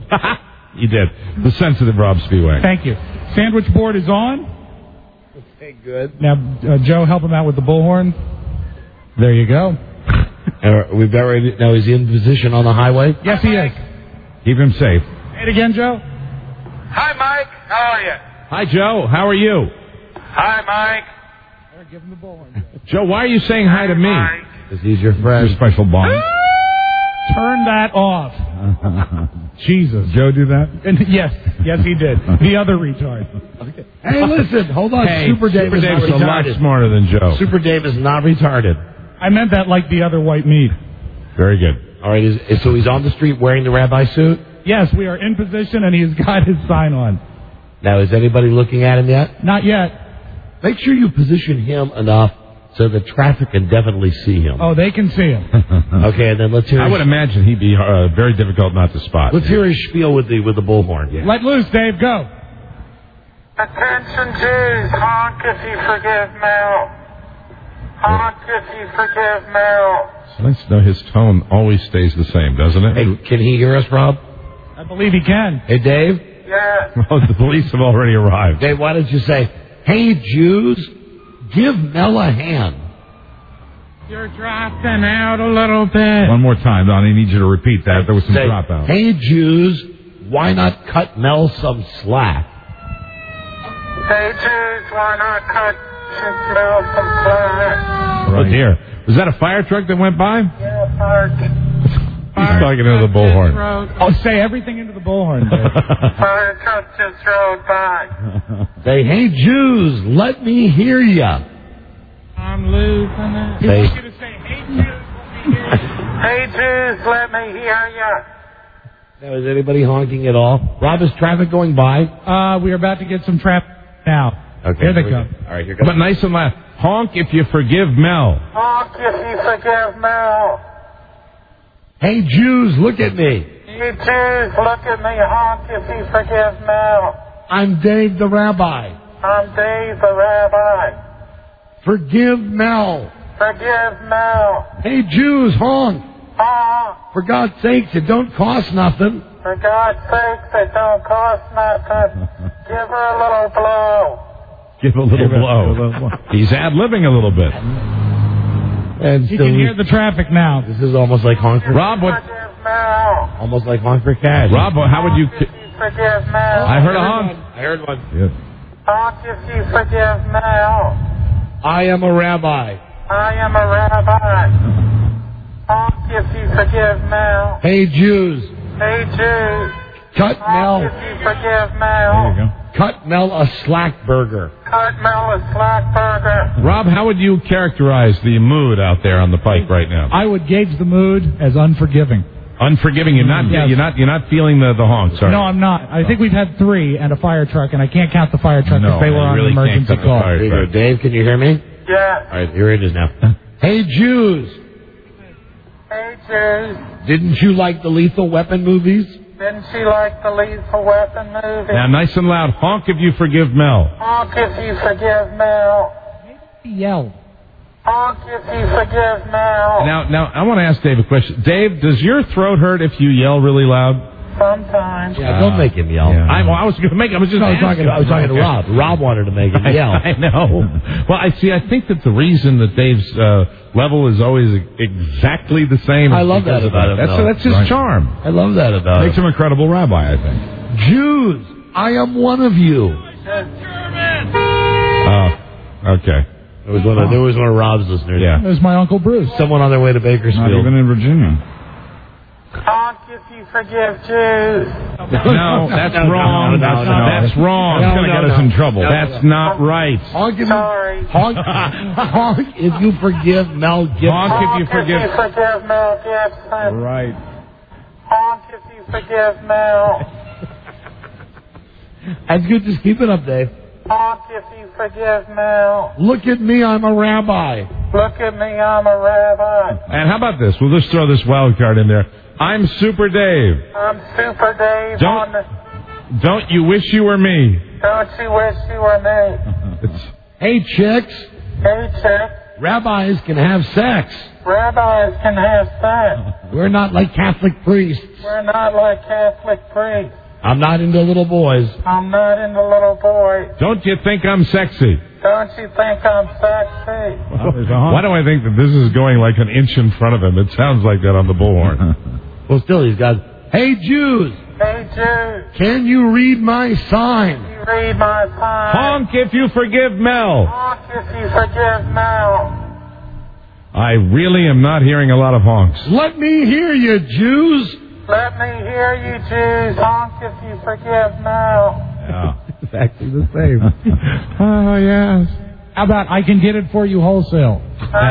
You did. The sensitive Rob Spiewak. Thank you. Sandwich board is on. Okay, good. Now, Joe, help him out with the bullhorn. There you go. We've got ready. Now, is he in position on the highway? Yes, he is. Keep him safe. Say it again, Joe. Hi, Mike. How are you? Hi, Joe. How are you? Hi, Mike. Give him the bullhorn. Joe, why are you saying hi to me? Because he's your friend. Your special bond. Turn that off. Jesus. Joe do that? Yes, he did. The other retard. Okay. Hey, listen, hold on. Hey, Super Dave is not Dave's a lot retarded. smarter than Joe. Super Dave is not retarded. I meant that like the other white meat. Very good. All right, so he's on the street wearing the rabbi suit? Yes, we are in position, and he's got his sign on. Now, is anybody looking at him yet? Not yet. Make sure you position him enough so the traffic can definitely see him. Oh, they can see him. Okay, and then let's hear. I would imagine he'd be very difficult not to spot. Let's hear his spiel with the bullhorn. Yeah. Let loose, Dave. Go. Attention, Jews. Honk if you forgive Mel. Honk if you forgive Mel. It's nice to know his tone always stays the same, doesn't it? Hey, can he hear us, Rob? I believe he can. Hey, Dave? Yes. Oh, the police have already arrived. Dave, why don't you say, hey, Jews, give Mel a hand. You're dropping out a little bit. One more time, Don. I need you to repeat that. There was some Say, dropout. hey, Jews, why not cut Mel some slack? Hey, Jews, why not cut Mel some slack? Oh, dear. Was that a fire truck that went by? Yeah, park. He's talking into the bullhorn. Oh, say everything into the bullhorn, Dave. Fire truck just rode by. Say, hey, Jews, let me hear ya. I'm losing it. Say, You want you to say, hey, Jews, let me Hey, Jews, let me hear you. Now, is anybody honking at all? Rob, is traffic going by? We're about to get some traffic now. Okay, Here they we come. go. All right, here goes. But nice and loud. Honk if you forgive Mel. Honk if you forgive Mel. Hey, Jews, look at me. You Jews, look at me. Honk if you forgive Mel. I'm Dave the Rabbi. I'm Dave the Rabbi. Forgive Mel. Forgive Mel. Hey, Jews, honk. Honk. For God's sakes, it don't cost nothing. For God's sakes, it don't cost nothing. Give her a little blow. Give a little blow. He's ad-libbing a little bit. And You so can hear the traffic now. This is almost like honk for Rob, what? Forgive Mel. Almost like honk for cash. Rob, how would you? Forgive Mel. I heard a honk. I heard one. Yes. Honk if you forgive Mel. I am a rabbi. I am a rabbi. Honk if you forgive Mel. Hey, Jews. Hey, Jews. Cut Honk Mel. if you forgive Mel. There you go. Cut Mel a slack burger. Cut Mel a slack burger. Rob, how would you characterize the mood out there on the pike right now? I would gauge the mood as unforgiving. Unforgiving. You're not. Yes. You're not feeling the honks. Are you? No, I'm not. I think we've had 3 and a fire truck, and I can't count the fire truck No, if they were you on really an emergency can't count the call. fire Here you go. Dave, can you hear me? Yeah. All right, here it is now. Hey, Jews. Hey, Jews. Didn't you like the Lethal Weapon movies? Didn't you like the Lethal Weapon movie? Now, nice and loud. Honk if you forgive Mel. Honk if you forgive Mel. Yell. Honk if you forgive Mel. Now, I want to ask Dave a question. Dave, does your throat hurt if you yell really loud? Sometimes. Yeah, don't make him yell. Yeah. I was going to make. I was just. I was talking to Rob. Rob wanted to make him yell. I know. Well, I think that the reason that Dave's level is always exactly the same. I love that about him. That's his charm. I love that about Makes him. him an incredible rabbi, I think. Jews, I am one of you. Okay. There was one of Rob's listeners. Yeah. There's my Uncle Bruce. Someone on their way to Bakersfield. Not even in Virginia. Honk if you forgive Jews. No, that's wrong. That's wrong. It's going to get us in trouble. That's not right. Honk if Sorry. honk if you forgive Mel Gibson. Honk if you forgive. Mel Gibson. Right. Honk if you forgive Mel. That's good. Just keep it up, Dave. Honk if you forgive Mel. Look at me, I'm a rabbi. Look at me, I'm a rabbi. And how about this? We'll just throw this wild card in there. I'm Super Dave. I'm Super Dave Don't you wish you were me? Don't you wish you were me? Hey, chicks. Hey, chick. Rabbis can have sex. Rabbis can have sex. We're not like Catholic priests. We're not like Catholic priests. I'm not into little boys. I'm not into little boys. Don't you think I'm sexy? Don't you think I'm sexy? Why do I think that this is going like an inch in front of him? It sounds like that on the bullhorn. Well, still, he's got, hey, Jews. Hey, Jews. Can you read my sign? You read my sign. Honk if you forgive Mel. Honk if you forgive Mel. I really am not hearing a lot of honks. Let me hear you, Jews. Let me hear you, Jews. Honk if you forgive Mel. Yeah. Exactly the same. Oh, yes. How about I can get it for you wholesale?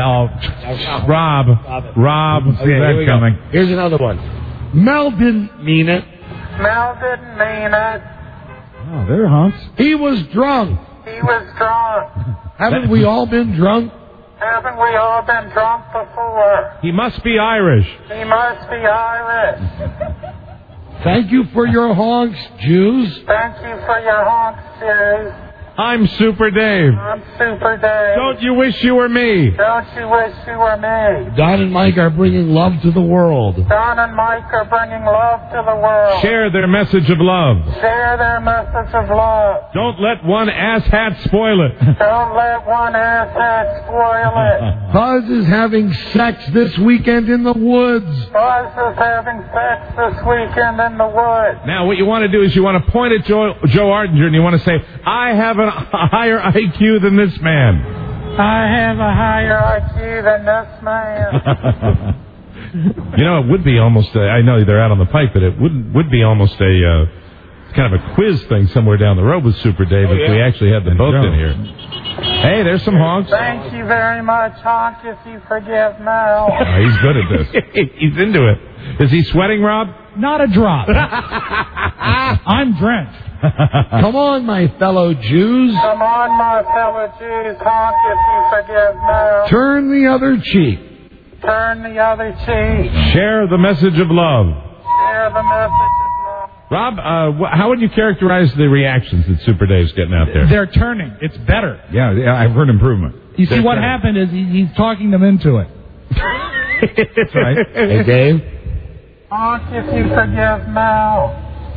Rob, see that coming. Here's another one. Mel didn't mean it. Mel didn't mean it. Oh, there are honks. He was drunk. He was drunk. Haven't we all been drunk? Haven't we all been drunk before? He must be Irish. He must be Irish. Thank you for your honks, Jews. Thank you for your honks, Jews. I'm Super Dave. I'm Super Dave. Don't you wish you were me? Don't you wish you were me? Don and Mike are bringing love to the world. Don and Mike are bringing love to the world. Share their message of love. Share their message of love. Don't let one asshat spoil it. Don't let one asshat spoil it. Buzz is having sex this weekend in the woods. Buzz is having sex this weekend in the woods. Now, what you want to do is you want to point at Joe Ardinger and you want to say, I have a higher IQ than this man. I have a higher IQ than this man. You know, it would be almost, I know they're out on the pike, but it would be almost a kind of a quiz thing somewhere down the road with Super Dave if we actually had them both in here. Hey, there's some honks. Thank you very much, honk, if you forgive Mel. Oh, he's good at this. He's into it. Is he sweating, Rob? Not a drop. I'm drenched. Come on, my fellow Jews. Come on, my fellow Jews, honk, if you forgive Mel. Turn the other cheek. Turn the other cheek. Share the message of love. Share the message of love. Rob, how would you characterize the reactions that Super Dave's getting out there? They're turning. It's better. Yeah, I've heard improvement. You see, what happened is he's talking them into it. That's right. Hey, Dave. Honk, if you forgive Mel.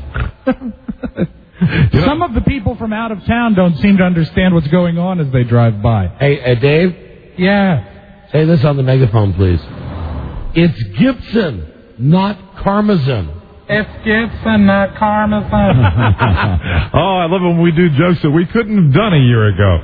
Some of the people from out of town don't seem to understand what's going on as they drive by. Hey, Dave? Yeah. Say this on the megaphone, please. It's Gibson, not Karmazin. It's Gibson, not Karmazin. Oh, I love it when we do jokes that we couldn't have done a year ago.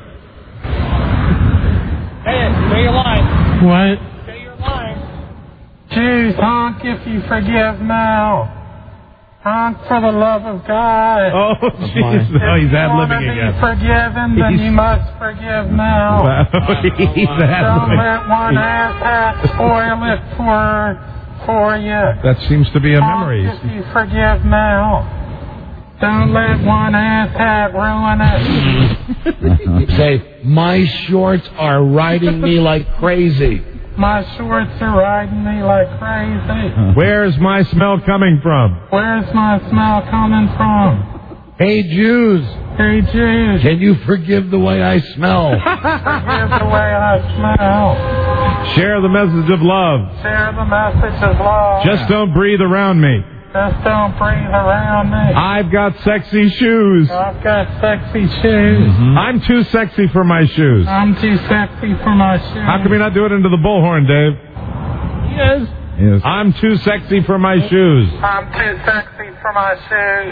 Hey, say your line. What? Say your line. Jews, honk, if you forgive Mel. Honk for the love of God. Oh, jeez. Oh, he's ad-libbing again. If you want to be forgiven, then you must forgive Mel. He's Don't let one asshat spoil it for you. That seems to be a memory. Honk if you forgive Mel. Don't let one asshat ruin it. Say, my shorts are riding me like crazy. My shorts are riding me like crazy. Where's my smell coming from? Where's my smell coming from? Hey, Jews. Hey, Jews. Can you forgive the way I smell? Forgive the way I smell. Share the message of love. Share the message of love. Just don't breathe around me. Just don't breathe around me. I've got sexy shoes. I've got sexy shoes. I'm too sexy for my shoes. I'm too sexy for my shoes. How come you not do it into the bullhorn, Dave? Yes. Yes. I'm too sexy for my shoes. I'm too sexy for my shoes.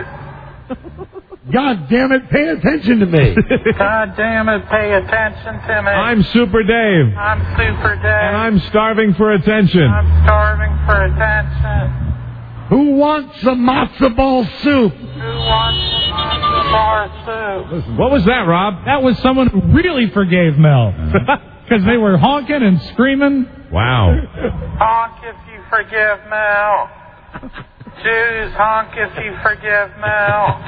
God damn it, pay attention to me. God damn it, pay attention to me. I'm Super Dave. I'm Super Dave. And I'm starving for attention. I'm starving for attention. Who wants some matzo ball soup? Who wants some matzo ball soup? What was that, Rob? That was someone who really forgave Mel. Because they were honking and screaming. Wow. Honk if you forgive Mel. Jews, honk if you forgive Mel.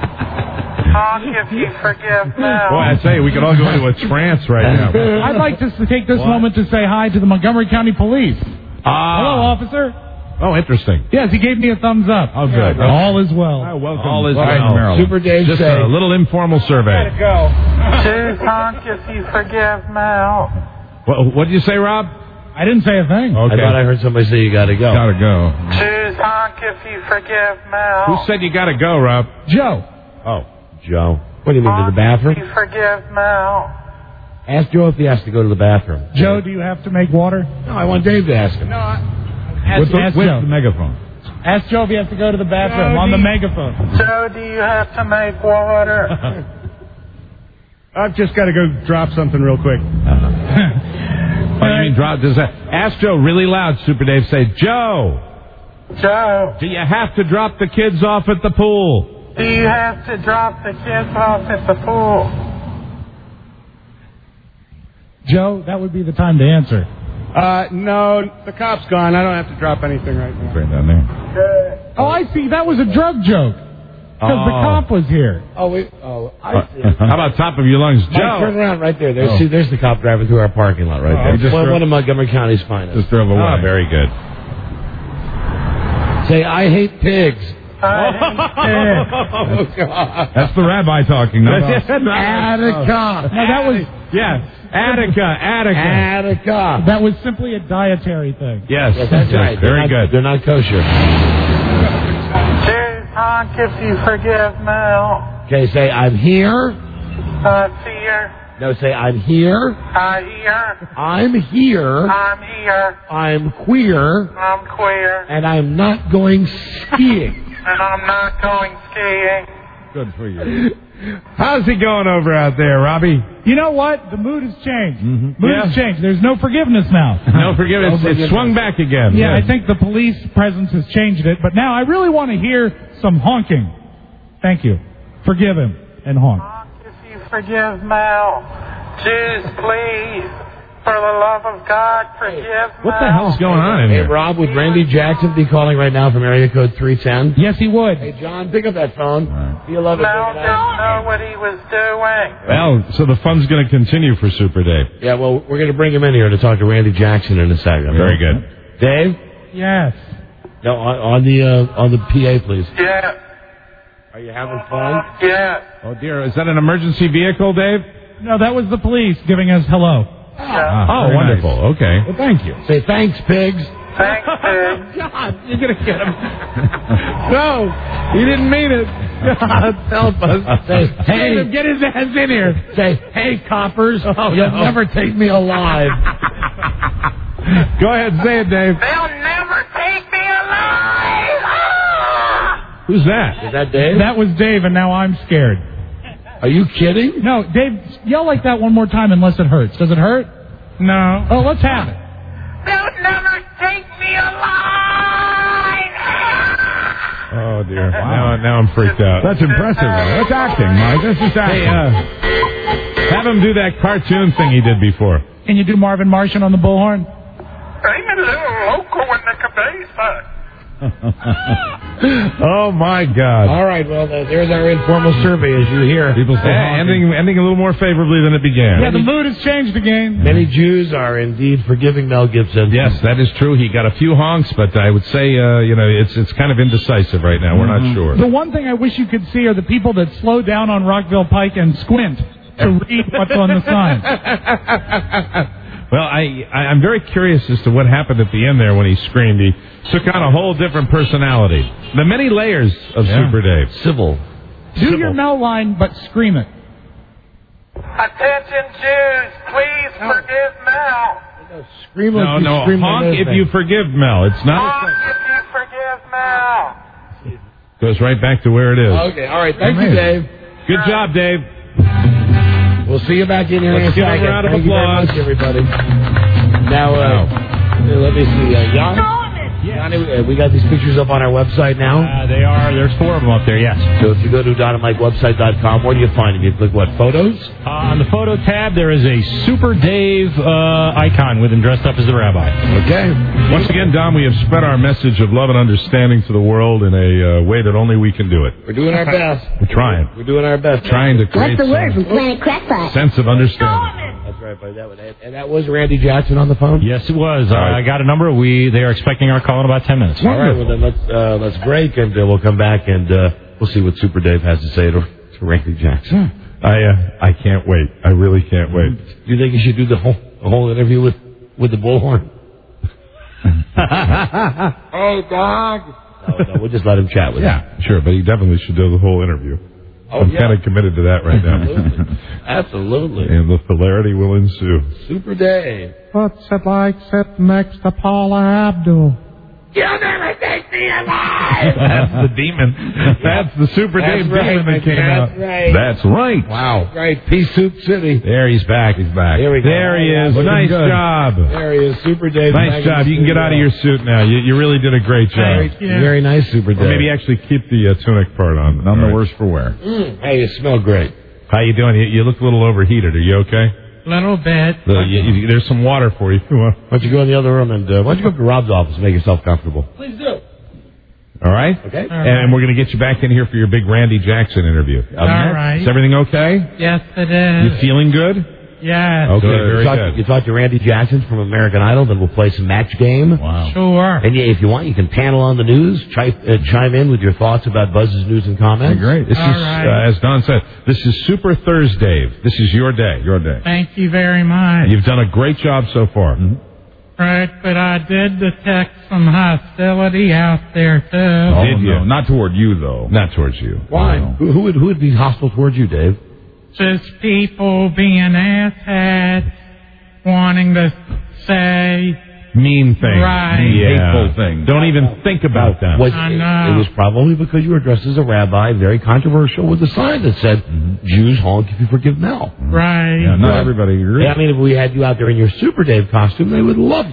Honk if you forgive Mel. Boy, I tell you, we could all go into a trance right now. I'd like to take this moment to say hi to the Montgomery County Police. Hello, officer. Oh, interesting. Yes, he gave me a thumbs up. Oh, good. All is well. Welcome. All is Right, well. Maryland. Super Dave Just say, a little informal survey. Go. Jews, honk if you forgive Mel. What did you say, Rob? I didn't say a thing. Okay. I thought I heard somebody say you gotta go. Gotta go. Jews, honk if you forgive Mel. Who said you gotta go, Rob? Joe. Oh. Joe. What do you mean, to the Honk bathroom? if you forgive Mel. Ask Joe if he has to go to the bathroom. Joe, do you have to make water? No, I want Dave to ask him. No, With ask the Joe. megaphone. Ask Joe if he has to go to the bathroom on the megaphone. Joe, do you have to make water? I've just got to go drop something real quick. Oh, you mean drop? Does that? Ask Joe really loud, Super Dave. Say, Joe. Joe, Do you have to drop the kids off at the pool? do you have to drop the kids off at the pool? Joe, that would be the time to answer. No, the cop's gone. I don't have to drop anything right now. Right down there. Good. Oh, I see. That was a drug joke. Because the cop was here. Oh, wait. Oh, I see. How about top of your lungs, Mike, Joe? turn around right there. There's, Oh. see, there's the cop driving through our parking lot right there. just One of Montgomery County's finest. Just drove away. Ah, very good. Say, I hate pigs. Oh, God. That's the rabbi talking. Not us. Attica. No, that was Attica. that was simply a dietary thing. Yes, That's right. Very good. They're not kosher. Jews, honk if you forgive Mel. Okay, say, I'm here. Fear, No, say, I'm here. here, I'm here. I'm here, I'm queer. I'm queer, And I'm not going skiing. and I'm not going skiing. Good for you. How's he going over out there, Robbie? You know what? The mood has changed. Mood Yeah. has changed. There's no forgiveness now. No forgiveness. It's swung back again. Yeah, I think the police presence has changed it. But now I really want to hear some honking. Thank you. Forgive him and honk. If you forgive Mel. Jews, please. For the love of God, forgive Mel. What the hell's going on in Hey, here? Rob, would Randy Jackson be calling right now from area code 310? Yes, he would. Hey, John, pick up that phone. You love it. Mel didn't know what he was doing. Well, so the fun's going to continue for Super Dave. Yeah, well, we're going to bring him in here to talk to Randy Jackson in a second. Very good. Dave? Yes. No, on the PA, please. Yeah. Are you having fun? Yeah. Oh, dear. Is that an emergency vehicle, Dave? No, that was the police giving us hello. Oh, wonderful. Nice. Okay. Well, thank you. Say thanks, pigs. Thanks, Pig. God, you're going to get him. No, he didn't mean it. God, help us. Say, hey, Get his ass in here. say, hey, coppers, you'll never take me alive. Go ahead, say it, Dave. They'll never take me alive. Who's that? Is that Dave? That was Dave, and now I'm scared. Are you kidding? No, Dave, yell like that one more time unless it hurts. Does it hurt? No. Oh, let's have it. They'll never take me alive. Oh, dear. Now I'm freaked out. That's impressive, though. That's acting, Mike. That's just acting. Hey, have him do that cartoon thing he did before. Can you do Marvin Martian on the bullhorn? I'm a little loco in the cabeza. Oh, my God. All right, well, there's our informal survey, as you hear. People say, ending a little more favorably than it began. Yeah, the mood has changed again. Many Jews are indeed forgiving Mel Gibson. Yes, that is true. He got a few honks, but I would say, it's kind of indecisive right now. We're not sure. The one thing I wish you could see are the people that slow down on Rockville Pike and squint to read what's on the sign. Well, I'm very curious as to what happened at the end there when he screamed. He took on a whole different personality. The many layers of Super Dave. Civil. Do your Mel line, but scream it. Attention, Jews, please forgive Mel. Scream like you No, scream honk like if you forgive Mel. It's not. Honk if you forgive Mel. Goes right back to where it is. Okay, all right. Thank you, Dave. Good job, Dave. We'll see you back in here Let's in a give him a second. round of Thank you very applause. much, everybody. Now, let me see. Jan? Johnny, we got these pictures up on our website now. They are. There's 4 of them up there, yes. So if you go to DonandMikeWebsite.com, where do you find them? You click what, photos? On the photo tab, there is a Super Dave icon with him dressed up as the rabbi. Okay. Once again, Don, we have spread our message of love and understanding to the world in a way that only we can do it. We're doing our best. We're trying. We're doing our best. Trying to create What's the word from Planet Crackpot? sense of understanding. That's right, buddy. And that was Randy Jackson on the phone? Yes, it was. I got a number. They are expecting our call in about 10 minutes. All right, well then let's break and we'll come back and we'll see what Super Dave has to say to Randy Jackson. I can't wait. I really can't wait. Do you think you should do the whole interview with the bullhorn? Hey, dog. No, we'll just let him chat with him. Yeah, sure, but he definitely should do the whole interview. I'm kind of committed to that right now. Absolutely. And the hilarity will ensue. Super Dave. What's it like sitting next to Paula Abdul? You'll never take me alive. That's the demon. That's the Super Dave demon that came out. Right. That's right. Wow. Right. Pea Soup City. There he's back. He's back. Here we go. There he is. Looking Nice good. job. There he is. Super Dave. Nice job. You can get out of your suit now. You really did a great job. Very nice, Super Dave. Or maybe actually keep the tunic part on. None the worse for wear. Hey, you smell great. How you doing? You look a little overheated. Are you okay? Little bit. There's some water for you. Why don't you go in the other room and why don't you go to Rob's office and make yourself comfortable? Please do. All right? Okay. And we're going to get you back in here for your big Randy Jackson interview. All right. Is everything okay? Yes, it is. You feeling good? Yes. Okay, very good. You talk to Randy Jackson from American Idol, then we'll play some match game. Wow. Sure. And if you want, you can panel on the news, chime in with your thoughts about Buzz's news and comments. Great. This is, as Don said, this is Super Thursday. This is your day. Your day. Thank you very much. You've done a great job so far. Mm-hmm. Right, but I did detect some hostility out there, too. Oh, Did you? no. Not toward you, though. Not towards you. Why? No. Who would be hostile towards you, Dave? Just people being assheads, wanting to say Mean things. Right. Hateful things. Don't even think about them. I know. It was probably because you were dressed as a rabbi, very controversial, with a sign that said, Jews honk if you forgive Mel. Right. Yeah, not everybody agrees. Yeah, I mean, if we had you out there in your Super Dave costume, they would love you.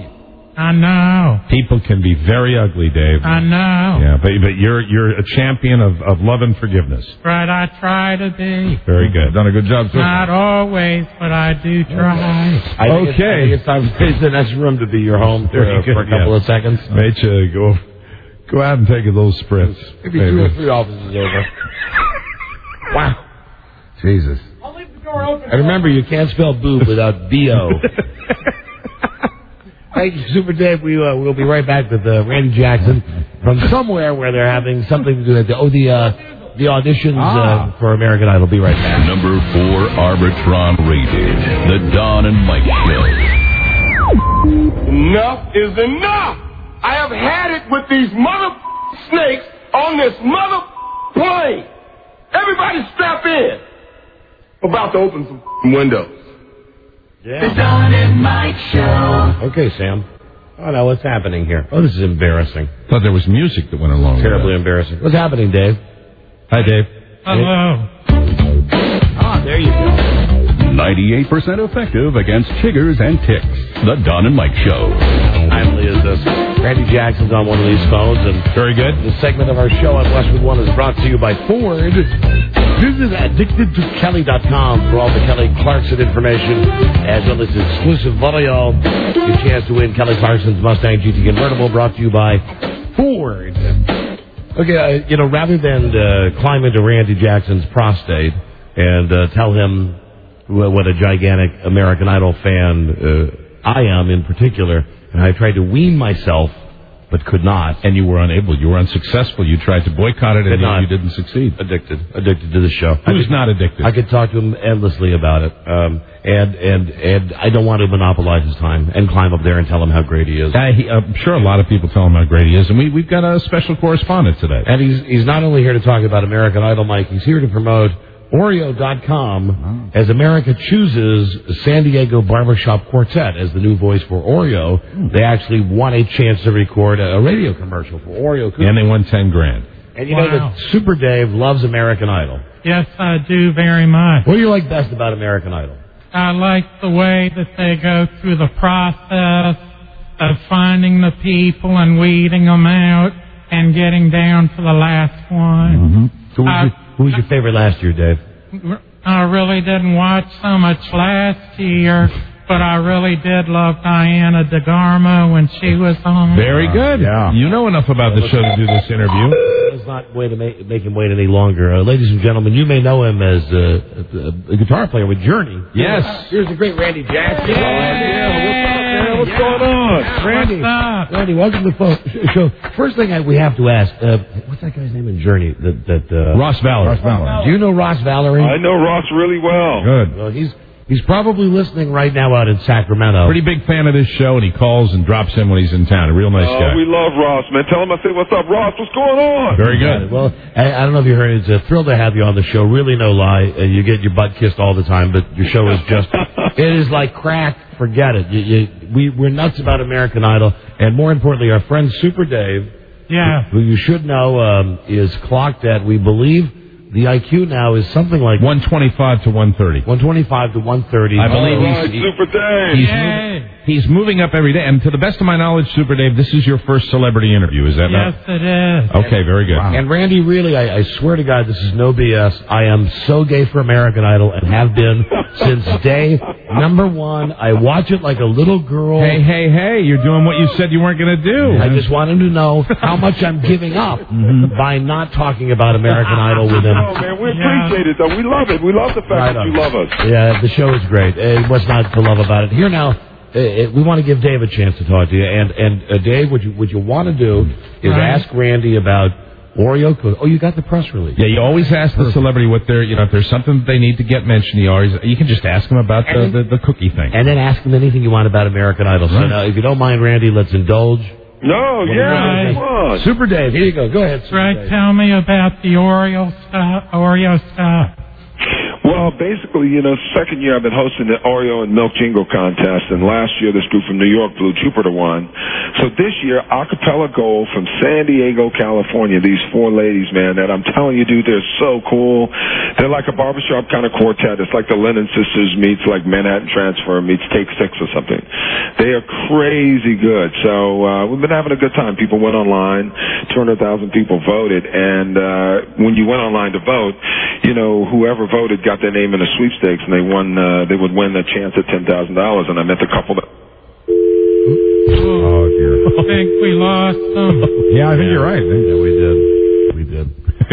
I know. People can be very ugly, Dave. I know. Yeah, but you're a champion of love and forgiveness. Right, I try to be. Very good. Done a good job, sir. Not always, but I do try. I think it's time to face the next room to be your home for a couple of seconds. Mate, go out and take those sprints. Maybe 2 or 3 offices over. Wow. Jesus. I'll leave the door open. And remember, you can't spell boob without B-O. Thank you, Super Dave. We'll be right back with Randy Jackson from somewhere where they're having something to do with the auditions for American Idol. Be right back. Number 4 Arbitron rated, The Don and Mike Show. Enough is enough! I have had it with these mother snakes on this mother plane. Everybody strap in. I'm about to open some windows. Yeah. The Don and Mike Show. Okay, Sam. Oh, no, what's happening here? Oh, this is embarrassing. Thought there was music that went along with Terribly embarrassing. What's happening, Dave? Hi, Dave. Hello. Ah, there you go. 98% effective against chiggers and ticks. The Don and Mike Show. Finally, is this Randy Jackson's on one of these phones, and very good. The segment of our show on Westwood One is brought to you by Ford. Visit addictedtokelly.com for all the Kelly Clarkson information, as well as exclusive video. Your chance to win Kelly Clarkson's Mustang GT convertible, brought to you by Ford. Okay, rather than climb into Randy Jackson's prostate and tell him what a gigantic American Idol fan I am in particular, and I tried to wean myself, but could not. And you were unable. You were unsuccessful. You tried to boycott it, and you didn't succeed. Addicted to the show. Who's not addicted? I could talk to him endlessly about it, and I don't want to monopolize his time and climb up there and tell him how great he is. I'm sure a lot of people tell him how great he is, and we've got a special correspondent today. And he's not only here to talk about American Idol, Mike. He's here to promote Oreo.com as America chooses San Diego Barbershop Quartet as the new voice for Oreo. They actually won a chance to record a radio commercial for Oreo cookies. And they won $10,000. And you know that Super Dave loves American Idol. Yes, I do very much. What do you like best about American Idol? I like the way that they go through the process of finding the people and weeding them out and getting down to the last one. So who was your favorite last year, Dave? I really didn't watch so much last year, but I really did love Diana DeGarmo when she was on. Very good. Yeah. You know enough about the show to do this interview. Let's not make him wait any longer. Ladies and gentlemen, you may know him as a guitar player with Journey. Yes. Here's the great Randy Jackson. What's going on? Randy, welcome to the show. First thing we have to ask, what's that guy's name in Journey? Ross Valory. Do you know Ross Valory? I know Ross really well. Good. Well, he's probably listening right now out in Sacramento. Pretty big fan of this show, and he calls and drops in when he's in town. A real nice guy. We love Ross, man. Tell him I say, what's up, Ross? What's going on? Very good. Well, I don't know if you heard it. It's a thrill to have you on the show. Really, no lie. You get your butt kissed all the time, but your show is just, it is like crack. Forget it. We're nuts about American Idol. And more importantly, our friend Super Dave, who you should know, is clocked at, we believe, the IQ now is something like 125 to 130. 125 to 130. I believe Super Dave. He's moving up every day. And to the best of my knowledge, Super Dave, this is your first celebrity interview. Is that right? Yes, it is. Okay, very good. Wow. And Randy, really, I swear to God, this is no BS. I am so gay for American Idol and have been since day number one. I watch it like a little girl. Hey, you're doing what you said you weren't going to do. I just want him to know how much I'm giving up by not talking about American Idol with him. Oh, man, we appreciate it, though. We love it. We love the fact that you love us. Yeah, the show is great. What's not to love about it? Here now, we want to give Dave a chance to talk to you. And Dave, what you want to do is ask Randy about Oreo cookies. Oh, you got the press release. Yeah, you always ask the celebrity what they're, if there's something that they need to get mentioned, you can just ask them about the cookie thing. And then ask them anything you want about American Idol. So now, if you don't mind, Randy, let's indulge. No, come on. Super Dave, here you go. Go ahead, Super Dave. Tell me about the Oreo stuff. Well, Well, basically, second year I've been hosting the Oreo and Milk Jingle contest, and last year this group from New York, Blue Jupiter, won. So this year, acapella gold from San Diego, California. These 4 ladies, man, that I'm telling you, dude, they're so cool. They're like a barbershop kind of quartet. It's like the Lennon Sisters meets like Manhattan Transfer meets Take 6 or something. They are crazy good. So we've been having a good time. People went online. 200,000 people voted, and when you went online to vote, whoever voted got their name in a sweepstakes, and they won. They would win a chance at $10,000. And I met a couple that. Oh dear! I think we lost them. Yeah, I think you're right. Yeah, we did. We did.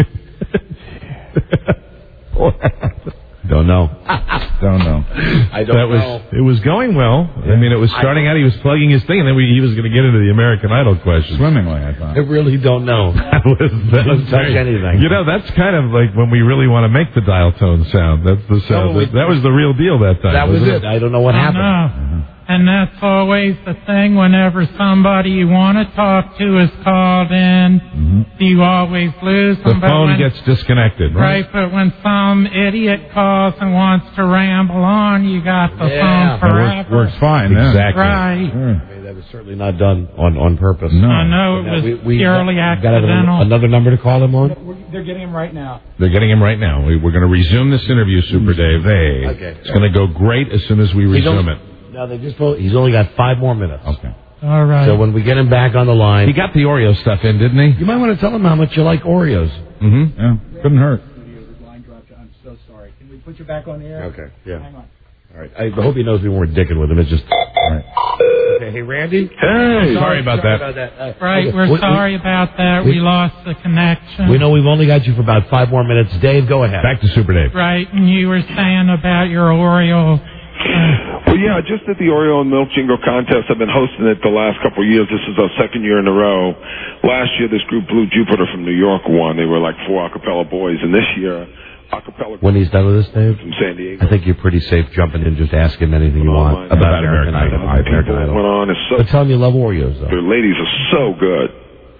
Don't know. Don't know. I don't know. It was going well. I mean, it was starting out. He was plugging his thing, and then he was going to get into the American Idol question. Swimmingly, I thought. I really don't know. That doesn't touch anything. That's kind of like when we really want to make the dial tone sound. That's the sound. That was the real deal that time. That was it. I don't know what happened. And that's always the thing whenever somebody you want to talk to is called in, you always lose them. The phone gets disconnected, right? Right, but when some idiot calls and wants to ramble on, you got the phone forever. Works fine. Exactly. Right. I mean, that was certainly not done on purpose. No. I know it was purely accidental. Another number to call him on? They're getting him right now. They're getting him right now. We're going to resume this interview, Super Dave. Okay. It's going to go great as soon as we resume it. No, he's only got 5 more minutes. Okay. All right. So when we get him back on the line... He got the Oreo stuff in, didn't he? You might want to tell him how much you like Oreos. Mm-hmm. Yeah, couldn't hurt. Line dropped. I'm so sorry. Can we put you back on the air? Okay, yeah. Hang on. All right. I hope he knows we weren't dicking with him. It's just... All right. Okay, hey, Randy? Hey! Sorry about that. Right, okay. we're sorry about that. We lost the connection. We know we've only got you for about 5 more minutes. Dave, go ahead. Back to Super Dave. Right, and you were saying about your Oreo... Well, yeah, I just did the Oreo and Milk Jingle contest. I've been hosting it the last couple of years. This is our second year in a row. Last year, this group, Blue Jupiter from New York, won. They were like 4 a cappella boys. And this year, a cappella... When he's done with this, Dave? From San Diego. I think you're pretty safe jumping in. Just ask him anything you want about American Idol. American Idol. Went on. But tell him you love Oreos, though. The ladies are so good.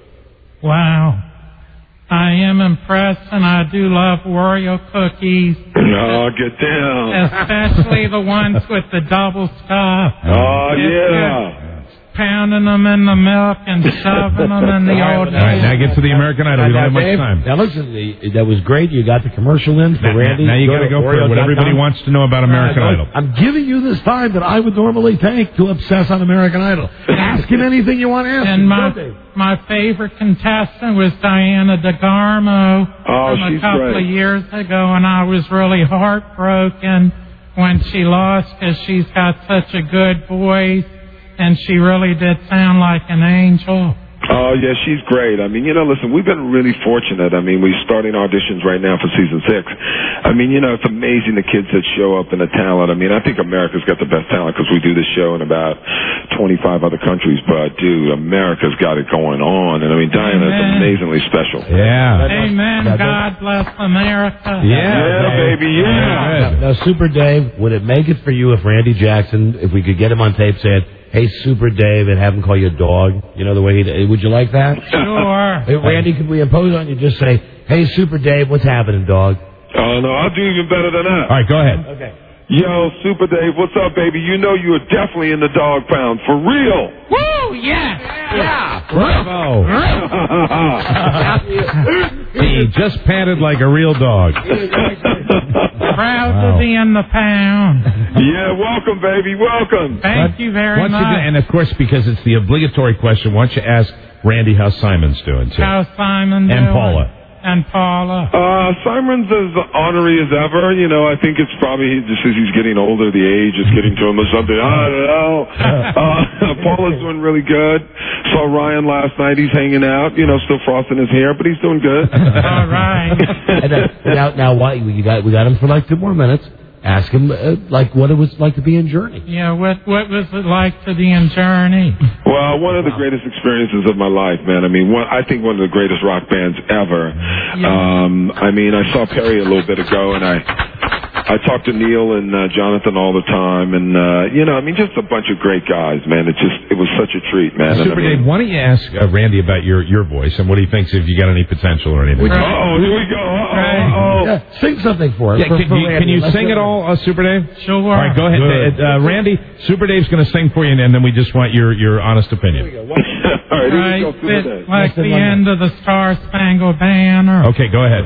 Wow. I am impressed, and I do love Oreo cookies. Oh, get down. Especially the ones with the double stuff. Oh, yeah. Pounding them in the milk and shoving them in the old... All right, now get to the American Idol. We don't have much time. Now, listen, that was great. You got the commercial in for Randy. Now you got to go for what everybody wants to know about American Idol. I'm giving you this time that I would normally take to obsess on American Idol. Ask him anything you want to ask him. And my favorite contestant was Diana DeGarmo from a couple of years ago, and I was really heartbroken when she lost because she's got such a good voice, and she really did sound like an angel. Oh, yeah, she's great. I mean, listen, we've been really fortunate. I mean, we're starting auditions right now for season 6. I mean, it's amazing the kids that show up and the talent. I mean, I think America's got the best talent because we do this show in about 25 other countries. But, dude, America's got it going on. And, I mean, Diana's amazingly special. Yeah. Amen. God bless America. Yeah, baby, yeah. Now, Super Dave, would it make it for you if Randy Jackson, if we could get him on tape, said, "Hey, Super Dave," and have him call you a dog? You know the way would you like that? Sure. Hey, Randy, could we impose on you just say, "Hey, Super Dave, what's happening, dog?" Oh, no, I'll do even better than that. All right, go ahead. Okay. Yo, Super Dave, what's up, baby? You know you are definitely in the dog pound. For real. Woo, yes. Yeah. Bravo. He just panted like a real dog. Proud to be in the pound. Yeah, welcome, baby, welcome. Thank you very much. And, of course, because it's the obligatory question, why don't you ask Randy how Simon's doing, too? How's Simon doing? And Paula. And Paula. Simon's as ornery as ever. I think it's probably just as he's getting older, the age is getting to him or something. I don't know. Paula's doing really good. Saw Ryan last night. He's hanging out, still frosting his hair, but he's doing good. All right. And now, why we got him for like 2 more minutes. Ask him, what it was like to be in Journey. Yeah, what was it like to be in Journey? Well, one of the greatest experiences of my life, man. I mean, I think one of the greatest rock bands ever. Yeah. I mean, I saw Perry a little bit ago, and I talk to Neil and Jonathan all the time, and just a bunch of great guys, man. It was such a treat, man. Super Dave, why don't you ask Randy about your voice and what he thinks if you got any potential or anything? Oh, here we go. Yeah, sing something for us. Yeah, can you sing it all, Super Dave? Sure. All right, go ahead. Randy, Super Dave's going to sing for you, and then we just want your honest opinion. All right, here we go. It's like the end of the Star Spangled Banner. Okay, go ahead.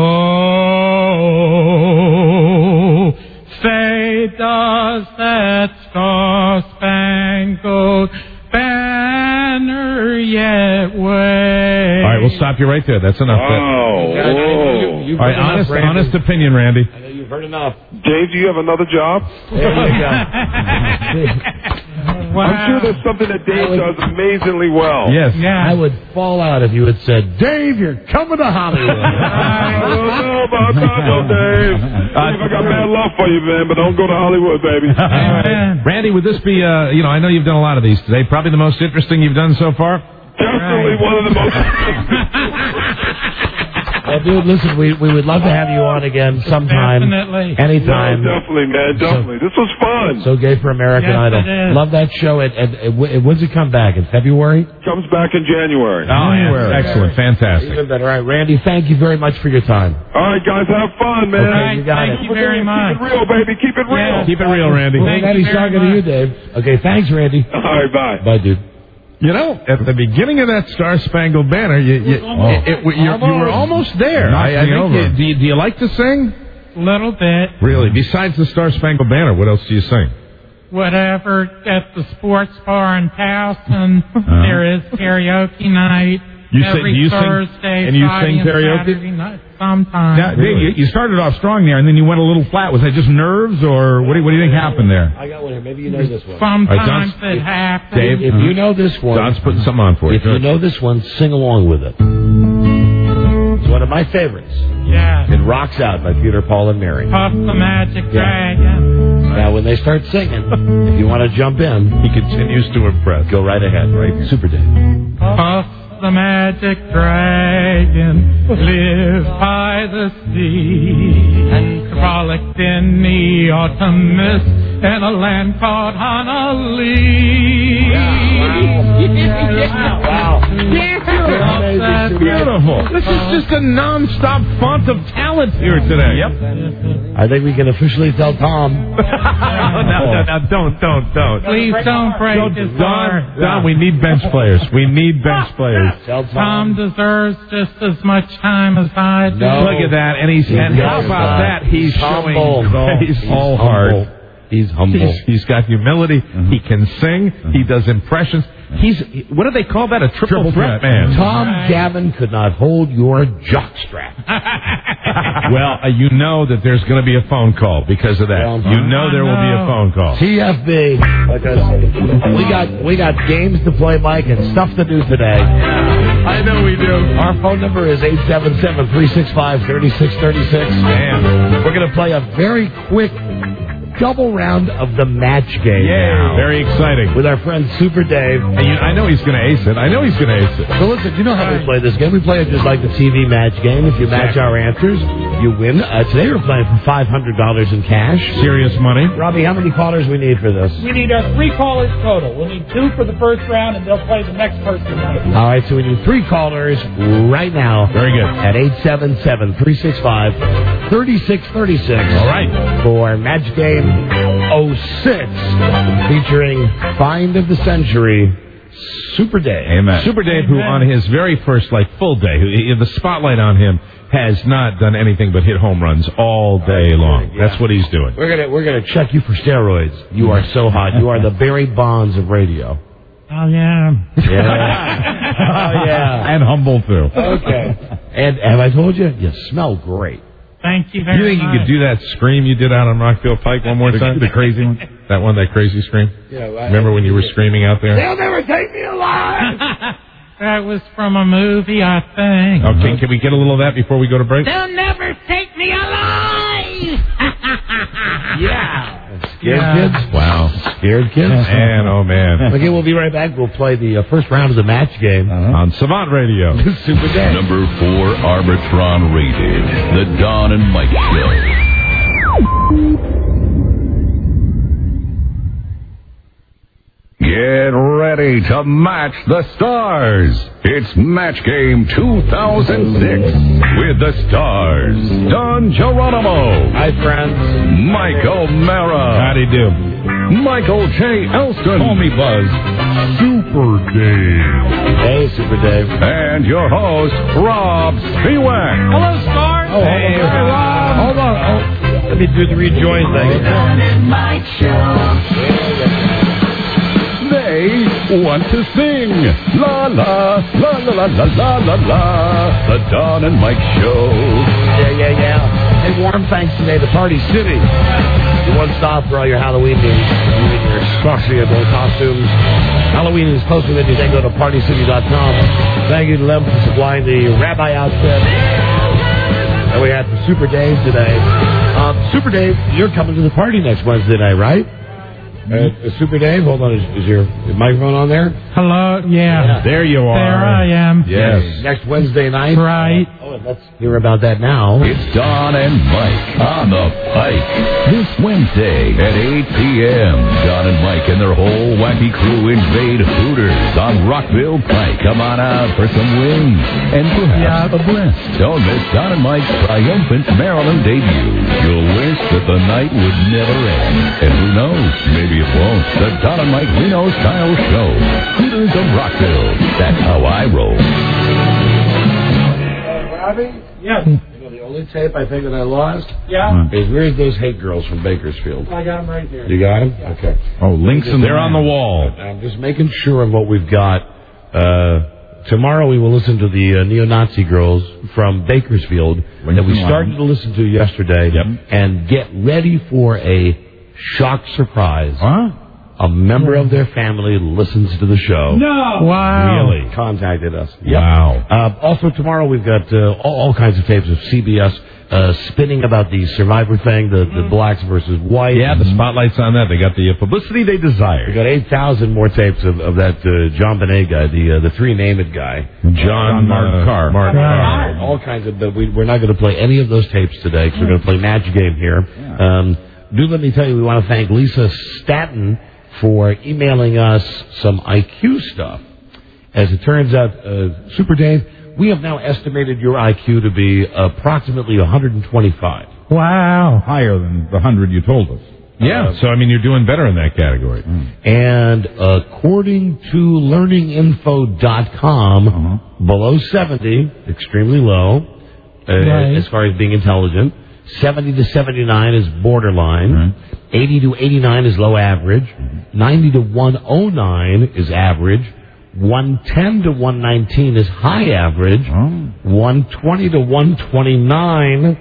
Oh, say does that Star Spangled Banner yet wave? All right, we'll stop you right there. That's enough. All right, honest opinion, Randy. I know you've heard enough. Dave, do you have another job? There you go. Wow. I'm sure there's something that Dave does amazingly well. Yes. I would fall out if you had said, Dave, you're coming to Hollywood. I don't know about that, no, Dave. I got mad love for you, man, but don't go to Hollywood, baby. Randy, would this be, I know you've done a lot of these today, probably the most interesting you've done so far? Definitely one of the most Well, dude, listen, we would love to have you on again sometime. Definitely. Anytime. No, definitely, man, definitely. This was fun. So Gay for American Yes, Idol. it is. Love that show. When's it come back? In February? Comes back in January. Excellent. Fantastic. Even better. All right, Randy, thank you very much for your time. All right, guys, have fun, man. Okay, you got Thank you very much. Keep it real, baby. Keep it real. Keep it real, Randy. Randy's talking to you, Dave. Okay, thanks, Randy. All right, bye. Bye, dude. At the beginning of that Star Spangled Banner, you were almost there. Do you like to sing? Little bit. Really? Besides the Star Spangled Banner, what else do you sing? Whatever at the sports bar in Towson, there is karaoke night. Every Thursday, and you Friday, sing and karaoke? Saturday night, sometimes. Now, Dave, you started off strong there, and then you went a little flat. Was that just nerves, or what do you think happened there? I got one here. Maybe you know this one. Sometimes it happens. Dave, if you know this one, Don's putting something on for you. If you know this one, sing along with it. It's one of my favorites. Yeah. It rocks out by Peter, Paul, and Mary. Puff the Magic Dragon. Now, when they start singing, if you want to jump in, he continues to impress. Go right ahead. Right, Super Dave. Puff the Magic Dragon lived by the sea and frolicked in the autumn mist in a land called Honolulu. Wow. Beautiful. This is just a non-stop font of talent here today. Yep. I think we can officially tell Tom. No, don't. Please don't break his heart. Don, we need bench players. We need bench players. Tom deserves just as much time as I do. No. Look at that, and how about that? He's showing he's all hard. He's humble. He's got humility. He can sing. He does impressions. What do they call that? A triple threat man. Tom Gavin could not hold your jockstrap. Well, you know that there's going to be a phone call because of that. You know there will be a phone call. TFB. We got games to play, Mike, and stuff to do today. I know we do. Our phone number is 877-365-3636. Man. We're going to play a very quick double round of the match game. Yeah, very exciting. With our friend Super Dave. And I know he's going to ace it. So listen, you know how we play this game. We play it just like the TV match game. If you match our answers, you win. Today we're playing for $500 in cash. Serious money. Robbie, how many callers we need for this? We need 3 callers total. We'll need 2 for the first round, and they'll play the next person. All right, so we need 3 callers right now. Very good. At 877-365-3636. All right. For match game 06, featuring Find of the Century, Super Dave. Amen. Super Dave, who on his very first full day, the spotlight on him has not done anything but hit home runs all day long. Yeah. That's what he's doing. We're gonna check you for steroids. You are so hot. You are the Barry Bonds of radio. Oh, yeah. Oh, yeah. And humble, too. Okay. And have I told you? You smell great. Thank you very much. You think you could do that scream you did out on Rockville Pike one more time? The crazy one? That crazy scream? Yeah. Remember when you were screaming out there? They'll never take me alive! That was from a movie, I think. Okay, can we get a little of that before we go to break? They'll never take me alive! Yeah. Scared kids? Wow. Scared kids? Man, oh man. Okay, we'll be right back. We'll play the first round of the match game on Savant Radio. Super Dave. Number 4 Arbitron rated. The Don and Mike Show. Get ready to match the stars. It's Match Game 2006 with the stars. Don Geronimo. Hi, friends. Mike O'Mara. Howdy do. Michael J. Elston. Call me Buzz. Super Dave. Hey, Super Dave. And your host, Rob Spiewak. Hello, stars. Oh, hey, Rob. Hold on. Oh, let me do the rejoin thing. They want to sing. La la, la la la la la la la. The Don and Mike Show. Yeah. Hey, warm thanks today to Party City. Your one stop for all your Halloween needs. You and your Sparsiable costumes. Halloween is closer than you think. Go to partycity.com. Thank you to them for supplying the rabbi outfit that we had for Super Dave today. Super Dave, you're coming to the party next Wednesday night, right? Super Dave, hold on. Is your microphone on there? Hello, yeah. There you are. There I am. Yes. Next Wednesday night. Right. Let's hear about that now. It's Don and Mike on the Pike. This Wednesday at 8 p.m. Don and Mike and their whole wacky crew invade Hooters on Rockville Pike. Come on out for some wings and perhaps a breast. Don't miss Don and Mike's triumphant Maryland debut. You'll wish that the night would never end. And who knows, maybe it won't. The Don and Mike Reno Style Show. Hooters of Rockville. That's how I roll. Robbie? Yes. You know, the only tape I think that I lost Yeah. is Where's Those Hate Girls from Bakersfield. I got them right here. You got them? Okay. Oh, links in there on the wall. I'm just making sure of what we've got. Tomorrow we will listen to the neo-Nazi girls from Bakersfield that we started to listen to yesterday. Yep. And get ready for a shock surprise. Huh? A member of their family listens to the show. No. Wow. Really? Contacted us. Yep. Wow. Also tomorrow we've got all kinds of tapes of CBS spinning about the Survivor thing, the blacks versus white. Yeah, the spotlight's on that. They got the publicity they desire. We got 8,000 more tapes of that John Bonet guy, the three-named guy. John Martin Carr. Martin Carr. All kinds of, but we're not going to play any of those tapes today because we're going to play Match Game here. Do let me tell you, we want to thank Lisa Staton for emailing us some IQ stuff. As it turns out, Super Dave, we have now estimated your IQ to be approximately 125. Wow. Higher than the 100 you told us. Yeah, so I mean, you're doing better in that category. And according to learninginfo.com, below 70, extremely low, as far as being intelligent. 70 to 79 is borderline. 80 to 89 is low average. 90 to 109 is average. 110 to 119 is high average. 120 to 129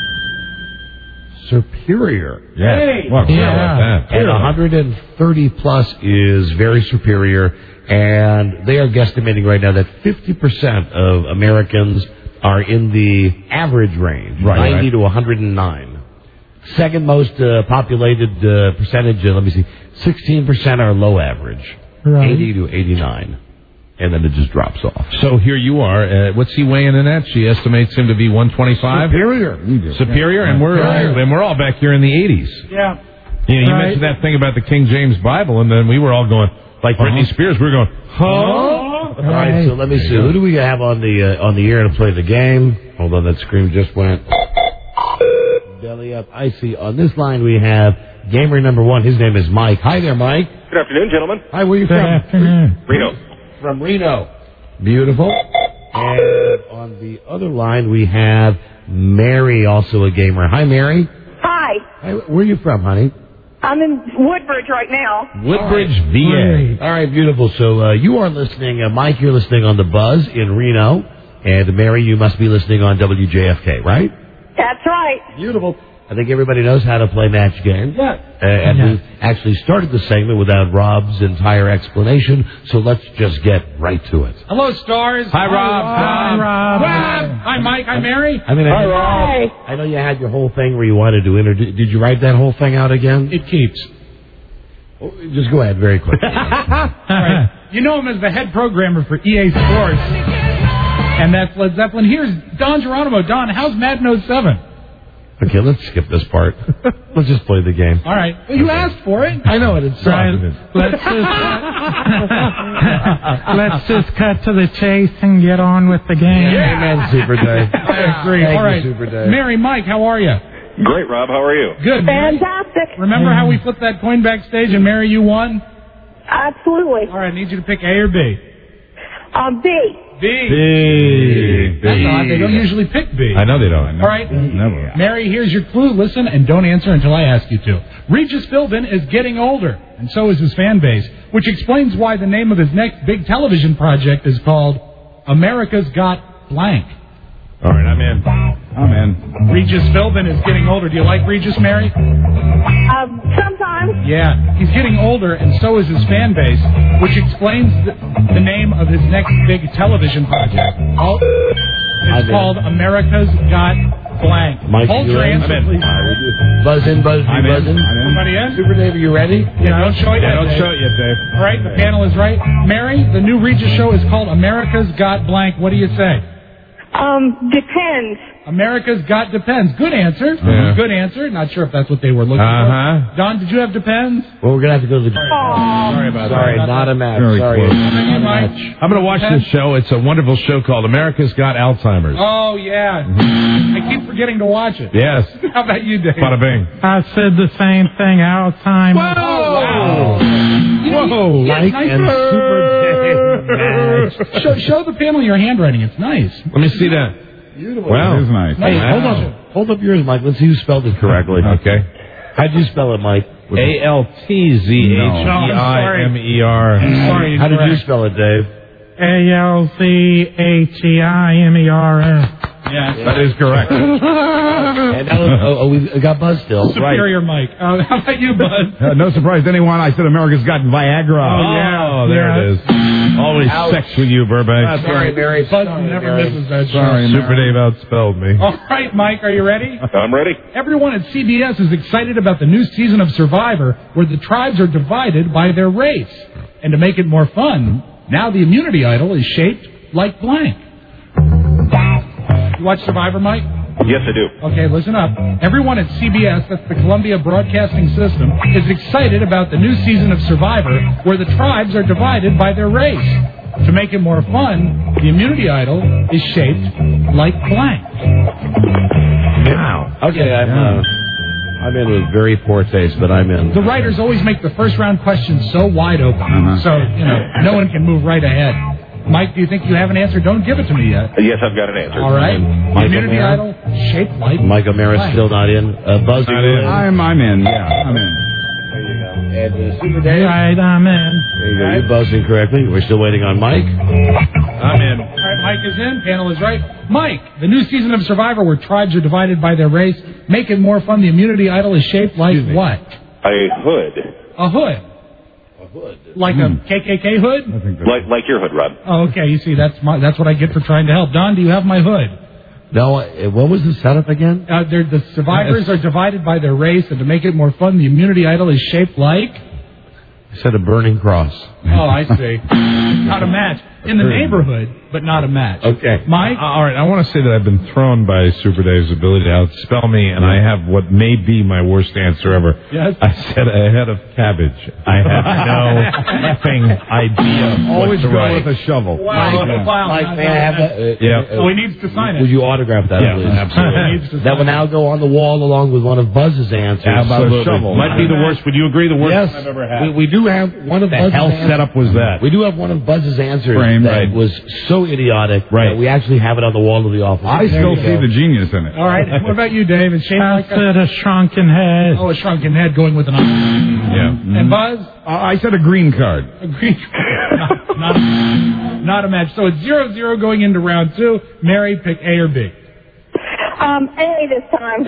superior. Hey. Well, yeah. And 130 plus is very superior. And they are guesstimating right now that 50% of Americans are in the average range, 90 to 109. Second most populated percentage, let me see, 16% are low average, 80 to 89. And then it just drops off. So here you are. What's he weighing in at? She estimates him to be 125. Superior, and we're all back here in the 80s. Yeah. You mentioned that thing about the King James Bible, and then we were all going like Britney Spears. We were going, huh? All right, so let me see. Who do we have on the air to play the game? Hold on, that scream just went. Belly up. I see. On this line we have gamer number one. His name is Mike. Hi there, Mike. Good afternoon, gentlemen. Hi, where are you Good from? afternoon. Reno. From Reno. Beautiful. And on the other line we have Mary, also a gamer. Hi, Mary. Hi. Hi, where are you from, honey? I'm in Woodbridge right now. Woodbridge, VA. All right, beautiful. So you are listening, Mike, you're listening on The Buzz in Reno. And Mary, you must be listening on WJFK, right? That's right. Beautiful. I think everybody knows how to play Match Game. Yes. And we actually started the segment without Rob's entire explanation, so let's just get right to it. Hello, stars. Hi, Rob. Hi, Rob. Hi, Mike. Hi, Mary. I mean, I know you had your whole thing where you wanted to introduce. Did you write that whole thing out again? It keeps. Oh, just go ahead, very quickly. All right. You know him as the head programmer for EA Sports, and that's Led Zeppelin. Here's Don Geronimo. Don, how's Madden 07? Okay, let's skip this part. Let's just play the game. All right. Well, you asked for it. I know it. It's Right. Let's just cut to the chase and get on with the game. Amen, Super Dave. I agree. Thank All right. you, Super Dave. Mary, Mike, how are you? Great, Rob. How are you? Good. Fantastic. Remember how we flipped that coin backstage and Mary, you won? Absolutely. All right, I need you to pick A or B. B. B. That's odd. They don't usually pick B. I know they don't. All right. Never. Mary, here's your clue. Listen and don't answer until I ask you to. Regis Philbin is getting older, and so is his fan base, which explains why the name of his next big television project is called America's Got Blank. All right, I'm in. Regis Philbin is getting older. Do you like Regis, Mary? Sometimes. Yeah, he's getting older, and so is his fan base, which explains the name of his next big television project. It's called America's Got Blank. Mike, Hold you your ready? answer, please. Buzz in, buzz in. Everybody in? Super Dave, are you ready? Yeah, don't show it yet. Don't Dave. show it yet, Dave. All right, the panel is right. Mary, the new Regis show is called America's Got Blank. What do you say? Depends. America's Got Depends. Good answer. Yeah. Good answer. Not sure if that's what they were looking for. Don, did you have Depends? Well, we're going to have to go to the... Sorry about that. Sorry, not a match. Very Sorry. close. Not a match. I'm going to watch this show. It's a wonderful show called America's Got Alzheimer's. Oh, yeah. I keep forgetting to watch it. Yes. How about you, Dave? Bada bing. I said the same thing. Alzheimer's. Wow. Whoa. Yeah, Mike nice. and Super Dave. Show the panel your handwriting. It's nice. Let me see that. Beautiful. Wow. It is nice. Hey, hold up yours, Mike. Let's see who spelled it correctly. Okay. How'd you spell it, Mike? ALTZHEIMER. Sorry. How did you spell it, Dave? ALZHEIMERS. Yeah. That is correct. And we got Buzz still. Superior Mike. How about you, Bud? No surprise to anyone. I said America's Got Viagra. Oh, there it is. Always sex with you, Burbank. Sorry, Mary. Bud never misses that show. Sorry, Super Dave outspelled me. All right, Mike, are you ready? I'm ready. Everyone at CBS is excited about the new season of Survivor, where the tribes are divided by their race. And to make it more fun, now the immunity idol is shaped like blank. You watch Survivor, Mike? Yes, I do. Okay, listen up. Everyone at CBS, that's the Columbia Broadcasting System, is excited about the new season of Survivor, where the tribes are divided by their race. To make it more fun, the immunity idol is shaped like blank. Wow. Okay, I'm in with very poor taste, but I'm in. The writers always make the first round questions so wide open, so no one can move right ahead. Mike, do you think you have an answer? Don't give it to me yet. Yes, I've got an answer. All right. Mike Immunity O'Mara? idol shaped like Mike O'Mara's still not in. Buzz, are you in? I'm in. Yeah, I'm in. There you go. And Super Dave? Right, I'm in. There you go. You're buzzing correctly. We're still waiting on Mike. I'm in. All right, Mike is in. Panel is right. Mike, the new season of Survivor where tribes are divided by their race. Make it more fun. The immunity idol is shaped like what? A hood. A hood. Like a KKK hood? Like your hood, Rob. Oh, okay. You see, that's what I get for trying to help. Don, do you have my hood? No, what was the setup again? The survivors are divided by their race, and to make it more fun, the immunity idol is shaped like... I said a burning cross. Oh, I see. Not a match. In the neighborhood, but not a match. Okay. Mike? All right, I want to say that I've been thrown by Super Dave's ability to outspell me, and I have what may be my worst answer ever. Yes? I said a head of cabbage. I have no effing idea. Always what to go write. with a shovel. Mike, may I have that? Oh, he needs to sign it. Would you autograph that, Yeah, please? absolutely. That will now go on the wall along with one of Buzz's answers. Absolutely. shovel. Might be the worst. Would you agree the worst Yes. I've ever had? We do have one of the Buzz's hell answers. setup was that? We do have one of Buzz's answers Framed, that right. was so idiotic that we actually have it on the wall of the office. I still see the genius in it. All right. What about you, Dave? It's shaped I like said a shrunken head. Oh, a shrunken head going with an eye. Yeah. And Buzz? I said a green card. A green not a match. So it's 0-0 going into round two. Mary, pick A or B. A this time.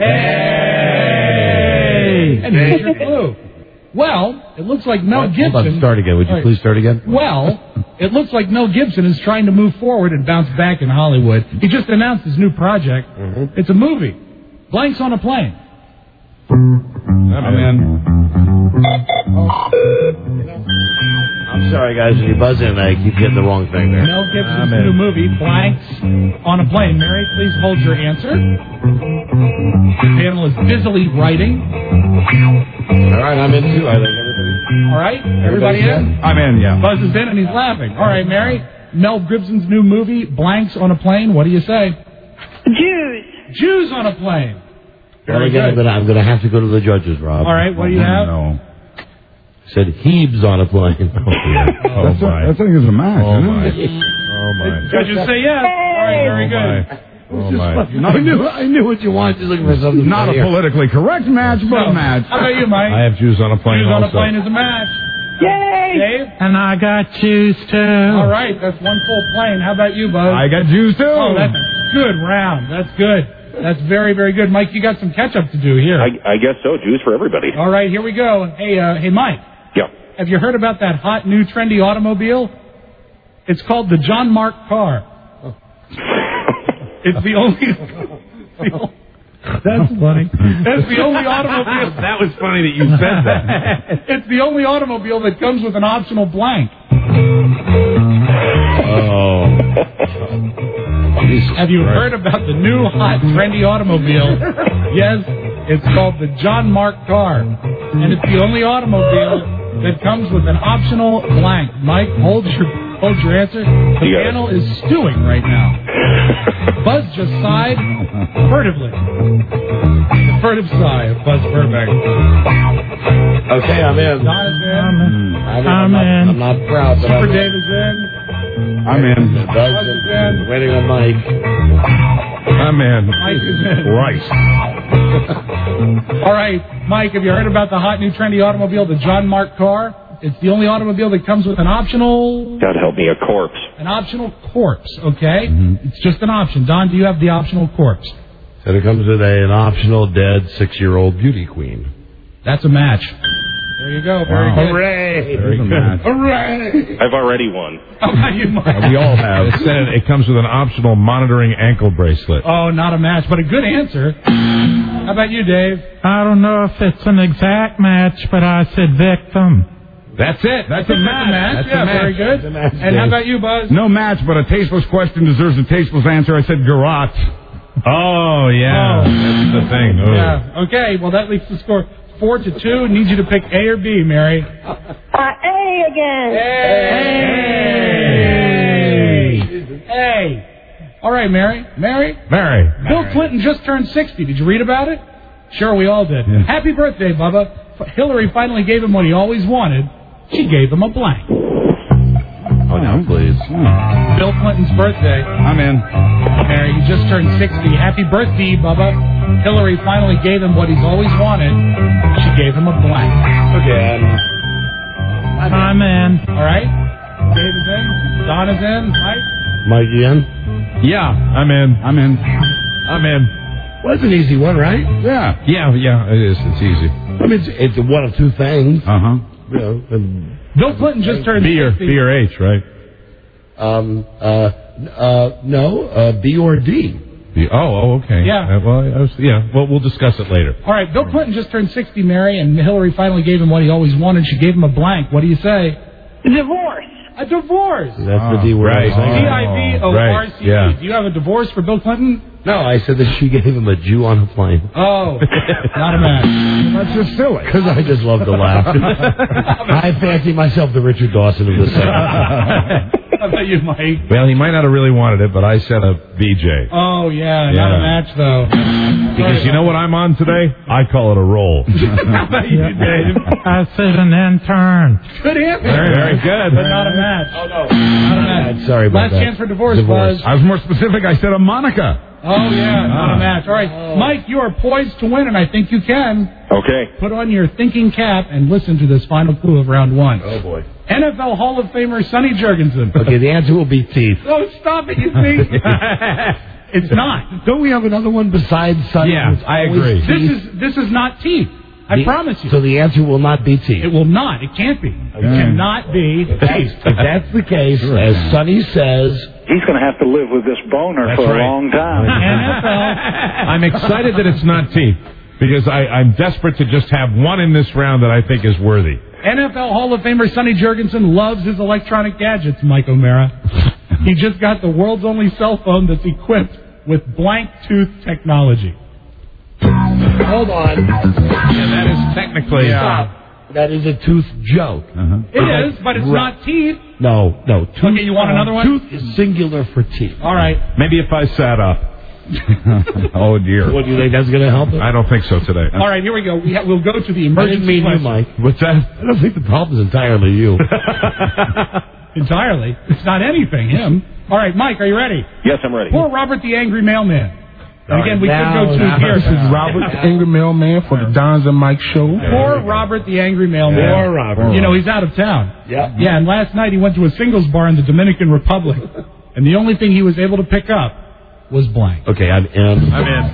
Hey! And here's your clue. Well, it looks like Mel Gibson... Hold on, start again. Would you please start again? Well, it looks like Mel Gibson is trying to move forward and bounce back in Hollywood. He just announced his new project. It's a movie. Blanks on a Plane. I'm in. I'm sorry, guys. When you buzz in, I keep getting the wrong thing there. Mel Gibson's new movie, Blanks on a Plane. Mary, please hold your answer. The panel is busily writing. All right, I'm in too. I think everybody. All right, everybody in? I'm in, yeah. Buzz is in and he's laughing. All right, Mary, Mel Gibson's new movie, Blanks on a Plane. What do you say? Jews. Jews on a Plane. Well, Very again, good. I'm going to have to go to the judges, Rob. All right, what do you have? No. Said Hebes on a plane. I think it's a match. Oh, my. Oh, my. Judges say yes. All right, very good. Oh, my. I knew what you wanted. Just looking for something. Not a politically correct match, but a match. How about you, Mike? I have Jews on a plane Jews on a also. Plane is a match. Yay! Dave? And I got Jews too. All right, that's one full plane. How about you, Buzz? I got Jews, too. Oh, that's a good round. That's good. That's very, very good. Mike, you got some catch-up to do here. I guess so. Jews for everybody. All right, here we go. Hey, Mike. Yeah. Have you heard about that hot, new, trendy automobile? It's called the John Mark car. It's the only... That's funny. That's the only automobile... That was funny that you said that. It's the only automobile that comes with an optional blank. Oh. Have you heard about the new, hot, trendy automobile? Yes, it's called the John Mark car. And it's the only automobile that comes with an optional blank. Mike, hold your answer. The panel is stewing right now. Buzz just sighed furtively. The furtive sigh of Buzz Burbank. Okay, I'm in. Don is in. I'm not proud, but Super I'm Dave is in. I'm in. Buzz is in. Waiting on Mike. I'm in. Mike is in. Christ. All right, Mike, have you heard about the hot, new, trendy automobile, the John Mark car? It's the only automobile that comes with an optional... God help me, a corpse. An optional corpse, okay? Mm-hmm. It's just an option. Don, do you have the optional corpse? So it comes with an optional dead 6-year-old beauty queen. That's a match. There you go. Very good. Hooray! Very good. Hooray! I've already won. We all have. It said it comes with an optional monitoring ankle bracelet. Oh, not a match, but a good answer. How about you, Dave? I don't know if it's an exact match, but I said victim. That's it. That's a match. Yeah, very good. And how about you, Buzz? No match, but a tasteless question deserves a tasteless answer. I said garage. Oh, yeah. That's the thing. Oh. Yeah. Okay, well, that leaves the score 4-2. Need you to pick A or B, Mary. A again. A. All right, Mary. Mary. Bill Clinton just turned 60. Did you read about it? Sure, we all did. Yeah. Happy birthday, Bubba. Hillary finally gave him what he always wanted. She gave him a blank. Oh, now, please. Bill Clinton's birthday. I'm in. Mary, you just turned 60. Happy birthday, Bubba. Hillary finally gave him what he's always wanted. She gave him a blank. Okay, I'm in. All right. Dave is in. Don is in. Mike, you in? Yeah, I'm in. Well, that's an easy one, right? Yeah, it is. It's easy. I mean, it's one of two things. Uh-huh. You know, Bill Clinton just turned 60. B or H, right? No, B or D. Okay. Yeah. Well, we'll discuss it later. All right, Bill Clinton just turned 60, Mary, and Hillary finally gave him what he always wanted. She gave him a blank. What do you say? Divorce. A divorce. That's the D word. Right. D-I-V-O-R-C-E. Yeah. Do you have a divorce for Bill Clinton? No, I said that she gave him a Jew on a plane. Oh, not a match. That's just silly. Because I just love to laugh. I fancy myself the Richard Dawson of this segment. How about you, Mike? Well, he might not have really wanted it, but I said a BJ. Oh, yeah, not a match, though. Because you know what I'm on today? I call it a roll. How about you, Dave? I said an intern. Good answer. Very good. But not a match. Oh, no. Not a match. Sorry about Last that. chance for divorce, Buzz. I was more specific. I said a Monica. Oh, yeah, not a match. All right, Mike, you are poised to win, and I think you can. Okay. Put on your thinking cap and listen to this final clue of round one. Oh, boy. NFL Hall of Famer Sonny Jurgensen. Okay, the answer will be teeth. Oh, stop it, you see? It's not. Don't we have another one besides Sonny? Yeah, I agree. This is not teeth. I promise you. So the answer will not be teeth. It will not. It can't be. It cannot be teeth. If that's the case, as Sonny says, he's going to have to live with this boner for a long time. NFL. I'm excited that it's not teeth because I'm desperate to just have one in this round that I think is worthy. NFL Hall of Famer Sonny Jurgensen loves his electronic gadgets, Mike O'Mara. He just got the world's only cell phone that's equipped with blank tooth technology. Hold on. Yeah, that is technically... Stop. That is a tooth joke. It is, but it's not teeth. No. Tooth, Okay, you want another one? Tooth is singular for teeth. All right. Maybe if I sat up. Oh, dear. What, do you think that's going to help us? I don't think so today. All right, here we go. We'll go to the I emergency didn't mean you, question. Mike. What's that? I don't think the problem is entirely you. Entirely. It's not anything, him. All right, Mike, are you ready? Yes, I'm ready. Poor Robert the Angry Mailman. And again, we could go to here. This is Robert the Angry Mailman for the Dons and Mike show. Poor Robert the Angry Mailman. Poor Robert. You know, he's out of town. Yeah. Yeah, and last night he went to a singles bar in the Dominican Republic, and the only thing he was able to pick up was blank. Okay, I'm in.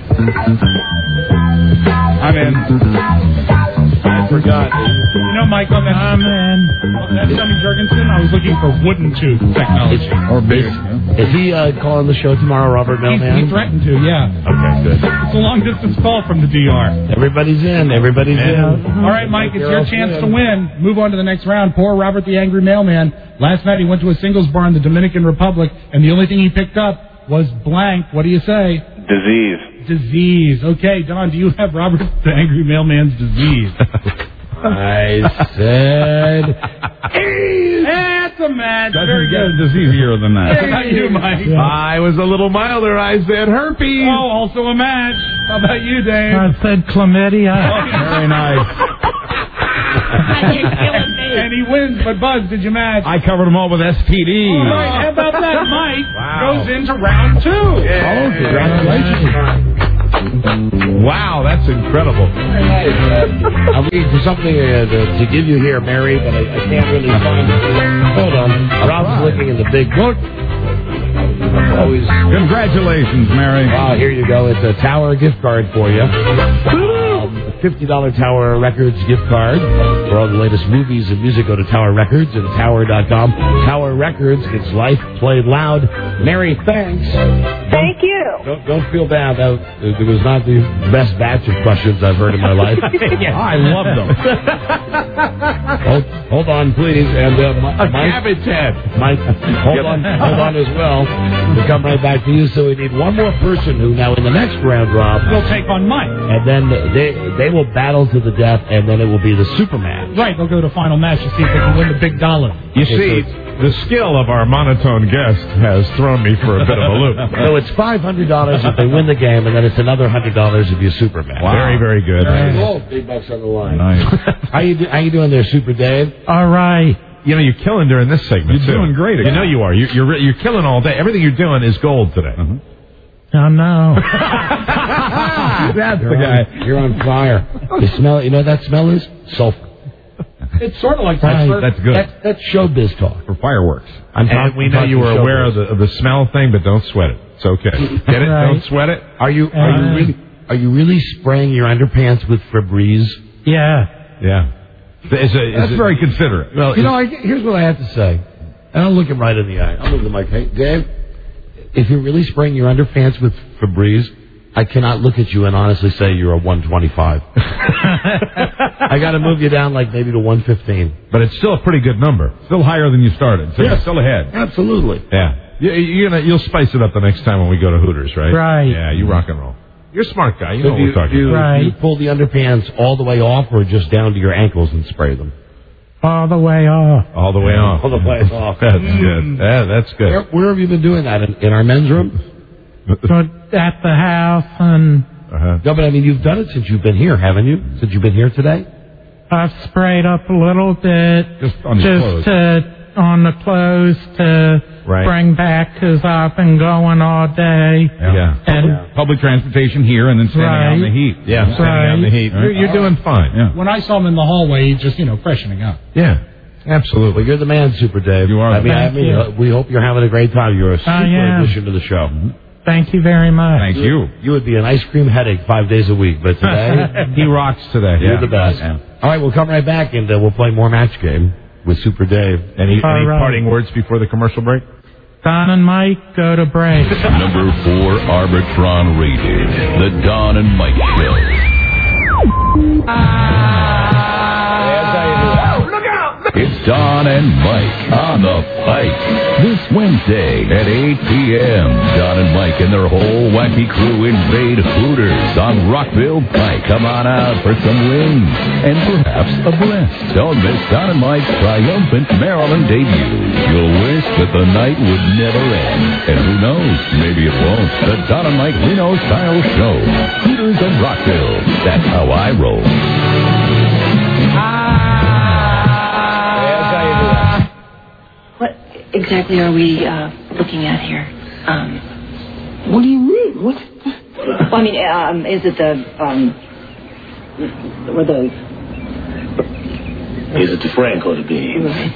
I forgot. You know, Mike, on that Sonny Jurgensen, I was looking for wooden tooth technology. Or big. Is he calling the show tomorrow, Robert Mailman? He threatened to, yeah. Okay, good. It's a long-distance call from the DR. Everybody's in. All right, Mike, it's your chance to win. Move on to the next round. Poor Robert the Angry Mailman. Last night he went to a singles bar in the Dominican Republic, and the only thing he picked up was blank. What do you say? Disease. Okay, Don, do you have Robert the Angry Mailman's disease? I said... That's a match. Very good. It's easier than that. How about you, Mike? I was a little milder. I said herpes. Oh, also a match. How about you, Dave? I said chlamydia. Very nice. And he wins, but Buzz, did you match? I covered them all with STD. All right, how about that? Mike Wow. goes into round 2. Oh, congratulations. Wow, that's incredible. I'm looking for something to give you here, Mary, but I can't really find it. Hold on. Rob's looking in the big book. Always. Congratulations, Mary. Here you go. It's a Tower gift card for you. A $50 Tower Records gift card. For all the latest movies and music, go to Tower Records and Tower.com. Tower Records, it's life played loud. Mary, thanks. Thank you. Don't feel bad. It was not the best batch of questions I've heard in my life. I love them. Hold on, please. And Mike, cabbage head. Mike, hold on as well. We'll come right back to you. So we need one more person who now in the next round, Rob, We'll take on Mike. and then they will battle to the death, and then it will be the Superman. Right, they'll go to final match to see if they can win the big dollar. You see, the skill of our monotone guest has thrown me for a bit of a loop. So it's $500 if they win the game, and then it's another $100 if you're Superman. Wow. Very, very good. Big bucks on the line. Nice. How you doing there, Super Dave? All right. You know, you're killing during this segment, You're too. doing great. You know you are. You're killing all day. Everything you're doing is gold today. I know. That's the guy. You're on fire. You smell it. You know what that smell is? Sulfur. It's sort of like That's good. That's showbiz talk. For fireworks. I'm And we know you were talking aware showbiz. of the smell thing, but don't sweat it. It's okay. Get it? Right. Don't sweat it. Are you really spraying your underpants with Febreze? Yeah. Yeah. That's very considerate. Well, here's what I have to say. And I'll look him right in the eye. I'll look at him like, hey, Dave, if you're really spraying your underpants with Febreze, I cannot look at you and honestly say you're a 125. I got to move you down like maybe to 115. But it's still a pretty good number. Still higher than you started. So you're still ahead. Absolutely. Yeah. You'll spice it up the next time when we go to Hooters, right? Right. Yeah, you rock and roll. You're a smart guy. You So know what we're talking about. Right. Do you pull the underpants all the way off or just down to your ankles and spray them? All the way off. All the way off. All the way off. That's good. Yeah, that's good. Where have you been doing that? In our men's room? But at the house, and No, but I mean, you've done it since you've been here, haven't you? Since you've been here today? I've sprayed up a little bit. Just on your clothes. On the clothes to bring back, because I've been going all day. Yeah. And Public transportation here and then standing out in the heat. Yeah, standing out in the heat. You're doing fine. Yeah. When I saw him in the hallway, he's just, freshening up. Yeah. Absolutely. Well, you're the man, Super Dave. You are. I mean, we hope you're having a great time. You're a super am. addition to the show. Thank you very much. Thank you. You would be an ice cream headache 5 days a week, but today He rocks today. you're the best. Yeah. All right, we'll come right back and we'll play more match game with Super Dave. Any All right. parting words before the commercial break? Don and Mike, go to break. Number 4 Arbitron rated. The Don and Mike Show. Look It's Don and Mike on the Pike. This Wednesday at 8 p.m., Don and Mike and their whole wacky crew invade Hooters on Rockville Pike. Come on out for some wings and perhaps a breast. Don't miss Don and Mike's triumphant Maryland debut. You'll wish that the night would never end. And who knows, maybe it won't. The Don and Mike Reno Style Show. Hooters of Rockville. That's how I roll. What exactly are we looking at here? What do you mean? What? Well, I mean, is it Is it the Franco to be? Right.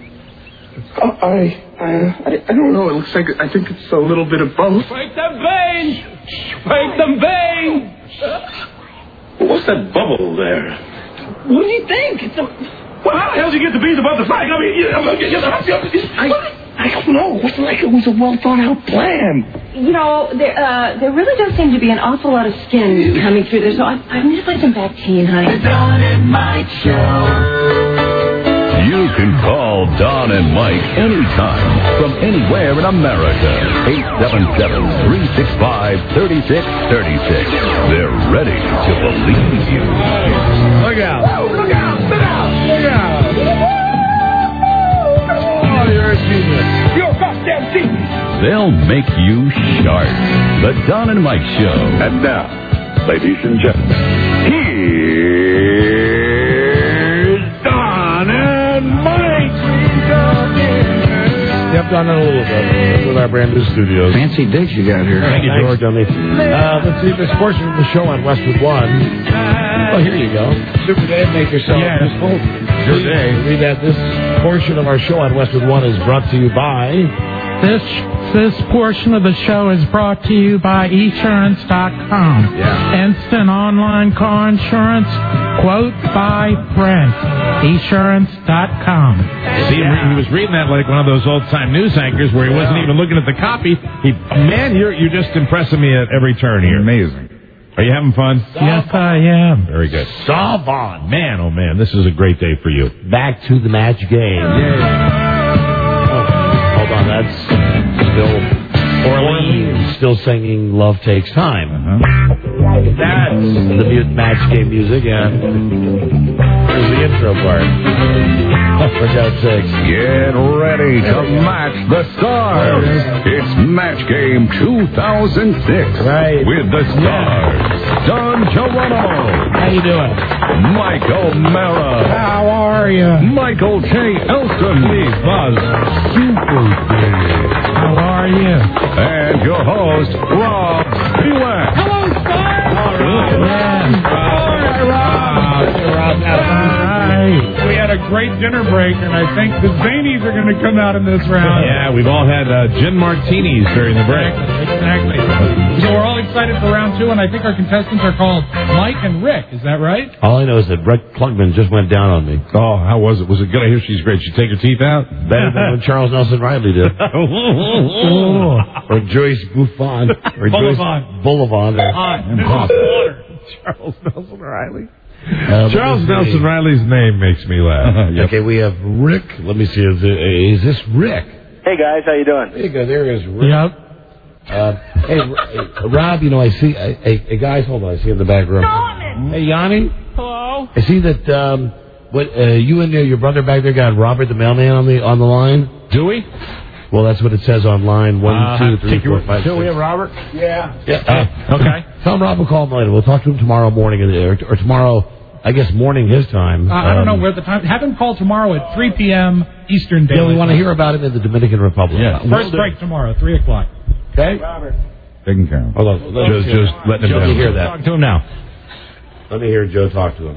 I don't know. It looks like I think it's a little bit of both. Break them veins! Break them veins! What's that bubble there? What do you think? Well, how the hell did you get the beans about the flag? I mean, I don't know. It's like it was a well thought out plan. You know, there really does seem to be an awful lot of skin coming through there, so I need to play some Bactine, honey. The Don and Mike Show. You can call Don and Mike anytime from anywhere in America. 877-365-3636. They're ready to believe you. Look out. Look out! Sit down! Look out. Oh, you're a genius. You're a goddamn genius. They'll make you sharp. The Don and Mike Show. And now, ladies and gentlemen, here's Don and Mike. Yep, done it a little bit with our brand new studios. Fancy digs you got here. Thank you, George. Let's see this portion of the show on Westwood One. Oh, here you go. Super Dave, make yourself useful. Good day. Read that. This portion of our show on Westwood One is brought to you by... This portion of the show is brought to you by esurance.com. Yeah. Instant online car insurance. Quote by Brent. Esurance.com. See, he was reading that like one of those old-time news anchors where he wasn't even looking at the copy. Man, you're just impressing me at every turn here. Amazing. Are you having fun? Yes, I am. Very good. Savon. Man, oh man, this is a great day for you. Back to the match game. Hold on, that's still Orleans still singing Love Takes Time. That's the mute match game music, and here's the intro part. For God's sakes. Get ready to match the stars. It's Match Game 2006. Right. With the stars. Don Geronimo. How you doing? Mike O'Mara. How are you? Michael J. Elston. Please, Buzz. How are you? And your host, Rob Spewak. Hello, sir. All right, Rob. Hi. We had a great dinner break, and I think the Zanies are going to come out in this round. Yeah, we've all had gin martinis during the break. Exactly. So we're all excited for round two, and I think our contestants are called Mike and Rick. Is that right? All I know is that Brett Klugman just went down on me. Oh, how was it? Was it good? I hear she's great. She take her teeth out? Better than when Charles Nelson Riley did. Or Joyce Buffon. Or Joyce Boulevard. Charles Nelson Riley. Charles Nelson Riley's name makes me laugh. Yep. Okay, we have Rick. Let me see. Is this Rick? Hey, guys. How you doing? There you go. There is Rick. Yep. Hey, Rob, you know, I see... Hey, guys, hold on. I see in the back room. Hey, Yanni? Hello? I see that you and your brother back there got Robert the mailman on the line. Do we? Well, that's what it says on line 1, 2, 3, 4, 5, 6. Do we have Robert? Yeah. Okay. Tell him Rob will call him later. We'll talk to him tomorrow morning, or tomorrow, I guess, morning his time. I don't know where the time... Have him call tomorrow at 3 p.m. Eastern Daylight. Yeah, we want to hear about him in the Dominican Republic. Yeah. First break tomorrow, 3 o'clock. Okay? Robert. Taking care of him. Hold on. Just letting him Joe, down. let me hear that. Talk to him now. Let me hear Joe talk to him.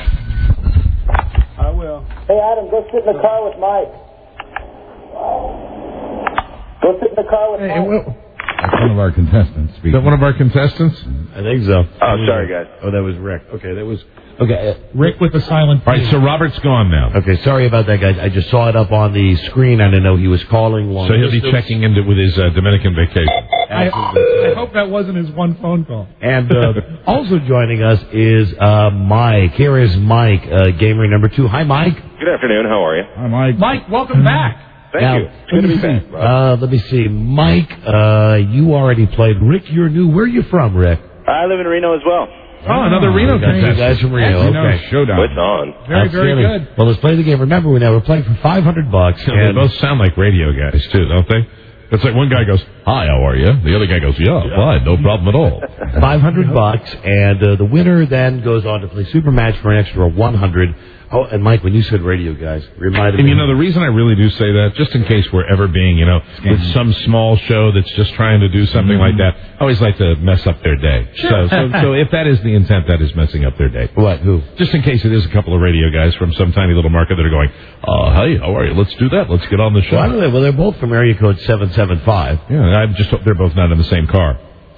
I will. Hey, Adam, go sit in the car with Mike. Go sit in the car with Mike. That's one of our contestants. Is that one of our contestants? I think so. Oh, sorry, guys. Oh, that was Rick. Okay, that was... Okay, Rick with the silent... All right, so Robert's gone now. Okay, sorry about that, guys. I just saw it up on the screen. I didn't know he was calling long So he'll be distance. checking into with his Dominican vacation. I hope that wasn't his one phone call. And also joining us is Mike. Here is Mike, gamer number 2. Hi, Mike. Good afternoon. How are you? Hi, Mike. Mike, welcome back. Thank Now, you. Good to be back. let me see. Mike, you already played. Rick, you're new. Where are you from, Rick? I live in Reno as well. Oh, another Reno Two contestant. guys from Reno. Okay. Showdown. What's on? Very, very Outstanding. good. Well, let's play the game. Remember, we're playing for $500. So they both sound like radio guys, too, don't they? It's like one guy goes, hi, how are you? The other guy goes, yeah, fine, no problem at all. $500, and the winner then goes on to play Super Match for an extra $100. Oh, and Mike, when you said radio guys, reminded And me. you know, the reason I really do say that, just in case we're ever being, with some small show that's just trying to do something like that, I always like to mess up their day. Sure. So if that is the intent, that is messing up their day. What? Who? Just in case it is a couple of radio guys from some tiny little market that are going, hey, how are you? Let's do that. Let's get on the show. Well, I don't know. Well, they're both from area code 775. Yeah, I just hope they're both not in the same car.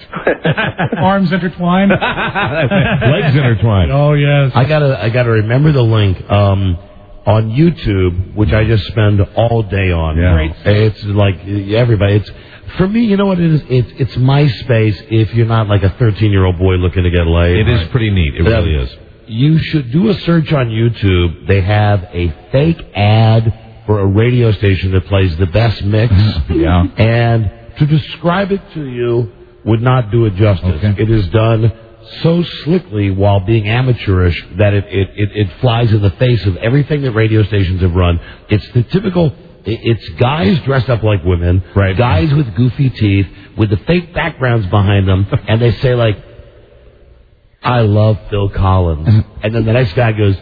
Arms intertwined. Legs intertwined. Oh, yes. I gotta remember the link. On YouTube, which I just spend all day on. Yeah. Great. It's like everybody. It's for me. You know what it is? It's MySpace. If you're not like a 13-year-old boy looking to get laid, It is pretty neat. It really is. You should do a search on YouTube. They have a fake ad for a radio station that plays the best mix. Yeah. And to describe it to you would not do it justice. Okay. It is done so slickly while being amateurish that it flies in the face of everything that radio stations have run. It's the typical, it's guys dressed up like women, right? Guys with goofy teeth, with the fake backgrounds behind them, and they say like, I love Phil Collins. And then the next guy goes,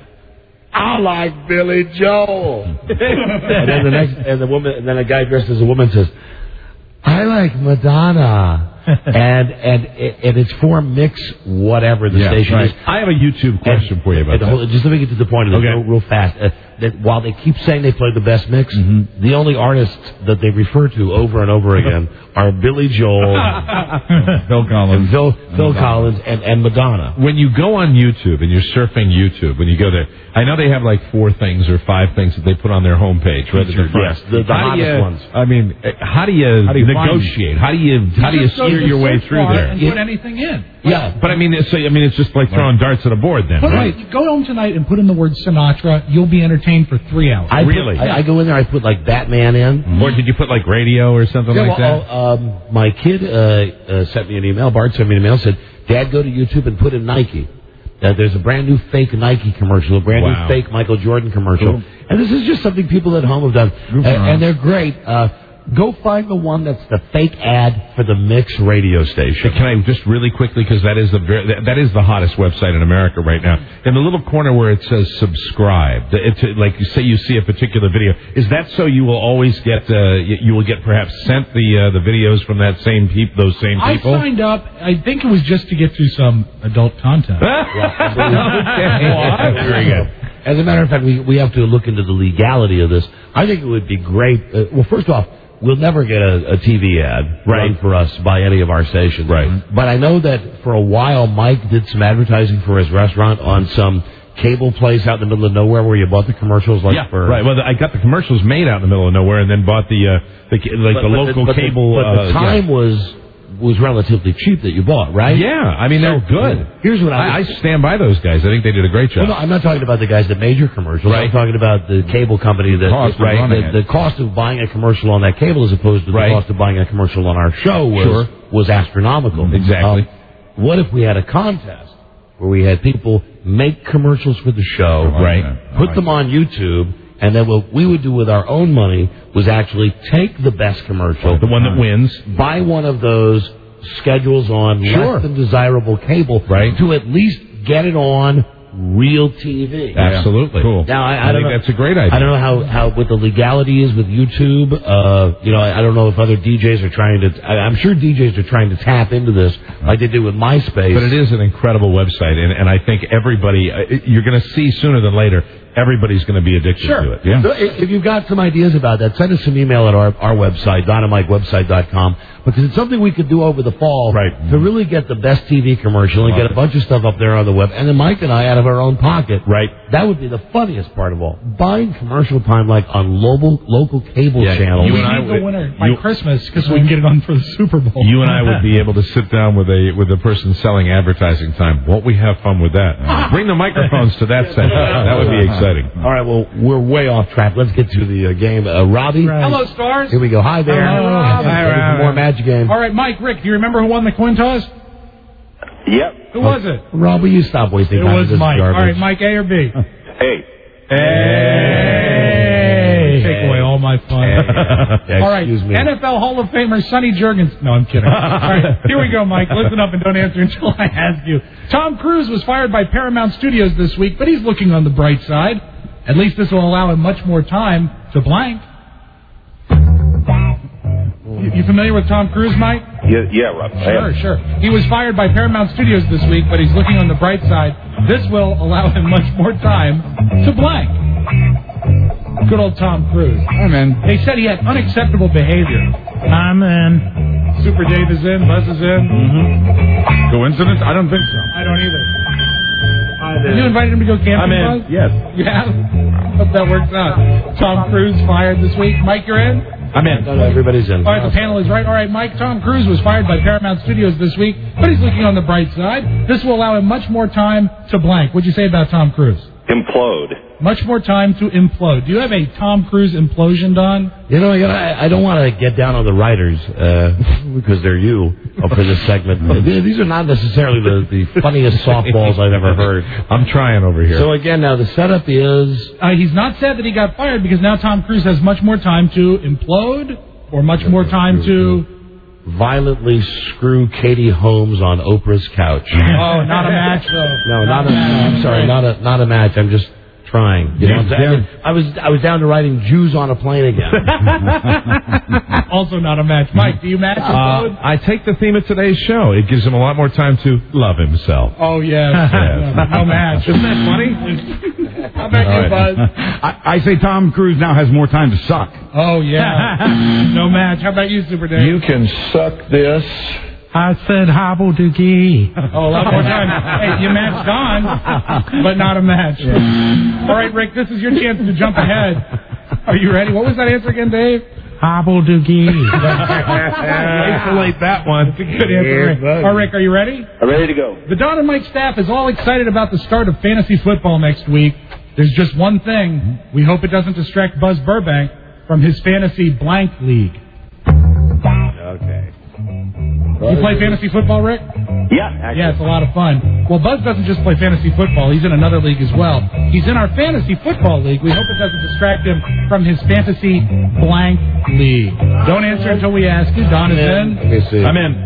I like Billy Joel. And then a guy dressed as a woman says, I like Madonna. and it's for mix whatever the station is. I have a YouTube question for you about that. Just let me get to the point of it real fast. That while they keep saying they play the best mix, the only artists that they refer to over and over again are Billy Joel, Phil Collins, and Phil Collins, and Madonna. When you go on YouTube and you're surfing YouTube, when you go there, I know they have like 4 things or 5 things that they put on their homepage, right? Yes, the hottest ones. I mean, how do you negotiate? How do you steer your way through there? And put anything in. Yeah, but I mean, it's just like throwing darts at a board, then, right? Go home tonight and put in the word Sinatra. You'll be entertained for 3 hours. I go in there. I put like Batman in, or did you put like radio or something like that? My kid sent me an email. Bart sent me an email. Said, "Dad, go to YouTube and put in Nike. There's a brand new fake Nike commercial, a brand new fake Michael Jordan commercial, and this is just something people at home have done, and they're great." Go find the one that's the fake ad for the Mix radio station. Can I just really quickly, because that is the hottest website in America right now. In the little corner where it says subscribe, it's like you say you see a particular video. Is that so you will always get you will get perhaps sent the videos from those same people? I signed up. I think it was just to get to some adult content. Very good. As a matter of fact, we have to look into the legality of this. I think it would be great. Well, first off, we'll never get a TV ad run for us by any of our stations. Right. But I know that for a while, Mike did some advertising for his restaurant on some cable place out in the middle of nowhere where you bought the commercials. Right. Well, I got the commercials made out in the middle of nowhere and then bought the local cable. But the time was relatively cheap that you bought, right? Yeah, I mean, they're good. Here's what I stand by those guys. I think they did a great job. Well, no, I'm not talking about the guys that made your commercials. Right. I'm talking about the cable company that the cost of buying a commercial on that cable as opposed to the cost of buying a commercial on our show was astronomical. Exactly. What if we had a contest where we had people make commercials for the show, put them on YouTube, and then what we would do with our own money was actually take the best commercial, the one that wins, buy one of those schedules on less than desirable cable to at least get it on real TV. Absolutely. Cool. Now, I think that's a great idea. I don't know how what the legality is with YouTube. I don't know if other DJs are trying to. I'm sure DJs are trying to tap into this like they did with MySpace. But it is an incredible website, and I think everybody, you're going to see sooner than later, everybody's going to be addicted to it. So if you've got some ideas about that, send us an email at our website, DonandMikeWebsite.com, because it's something we could do over the fall to really get the best TV commercial and get a bunch of stuff up there on the web. And then Mike and I, out of our own pocket, that would be the funniest part of all. Buying commercial time like on local cable channels. We need the winner by Christmas because we can get it on for the Super Bowl. You and I would be able to sit down with a person selling advertising time. Won't we have fun with that? Bring the microphones to that session. That would be exciting. All right, well, we're way off track. Let's get to the game. Robbie? Hello, Stars. Here we go. Hi there. Hello, Rob. Hi, Rob. More Magic Game. All right, Mike, Rick, do you remember who won the coin toss? Yep. Who was it? Rob, will you stop wasting time? It was with this Mike. garbage? All right, Mike, A or B? Hey. Hey. Take away all my fun. All right, excuse me. NFL Hall of Famer Sonny Jurgens. No, I'm kidding. All right, here we go, Mike. Listen up and don't answer until I ask you. Tom Cruise was fired by Paramount Studios this week, but he's looking on the bright side. At least this will allow him much more time to blank. You familiar with Tom Cruise, Mike? Yeah, Rob. Sure. He was fired by Paramount Studios this week, but he's looking on the bright side. This will allow him much more time to blank. Good old Tom Cruise. I'm in. They said he had unacceptable behavior. I'm in. Super Dave is in. Buzz is in. Mm-hmm. Coincidence? I don't think so. I don't either. You invited him to go camping, I'm in. Buzz? Yes. You have? Hope that works out. Tom Cruise fired this week. Mike, you're in? I'm in. No, everybody's in. All right, the panel is right. All right, Mike, Tom Cruise was fired by Paramount Studios this week, but he's looking on the bright side. This will allow him much more time to blank. What'd you say about Tom Cruise? Implode. Much more time to implode. Do you have a Tom Cruise implosion, Don? You know, I don't want to get down on the writers because they're you for this segment. These are not necessarily the funniest softballs I've ever heard. I'm trying over here. So again, now the setup is... he's not sad that he got fired because now Tom Cruise has much more time to implode or much more time to... violently screw Katie Holmes on Oprah's couch. Oh, not a match, though. No, not a match. I'm sorry, not a match. I'm just trying. You know what I'm saying? I was down to writing Jews on a plane again. Also not a match. Mike, do you match implode? I take the theme of today's show. It gives him a lot more time to love himself. Oh, yeah. No match. Isn't that funny? How about you, Buzz? I say Tom Cruise now has more time to suck. Oh, yeah. No match. How about you, Super Dave? You can suck this. I said hobble doogie. Oh, a lot more time. Hey, you matched on, but not a match. Yeah. All right, Rick, this is your chance to jump ahead. Are you ready? What was that answer again, Dave? Hobble doogie. Isolate that one. That's a good answer, Rick. All right, Rick, are you ready? I'm ready to go. The Don and Mike staff is all excited about the start of fantasy football next week. There's just one thing. We hope it doesn't distract Buzz Burbank from his fantasy blank league. Okay. You play fantasy football, Rick? Yeah, actually. Yeah, it's a lot of fun. Well, Buzz doesn't just play fantasy football. He's in another league as well. He's in our fantasy football league. We hope it doesn't distract him from his fantasy blank league. Don't answer until we ask you. Don is in. Let me see. I'm in.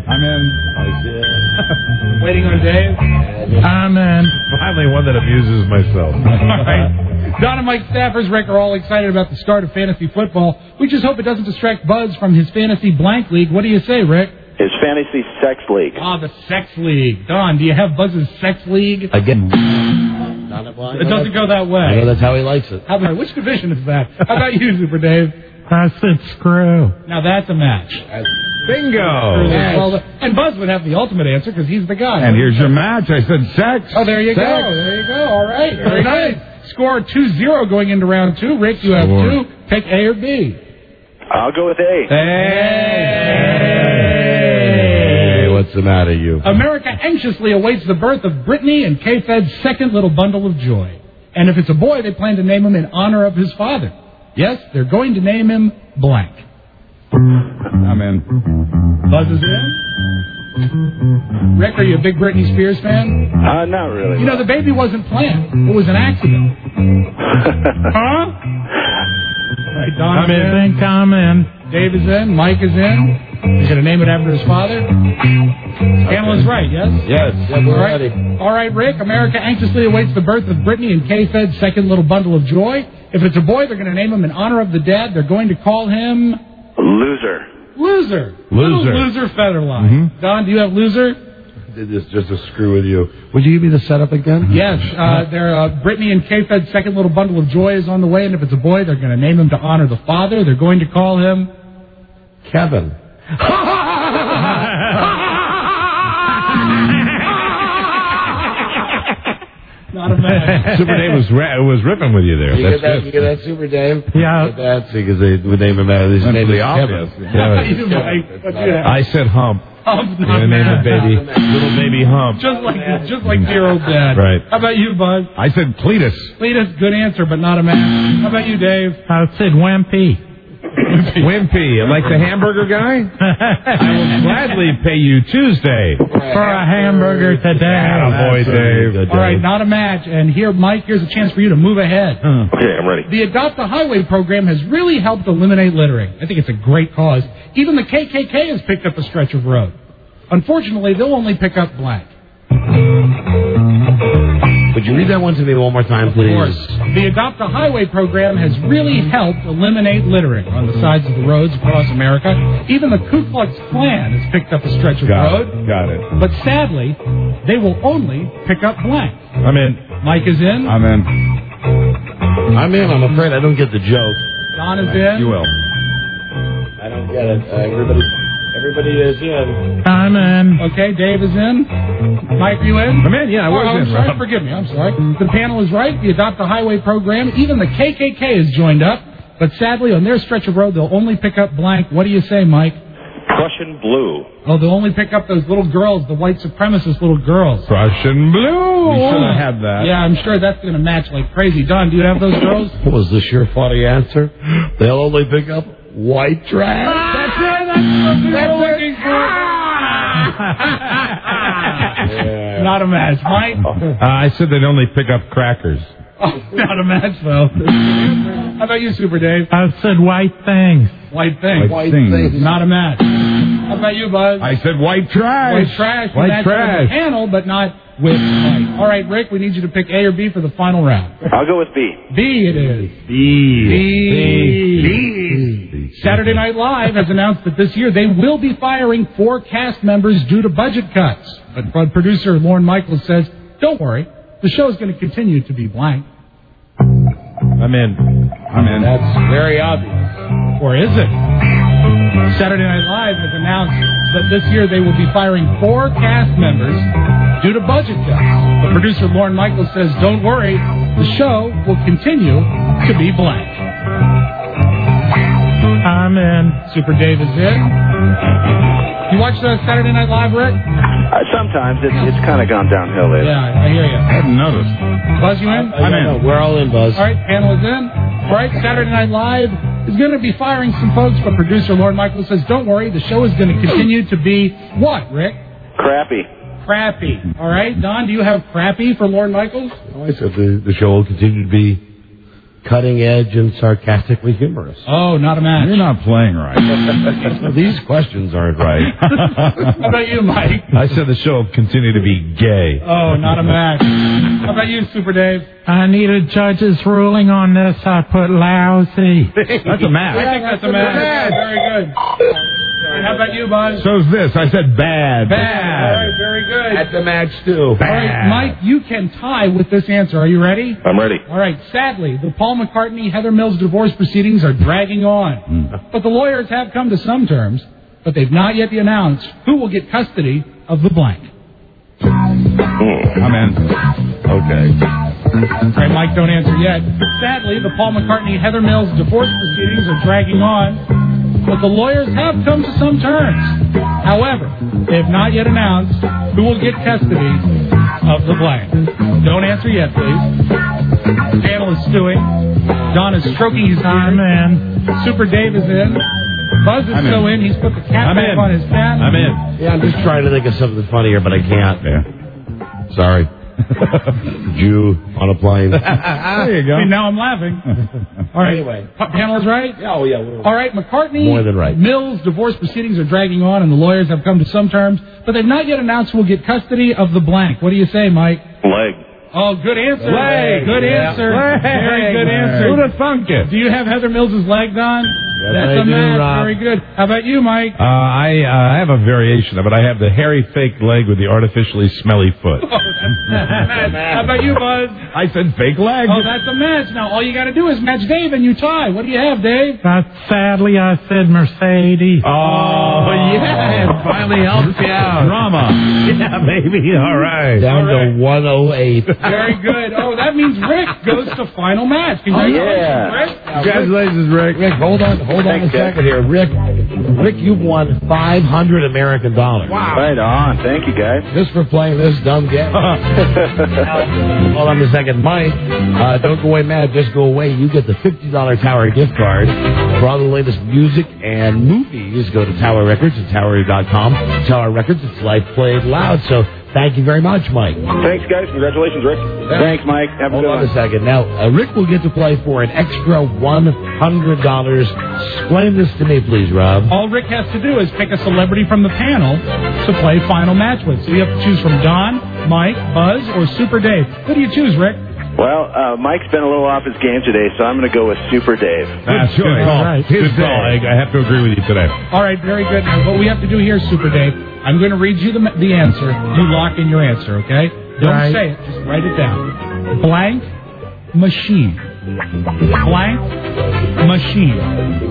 Waiting on Dave. I'm in. Finally one that amuses myself. All right. Don and Mike staffers, Rick, are all excited about the start of fantasy football. We just hope it doesn't distract Buzz from his fantasy blank league. What do you say, Rick? His fantasy sex league. Ah, the sex league. Don, do you have Buzz's sex league? Again. It doesn't go that way. I know that's how he likes it. How about, which division is that? How about you, Super Dave? I said screw. Now that's a match. Bingo. And Buzz would have the ultimate answer because he's the guy. And here's your match. I said sex. Oh, there you sex. go. There you go. All right. Very nice. Score 2-0 going into round 2. Rick, you have 2. Pick A or B. I'll go with A. Hey, what's the matter, you? America anxiously awaits the birth of Brittany and K-Fed's second little bundle of joy. And if it's a boy, they plan to name him in honor of his father. Yes, they're going to name him blank. I'm in. Buzz is in. Rick, are you a big Britney Spears fan? Not really. You know, the baby wasn't planned. It was an accident. Huh? Right, Don I think I'm in. Dave is in. Mike is in. He's going to name it after his father. Panel is right, yes? Yes. Yeah, we're ready. All right, Rick. America anxiously awaits the birth of Brittany and K-Fed's second little bundle of joy. If it's a boy, they're going to name him in honor of the dad. They're going to call him... Loser. Loser. Loser. Little Loser Featherline. Mm-hmm. Don, do you have Loser? did this just to screw with you. Would you give me the setup again? Yes, Brittany and K-Fed's second little bundle of joy is on the way, and if it's a boy, they're going to name him to honor the father. They're going to call him Kevin. Not a man. Super Dave was ripping with you there. You get that? You get that, Super Dave? Yeah. That's because they would name him out. His name is obvious. Kevin. I said Hump. Hump, You're name a baby, little baby Hump. Just like dear old dad. Right. How about you, Buzz? I said Cletus. Cletus, good answer, but not a man. How about you, Dave? I said Wimpy. Wimpy, like the hamburger guy? I will gladly pay you Tuesday for a hamburger today. Boy, Dave. All right, not a match. And here, Mike, here's a chance for you to move ahead. Okay, I'm ready. The Adopt a Highway program has really helped eliminate littering. I think it's a great cause. Even the KKK has picked up a stretch of road. Unfortunately, they'll only pick up blank. Would you read that one to me one more time, please? Of course. The Adopt a Highway program has really helped eliminate littering on the sides of the roads across America. Even the Ku Klux Klan has picked up a stretch of road. Got it. But sadly, they will only pick up blank. I'm in. Mike is in. I'm in. I'm in. I'm afraid I don't get the joke. Don is in. You will. I don't get it. Everybody is in. I'm in. Okay, Dave is in. Mike, you in? I'm in, yeah, I was I'm in. sorry, Rob. forgive me, I'm sorry. The panel is right. The Adopt a Highway program, even the KKK has joined up. But sadly, on their stretch of road, they'll only pick up blank. What do you say, Mike? Prussian blue. Oh, they'll only pick up those little girls, the white supremacist little girls. Prussian blue. We should have had that. Yeah, I'm sure that's going to match like crazy. Don, do you have those girls? Was the surefire answer? They'll only pick up white trash. That's it. That's looking for. Not a match, Mike. I said they'd only pick up crackers. Oh, not a match, though. How about you, Super Dave? I said white things. White things. White things. Not a match. How about you, Buzz? I said white trash. White trash. White trash. The panel, but not with Mike. All right, Rick, we need you to pick A or B for the final round. I'll go with B. B it is. B. Saturday Night Live has announced that this year they will be firing 4 cast members due to budget cuts. But producer Lorne Michaels says, don't worry, the show is going to continue to be blank. I'm in. That's very obvious. Or is it? Saturday Night Live has announced that this year they will be firing 4 cast members due to budget cuts. But producer Lorne Michaels says, don't worry, the show will continue to be blank. I'm in. Super Dave is in. You watch Saturday Night Live, Rick? Sometimes it's kind of gone downhill lately. Yeah, I hear you. I hadn't noticed. Buzz, you in? I'm in. We're all in, Buzz. All right, panel is in. All right, Saturday Night Live is going to be firing some folks, but producer Lorne Michaels says, don't worry, the show is going to continue to be what, Rick? Crappy. Crappy. All right, Don, do you have crappy for Lorne Michaels? Oh, I said the show will continue to be cutting edge and sarcastically humorous. Oh, not a match. You're not playing right. These questions aren't right. How about you, Mike? I said the show will continue to be gay. Oh, not a match. How about you, Super Dave? I need a judge's ruling on this. I put lousy. That's a match. I think that's a match. Very good. How about you, Buzz? So's this. I said bad. Bad. All right, very good. That's a match, too. All right, Mike, you can tie with this answer. Are you ready? I'm ready. All right, sadly, the Paul McCartney-Heather Mills divorce proceedings are dragging on. But the lawyers have come to some terms, but they've not yet announced who will get custody of the blank. I'm in. Okay. All right, Mike, don't answer yet. Sadly, the Paul McCartney-Heather Mills divorce proceedings are dragging on, but the lawyers have come to some terms. However, they have not yet announced who will get custody of the blank. Don't answer yet, please. The panel is stewing. Don is stroking his beard. Man. Super Dave is in. Buzz is still in. He's put the cap back on his pen. I'm in. Yeah, I'm just trying to think of something funnier, but I can't. Yeah. Sorry. Jew on a plane. There you go. See, now I'm laughing. All right. Anyway. Panel is right? Oh, yeah. All right, McCartney, More than right. Mills divorce proceedings are dragging on, and the lawyers have come to some terms, but they've not yet announced who will get custody of the blank. What do you say, Mike? Leg. Oh, good answer. Leg. Good answer. Leg. Very good answer. Who'd have thunk it? Do you have Heather Mills' leg, Don? That's a match. Very good. How about you, Mike? I have a variation of it. I have the hairy fake leg with the artificially smelly foot. How about you, Buzz? I said fake leg. Oh, that's a match. Now, all you got to do is match Dave and you tie. What do you have, Dave? Sadly, I said Mercedes. Oh, yeah. It finally helps you out. Drama. Yeah, baby. All right. Down to 108. Very good. Oh, that means Rick goes to final match. Congratulations, Rick. Congratulations, Rick. Rick, hold on a second here. Rick, you've won $500 American. Wow. Right on. Thank you, guys. Just for playing this dumb game. Hold on a second. Mike, don't go away mad. Just go away. You get the $50 Tower gift card for all the latest music and movies. Go to Tower Records at Tower.com. Tower Records, it's life played loud. So thank you very much, Mike. Thanks, guys. Congratulations, Rick. Thanks, Mike. Have a good one. Hold on a second. Now, Rick will get to play for an extra $100. Explain this to me, please, Rob. All Rick has to do is pick a celebrity from the panel to play final match with. So you have to choose from Don, Mike, Buzz, or Super Dave. Who do you choose, Rick? Well, Mike's been a little off his game today, so I'm going to go with Super Dave. That's good call. Right. Good call. I have to agree with you today. All right, very good. Now, what we have to do here, Super Dave, I'm going to read you the answer. You lock in your answer, okay? Don't say it. Just write it down. Blank machine. Blank machine.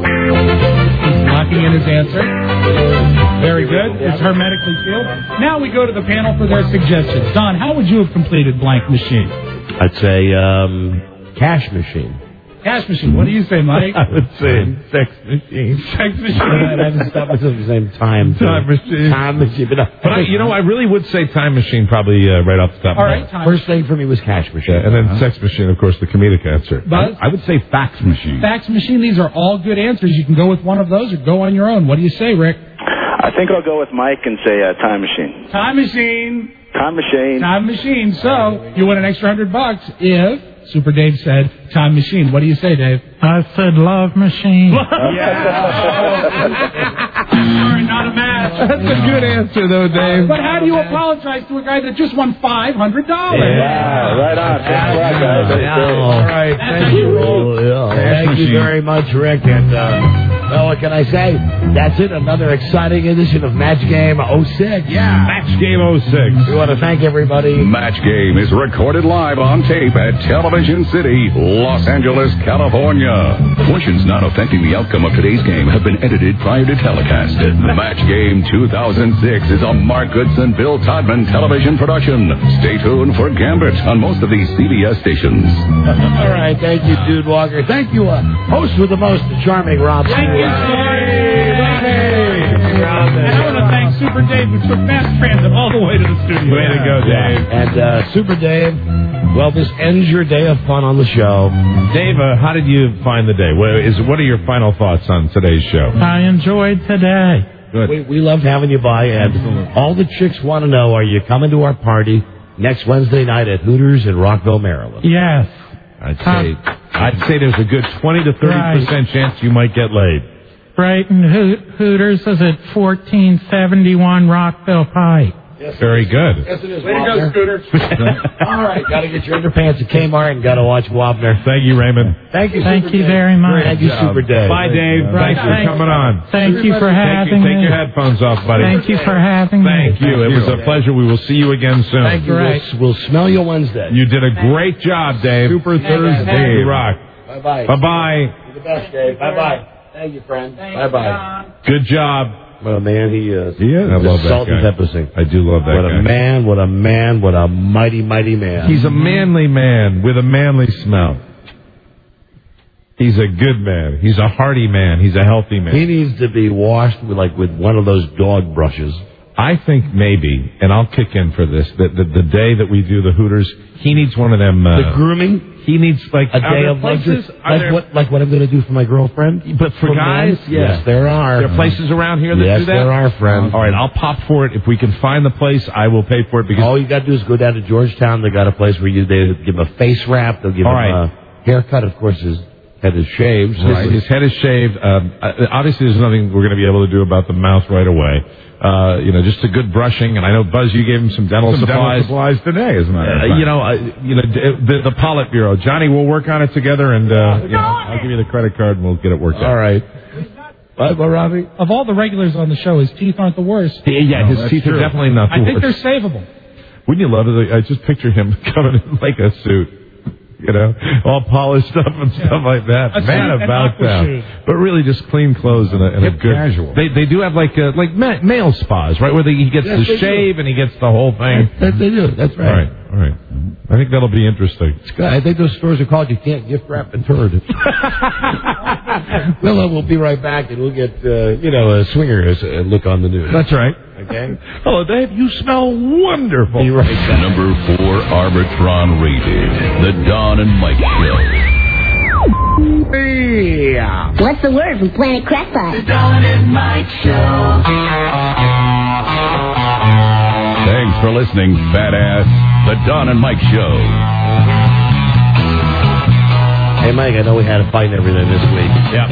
He's locking in his answer. Very good. It's hermetically sealed. Now we go to the panel for their suggestions. Don, how would you have completed blank machine? I'd say cash machine. Cash machine. What do you say, Mike? I would say sex machine. Sex machine. I haven't stopped myself at the same time. Time machine. Time machine. But I really would say time machine probably right off the top of my head. First thing for me was cash machine. Yeah, and then sex machine, of course, the comedic answer. Buzz? I would say fax machine. Fax machine. These are all good answers. You can go with one of those or go on your own. What do you say, Rick? I think I'll go with Mike and say time machine. Time machine. Time machine. Time machine. So you win an extra $100 if Super Dave said time machine. What do you say, Dave? I said love machine. Sorry, not a match. That's a good answer, though, Dave. But how do you apologize to a guy that just won $500? Yeah, right on. Thanks a lot, guys. That's great. All right. Thank you. Thank you very much, Rick. And, well, what can I say? That's it. Another exciting edition of Match Game 06. Yeah. Match Game 06. We want to thank everybody. Match Game is recorded live on tape at Television City, Los Angeles, California. Portions not affecting the outcome of today's game have been edited prior to telecast. Match Game 2006 is a Mark Goodson, Bill Todman television production. Stay tuned for Gambit on most of these CBS stations. All right. Thank you, Dude Walker. Thank you, host with the most, the charming Rob. Thank you, And I want to thank Super Dave, who took mass transit all the way to the studio. Way to go, Dave. And Super Dave, well, this ends your day of fun on the show. Dave, how did you find the day? What are your final thoughts on today's show? I enjoyed today. Good. We loved having you by, and all the chicks want to know, are you coming to our party next Wednesday night at Hooters in Rockville, Maryland? Yes. I'd say there's a good 20 to 30% chance you might get laid. Brighton Hooters is at 1471 Rockville Pike. Yes, very good. Yes, it is. Way to go, Scooter. All right, got to get your underpants at Kmart and got to watch Wapner. Thank you, Raymond. Thank you, Thank you very much. Thank you, Super Dave. Bye, Dave. Thanks for coming on. Thank you for having me. Take your headphones off, buddy. Thank you for having me. Thank you. It was a pleasure. We will see you again soon. Thank you. We'll smell you Wednesday. You did a great job, Dave. Super Thursday. You rock. Bye-bye. Bye-bye. You're the best, Dave. Bye-bye. Thank you, friend. Bye-bye. Good job. What a man he is. He is. I love that Salt guy. and pepper thing. I do love that guy. What a man, what a man, what a mighty, mighty man. He's a manly man with a manly smell. He's a good man. He's a hearty man. He's a healthy man. He needs to be washed with one of those dog brushes. I think maybe, and I'll kick in for this, that the day that we do the Hooters, he needs one of them. The grooming? He needs like a day of luxury, like what I'm going to do for my girlfriend. But for guys, men? Yes, there are. There are places around here that do that? Yes, there are, friend. All right, I'll pop for it. If we can find the place, I will pay for it. Because all you got to do is go down to Georgetown. They got a place where they give him a face wrap. They'll give him a haircut. Of course, his head is shaved. So his head is shaved. Obviously, there's nothing we're going to be able to do about the mouth right away. Just a good brushing, and I know Buzz, you gave him some dental supplies. Today, as a matter of fact. The Politburo. Johnny, we'll work on it together, and I'll give you the credit card and we'll get it worked out. All right. What, Robbie? Of all the regulars on the show, his teeth aren't the worst. Yeah, his teeth are definitely not the I think worst. they're savable. Wouldn't you love it? I just picture him coming in like a suit, all polished up and stuff like that. A Man, suit and about aqua that. shoe. But really, just clean clothes and a good casual. They do have like male spas, right? Where he gets Yes, the they shave do. and he gets the whole thing. That they do. That's right. All right. I think that'll be interesting. It's good. I think those stores are called You Can't Gift Wrap a Turd. Well, we'll be right back, and we'll get, a swingers look on the news. That's right. Okay? Hello, Dave. You smell wonderful. Be right back. Number 4 Arbitron rated. The Don and Mike Show. Yeah. What's the word from Planet Crackpot? The Don and Mike Show. Thanks for listening, badass. The Don and Mike Show. Hey, Mike, I know we had a fight and everything this week. Yeah.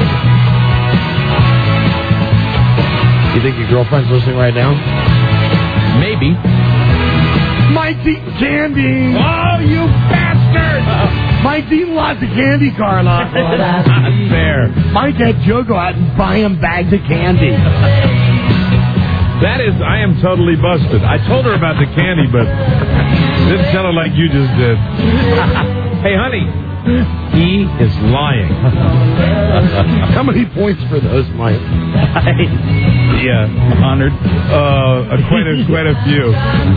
You think your girlfriend's listening right now? Maybe. Mike's eating candy. Oh, you bastard! Mike's eating lots of candy, Carla. Oh, that's not fair. Mike had Joe go out and buy him bags of candy. I am totally busted. I told her about the candy, but it didn't sound like you just did. Hey, honey, he is lying. How many points for those, Mike? Yeah, 100. Quite a few.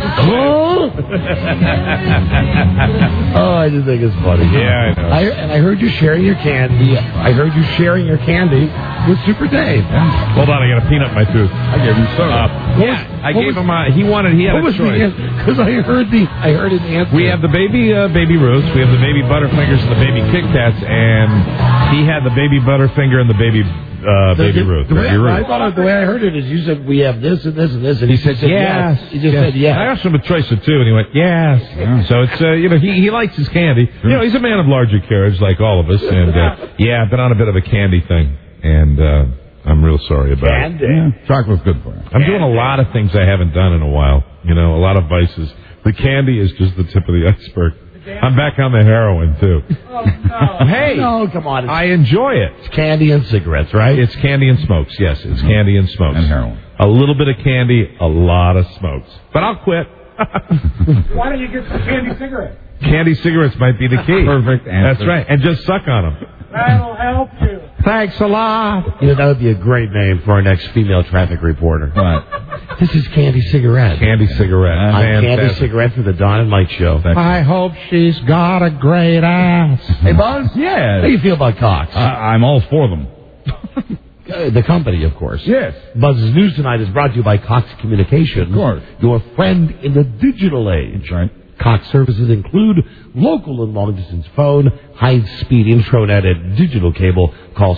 Oh, I just think it's funny. Yeah, I know. I heard you sharing your candy. I heard you sharing your candy with Super Dave. Hold on, I got a peanut in my tooth. I gave him soda. I gave him. He had a choice. Because I heard his answer. We have the baby Ruths, we have the baby Butterfingers and the baby Kit Kats, and he had the baby Butterfinger and the baby Ruth. The way I heard it is you said we have this and this and this, and he said yes. He just said yes. I asked him a choice of two, and he went yes. Yeah. So it's he likes his candy. He's a man of larger carriage, like all of us, and I've been on a bit of a candy thing, and I'm real sorry about it. Yeah, chocolate's good for you. I'm doing a lot of things I haven't done in a while. A lot of vices. The candy is just the tip of the iceberg. I'm back on the heroin, too. Oh, no. Hey! No, come on. I enjoy it. It's candy and cigarettes, right? It's candy and smokes, yes. It's candy and smokes. And heroin. A little bit of candy, a lot of smokes. But I'll quit. Why don't you get some candy cigarettes? Candy cigarettes might be the key. Perfect answer. That's right. And just suck on them. That'll help you. Thanks a lot. That would be a great name for our next female traffic reporter. Right. This is Candy Cigarette. Candy Cigarette. I'm Candy Cigarette for the Don and Mike Show. I hope she's got a great ass. Hey, Buzz? Yeah. How do you feel about Cox? I'm all for them. The company, of course. Yes. Buzz's News tonight is brought to you by Cox Communications. Of course. Your friend in the digital age. That's right. Cox services include local and long-distance phone, high-speed intranet and digital cable. Call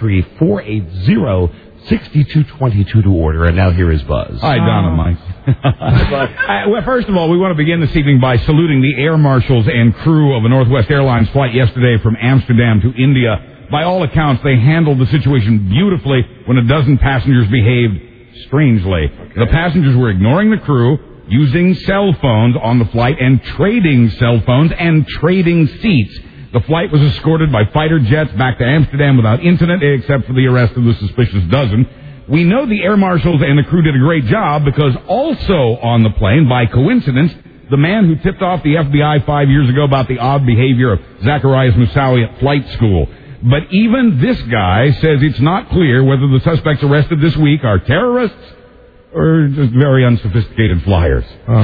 703-480-6222 to order. And now here is Buzz. Hi, Don and Mike. Well, first of all, we want to begin this evening by saluting the air marshals and crew of a Northwest Airlines flight yesterday from Amsterdam to India. By all accounts, they handled the situation beautifully when a dozen passengers behaved strangely. Okay. The passengers were ignoring the crew, using cell phones on the flight, and trading cell phones and trading seats. The flight was escorted by fighter jets back to Amsterdam without incident, except for the arrest of the suspicious dozen. We know the air marshals and the crew did a great job because also on the plane, by coincidence, the man who tipped off the FBI 5 years ago about the odd behavior of Zacharias Moussaoui at flight school. But even this guy says it's not clear whether the suspects arrested this week are terrorists or just very unsophisticated flyers.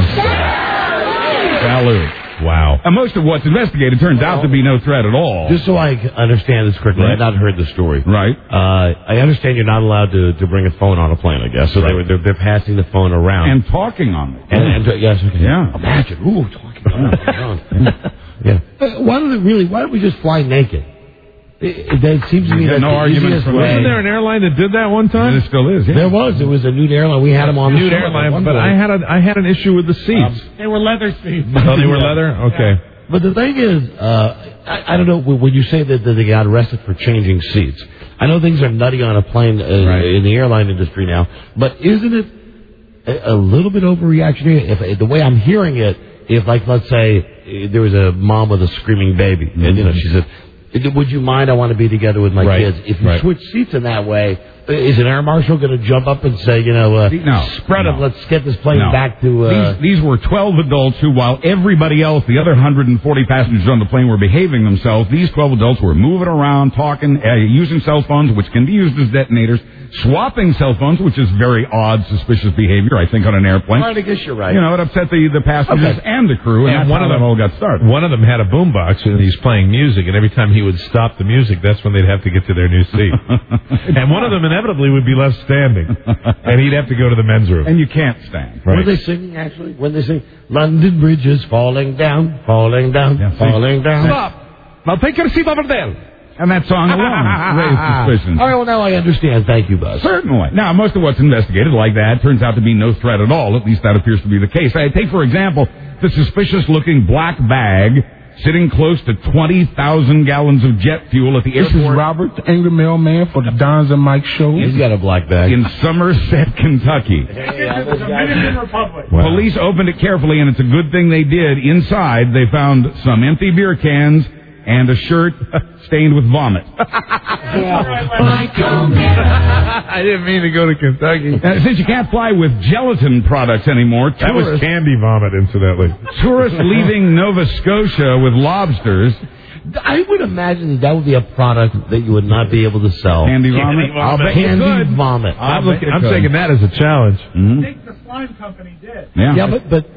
Salute. Wow. And most of what's investigated turns out to be no threat at all. Just so I understand this correctly, I've not heard the story. Right. I understand you're not allowed to bring a phone on a plane, I guess. So right. they're passing the phone around. And talking on it. And yes, okay. Yeah. Imagine. Ooh, talking on it. Yeah. Why don't we just fly naked? It seems to me that no argument from Wasn't there an airline that did that one time? It still is. Yeah. There was. It was a nude airline. We had them on the nude airline, but I had an issue with the seats. They were leather seats. Oh, they were leather? Okay. Yeah. But the thing is, I don't know, when you say that they got arrested for changing seats, I know things are nutty on a plane in the airline industry now, but isn't it a little bit overreactionary? If the way I'm hearing it, if, like, let's say there was a mom with a screaming baby, and, she said, Would you mind? I want to be together with my kids. If you switch seats in that way, is an air marshal going to jump up and say, spread them, let's get this plane back to... These were 12 adults who, while everybody else, the other 140 passengers on the plane, were behaving themselves, these 12 adults were moving around, talking, using cell phones, which can be used as detonators, swapping cell phones, which is very odd, suspicious behavior, I think, on an airplane. All right, I guess you're right. It upset the passengers and the crew, and that's one how of that them all got started. One of them had a boombox, and he's playing music, and every time he would stop the music, that's when they'd have to get to their new seat. And one of them inevitably would be left standing, and he'd have to go to the men's room. And you can't stand. Right. What are they singing, actually? When they sing, London Bridge is falling down, falling down, falling down. Stop! Now take your seat over there. And that song alone raised suspicions. All right, well, now I understand. Thank you, Buzz. Certainly. Now, most of what's investigated like that turns out to be no threat at all. At least that appears to be the case. I take, for example, the suspicious-looking black bag sitting close to 20,000 gallons of jet fuel at the airport. This is Robert, the angry mailman for the Dons and Mike show. He's got a black bag. In Somerset, Kentucky. It's a Dominican Republic. Wow. Police opened it carefully, and it's a good thing they did. Inside, they found some empty beer cans and a shirt stained with vomit. I didn't mean to go to Kentucky. Since you can't fly with gelatin products anymore, that was candy vomit, incidentally. Tourists leaving Nova Scotia with lobsters. I would imagine that would be a product that you would not be able to sell. Candy vomit? I'll bet you could. Vomit. I'm taking that as a challenge. I think the slime company did. Yeah,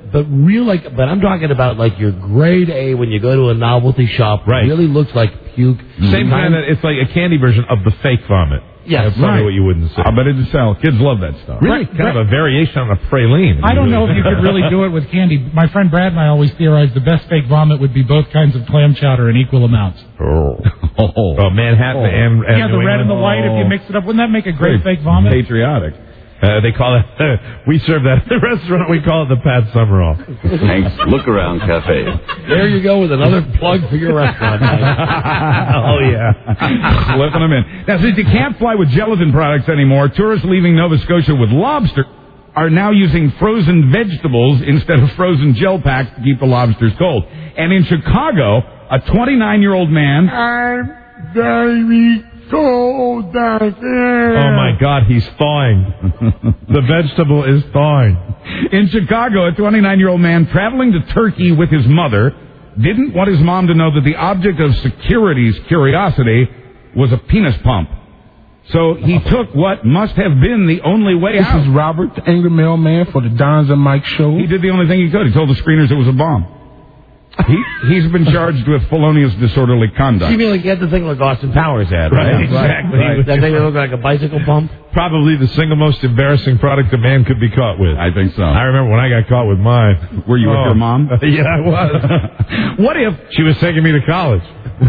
but I'm talking about like your grade A when you go to a novelty shop. Right. Really looks like puke. Same kind of, it's like a candy version of the fake vomit. Yeah, that's probably what you wouldn't say. I bet it'd sell. Kids love that stuff. Really? Kind of a variation on a praline. I don't know if you could really do it with candy. My friend Brad and I always theorized the best fake vomit would be both kinds of clam chowder in equal amounts. Oh, Manhattan and yeah, the red and the white. If you mix it up, wouldn't that make a great fake vomit? Patriotic. They call it, we serve that at the restaurant, we call it the Pat Summerall. Hank's Look Around Cafe. There you go with another plug for your restaurant. Oh, yeah. Slipping them in. Now, since you can't fly with gelatin products anymore, tourists leaving Nova Scotia with lobster are now using frozen vegetables instead of frozen gel packs to keep the lobsters cold. And in Chicago, a 29-year-old man... I'm very cold down here. Oh, my God, he's thawing. The vegetable is thawing. In Chicago, a 29-year-old man traveling to Turkey with his mother didn't want his mom to know that the object of security's curiosity was a penis pump. So he took what must have been the only way out. This is Robert, the angry mailman for the Dons and Mike show. He did the only thing he could. He told the screeners it was a bomb. He's been charged with felonious disorderly conduct. You mean like he had the thing like Austin Powers had, right? Exactly. Right. That thing that looked like a bicycle pump? Probably the single most embarrassing product a man could be caught with. I think so. I remember when I got caught with mine. Were you with your mom? Yeah, I was. What if she was taking me to college?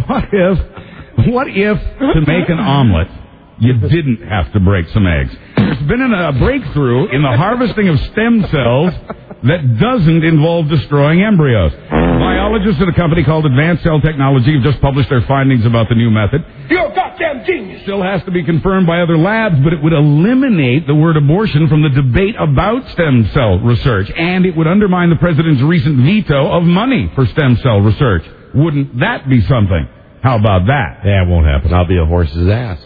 What if to make an omelet, you didn't have to break some eggs? There's been a breakthrough in the harvesting of stem cells that doesn't involve destroying embryos. Biologists at a company called Advanced Cell Technology have just published their findings about the new method. You're a goddamn genius. Still has to be confirmed by other labs, but it would eliminate the word abortion from the debate about stem cell research, and it would undermine the president's recent veto of money for stem cell research. Wouldn't that be something? How about that? Yeah, it won't happen. I'll be a horse's ass.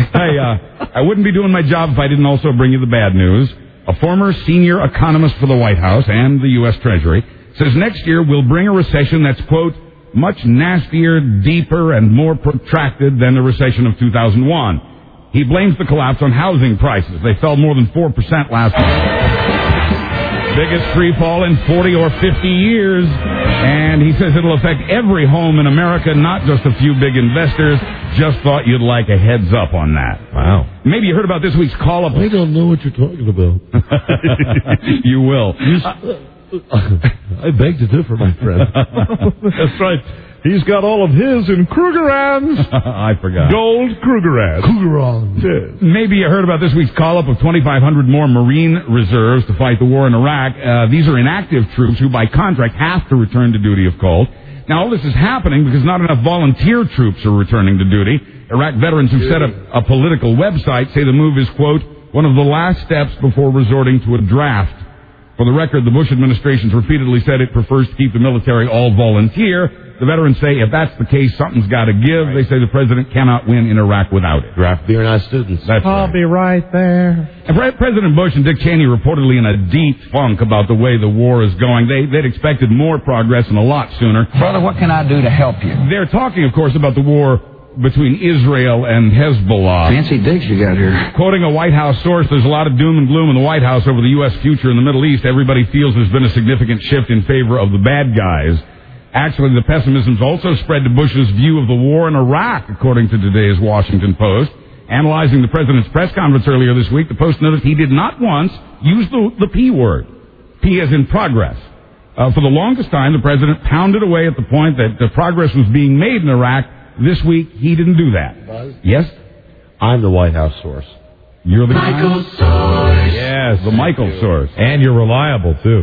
I wouldn't be doing my job if I didn't also bring you the bad news. A former senior economist for the White House and the U.S. Treasury says next year will bring a recession that's, quote, much nastier, deeper, and more protracted than the recession of 2001. He blames the collapse on housing prices. They fell more than 4% last year. Biggest free fall in 40 or 50 years. And he says it'll affect every home in America, not just a few big investors. Just thought you'd like a heads up on that. Wow. Maybe you heard about this week's call-up. I don't know what you're talking about. You will. I beg to differ, my friend. That's right. He's got all of his in Krugerrands. I forgot. Gold Krugerrands. Krugerrands. Yes. Maybe you heard about this week's call-up of 2,500 more Marine reserves to fight the war in Iraq. These are inactive troops who, by contract, have to return to duty if called. Now, all this is happening because not enough volunteer troops are returning to duty. Iraq veterans who set up a political website say the move is, quote, one of the last steps before resorting to a draft. For the record, the Bush administration's repeatedly said it prefers to keep the military all volunteer, The veterans say if that's the case, something's got to give. Right. They say the president cannot win in Iraq without it. Draft beer, not students. That's I'll be right there. And President Bush and Dick Cheney reportedly in a deep funk about the way the war is going. They'd expected more progress and a lot sooner. Brother, what can I do to help you? They're talking, of course, about the war between Israel and Hezbollah. Fancy digs you got here. Quoting a White House source, there's a lot of doom and gloom in the White House over the U.S. future in the Middle East. Everybody feels there's been a significant shift in favor of the bad guys. Actually, the pessimism's also spread to Bush's view of the war in Iraq, according to today's Washington Post. Analyzing the president's press conference earlier this week, the Post noted he did not once use the P word. P as in progress. For the longest time, the president pounded away at the point that the progress was being made in Iraq. This week, he didn't do that. Buzz? Yes? I'm the White House source. You're the Michael Source. Yes, the Michael source. And you're reliable, too.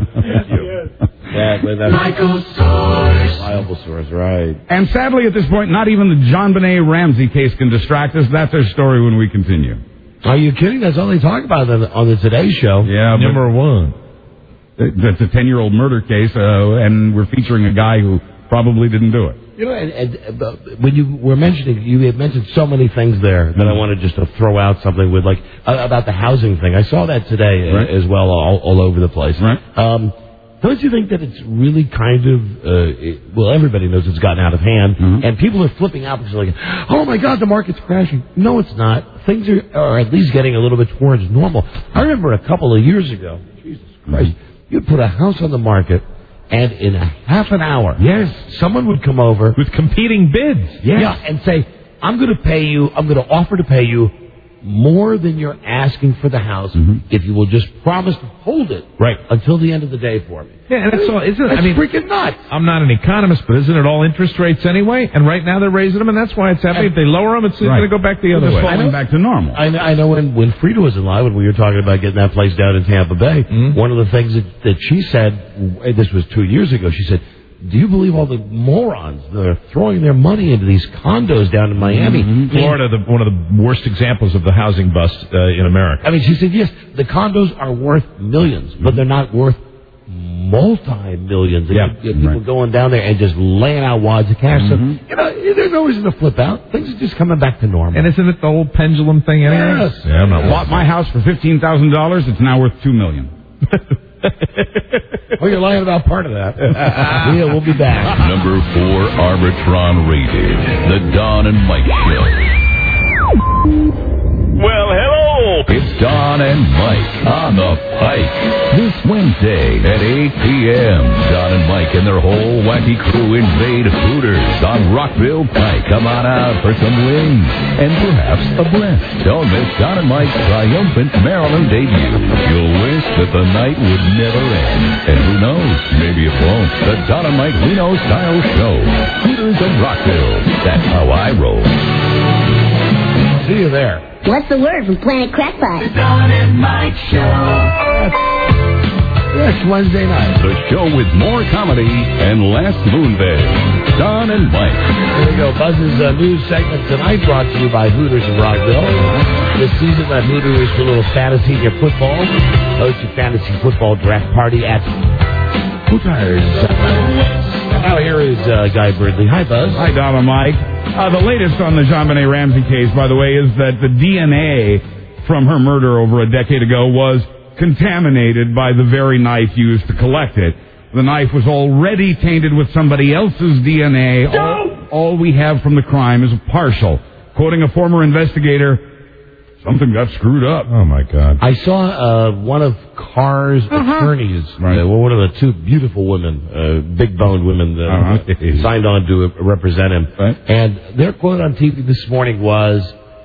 That's Michael Source. Reliable source, right. And sadly, at this point, not even the John Benet Ramsey case can distract us. That's our story when we continue. Are you kidding? That's all they talk about on the Today Show. Yeah, Number one. That's a 10-year-old murder case, and we're featuring a guy who probably didn't do it. You know, and when you were mentioning, you had mentioned so many things there that I wanted just to throw out something with, like, about the housing thing. I saw that today as well, all over the place. Right. Don't you think that it's really kind of, well, everybody knows it's gotten out of hand, and people are flipping out because they're like, oh my God, the market's crashing. No, it's not. Things are at least getting a little bit towards normal. I remember a couple of years ago, Jesus Christ, you'd put a house on the market, and in a half an hour, someone would come over with competing bids. Yeah, and say, I'm going to offer to pay you more than you're asking for the house if you will just promise to hold it until the end of the day for me. Yeah, and that's all, isn't it? That's freaking nuts. I'm not an economist, but isn't it all interest rates anyway? And right now they're raising them, and that's why it's happening. If they lower them, it's going to go back the other way. Falling back to normal. I know when Frida was in line, when we were talking about getting that place down in Tampa Bay, one of the things that she said, this was 2 years ago, she said, do you believe all the morons that are throwing their money into these condos down in Miami? Florida, one of the worst examples of the housing bust in America. I mean, she said, yes, the condos are worth millions, but they're not worth multi-millions. People going down there and just laying out wads of cash. So, you know, there's no reason to flip out. Things are just coming back to normal. And isn't it the old pendulum thing anyway? Yes. Yeah, I'm not bought my house for $15,000. It's now worth $2 million. Well, you're lying about part of that. Yeah, we'll be back. Number 4 Arbitron rated, The Don and Mike Show. Well, hello. It's Don and Mike on the Pike. This Wednesday at 8 p.m., Don and Mike and their whole wacky crew invade Hooters on Rockville Pike. Come on out for some wings and perhaps a blend. Don't miss Don and Mike's triumphant Maryland debut. You'll wish that the night would never end. And who knows, maybe it won't. The Don and Mike Reno-style show. Hooters of Rockville. That's how I roll. See you there. What's the word from Planet Crackpot? The Don and Mike Show. Yes, Wednesday night. The show with more comedy and less moonbed. Don and Mike. There we go. Buzz's news segment tonight brought to you by Hooters in Rockville. This season at Hooters for a little fantasy in your football. Host your fantasy football draft party at Hooters. Now here is Guy Bridley. Hi, Buzz. Hi, Don and Mike. The latest on the John Benet Ramsey case, by the way, is that the DNA from her murder over a decade ago was contaminated by the very knife used to collect it. The knife was already tainted with somebody else's DNA. All we have from the crime is partial. Quoting a former investigator, something got screwed up. Oh, my God. I saw one of Carr's attorneys, one of the two beautiful women, big-boned women that signed on to represent him. And their quote on TV this morning was,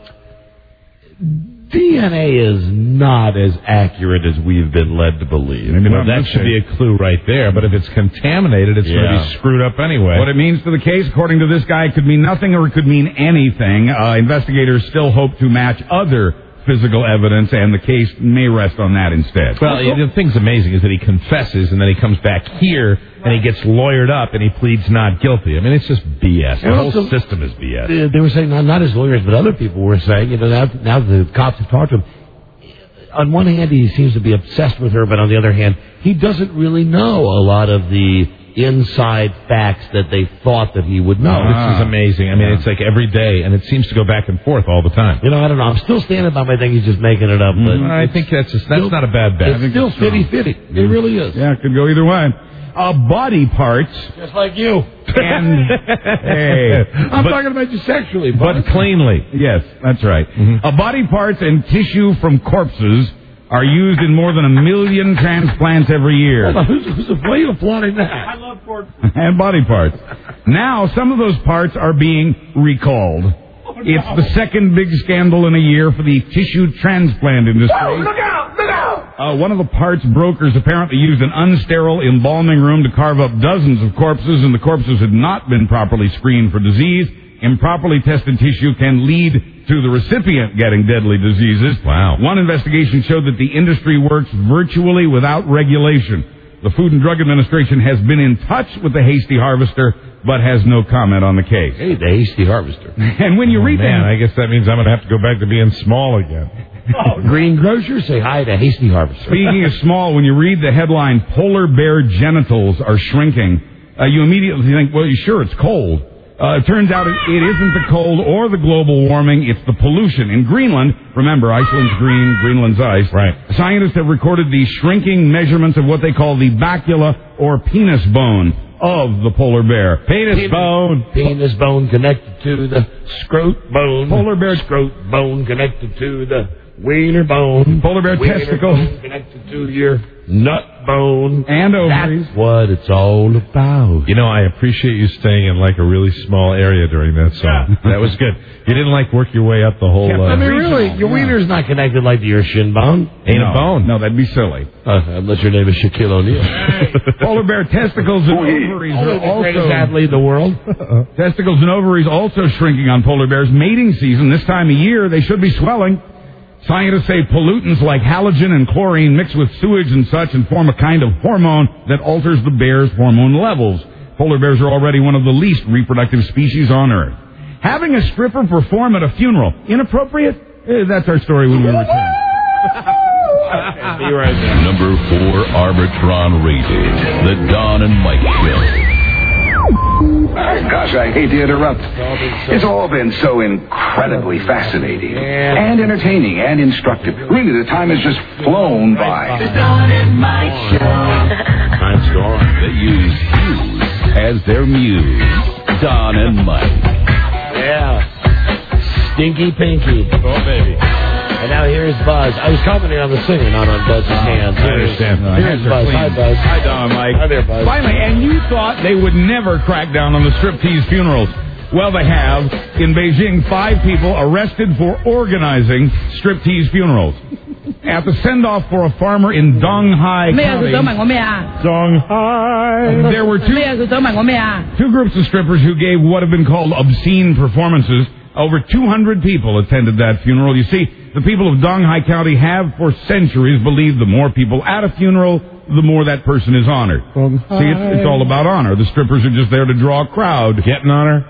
DNA is not as accurate as we've been led to believe. Well, that should be a clue right there. But if it's contaminated, it's going to be screwed up anyway. What it means to the case, according to this guy, could mean nothing or it could mean anything. Investigators still hope to match other physical evidence, and the case may rest on that instead. Well, the thing's amazing is that he confesses, and then he comes back here, and he gets lawyered up, and he pleads not guilty. I mean, it's just BS. The whole system is BS. They were saying, not his lawyers, but other people were saying, now the cops have talked to him. On one hand, he seems to be obsessed with her, but on the other hand, he doesn't really know a lot of the inside facts that they thought that he would know. This is amazing. I mean, it's like every day, and it seems to go back and forth all the time. You know, I don't know. I'm still standing by my thing. He's just making it up. But I think that's not a bad bet. It's still fitty-fitty. It really is. Yeah, it could go either way. Body parts. Just like you. And, hey. I'm talking about you sexually. But cleanly. Yes, that's right. Body parts and tissue from corpses are used in more than 1 million transplants every year. Why are you applauding that? I love corpses. And body parts. Now, some of those parts are being recalled. It's the second big scandal in a year for the tissue transplant industry. Whoa, look out! Look out! One of the parts brokers apparently used an unsterile embalming room to carve up dozens of corpses, and the corpses had not been properly screened for disease. Improperly tested tissue can lead to the recipient getting deadly diseases. Wow. One investigation showed that the industry works virtually without regulation. The Food and Drug Administration has been in touch with the Hasty Harvester, but has no comment on the case. Hey, the Hasty Harvester. And when you read that... I guess that means I'm going to have to go back to being small again. Green Grocer, say hi to Hasty Harvester. Speaking of small, when you read the headline, polar bear genitals are shrinking, you immediately think, well, sure, it's cold. It turns out it isn't the cold or the global warming, it's the pollution. In Greenland, remember, Iceland's green, Greenland's ice. Right. Scientists have recorded the shrinking measurements of what they call the bacula or penis bone of the polar bear. Penis bone connected to the scrot bone. Polar bear scrot bone connected to the wiener bone. Polar bear testicles bone connected to your nut bone. And ovaries. That's what it's all about. You know, I appreciate you staying in like a really small area during that song. That was good. You didn't like work your way up the whole... I mean, really, your wiener's not connected like to your shin bone. Ain't a bone. No, that'd be silly. Unless your name is Shaquille O'Neal. Polar bear testicles and ovaries are the greatest athlete in the world. Testicles and ovaries also shrinking on polar bears. Mating season, this time of year, they should be swelling. Scientists say pollutants like halogen and chlorine mix with sewage and such and form a kind of hormone that alters the bear's hormone levels. Polar bears are already one of the least reproductive species on Earth. Having a stripper perform at a funeral, inappropriate? That's our story when we return. Be right there. Number 4 Arbitron rated, The Don and Mike Show. Gosh, I hate to interrupt. It's all been so incredibly fascinating and entertaining and instructive. Really, the time has just flown by. The Don and Mike Show. Time's gone. They use Hughes as their muse. Don and Mike. Yeah. Stinky Pinky. Oh, baby. And now here's Buzz. I was commenting on the singer, not on Buzz's hands. I understand. Here's Buzz. Hi, Buzz. Hi, Don, Mike. Hi there, Buzz. Finally, and you thought they would never crack down on the striptease funerals. Well, they have. In Beijing, 5 people arrested for organizing striptease funerals. At the send-off for a farmer in Donghai County, there were two groups of strippers who gave what have been called obscene performances. Over 200 people attended that funeral. You see, the people of Donghai County have for centuries believed the more people at a funeral, the more that person is honored. See, it's all about honor. The strippers are just there to draw a crowd. Getting honor?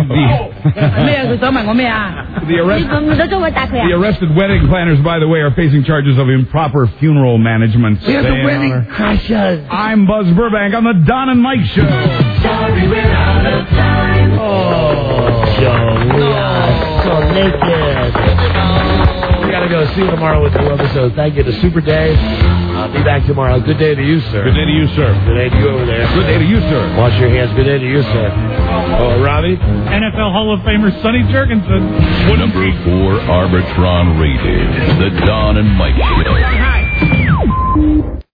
The arrested wedding planners, by the way, are facing charges of improper funeral management. They're the wedding crashers. I'm Buzz Burbank on the Don and Mike Show. Sorry, we're out of time. Joe, we are so naked. We gotta go. See you tomorrow with new episodes. Thank you to Super Dave. I'll be back tomorrow. Good day to you, sir. Good day to you, sir. Good day to you over there. Good day to you, sir. Wash your hands. Good day to you, sir. Oh, Robbie? NFL Hall of Famer Sonny Jurgensen. Number 4 Arbitron rated, The Don and Mike Show.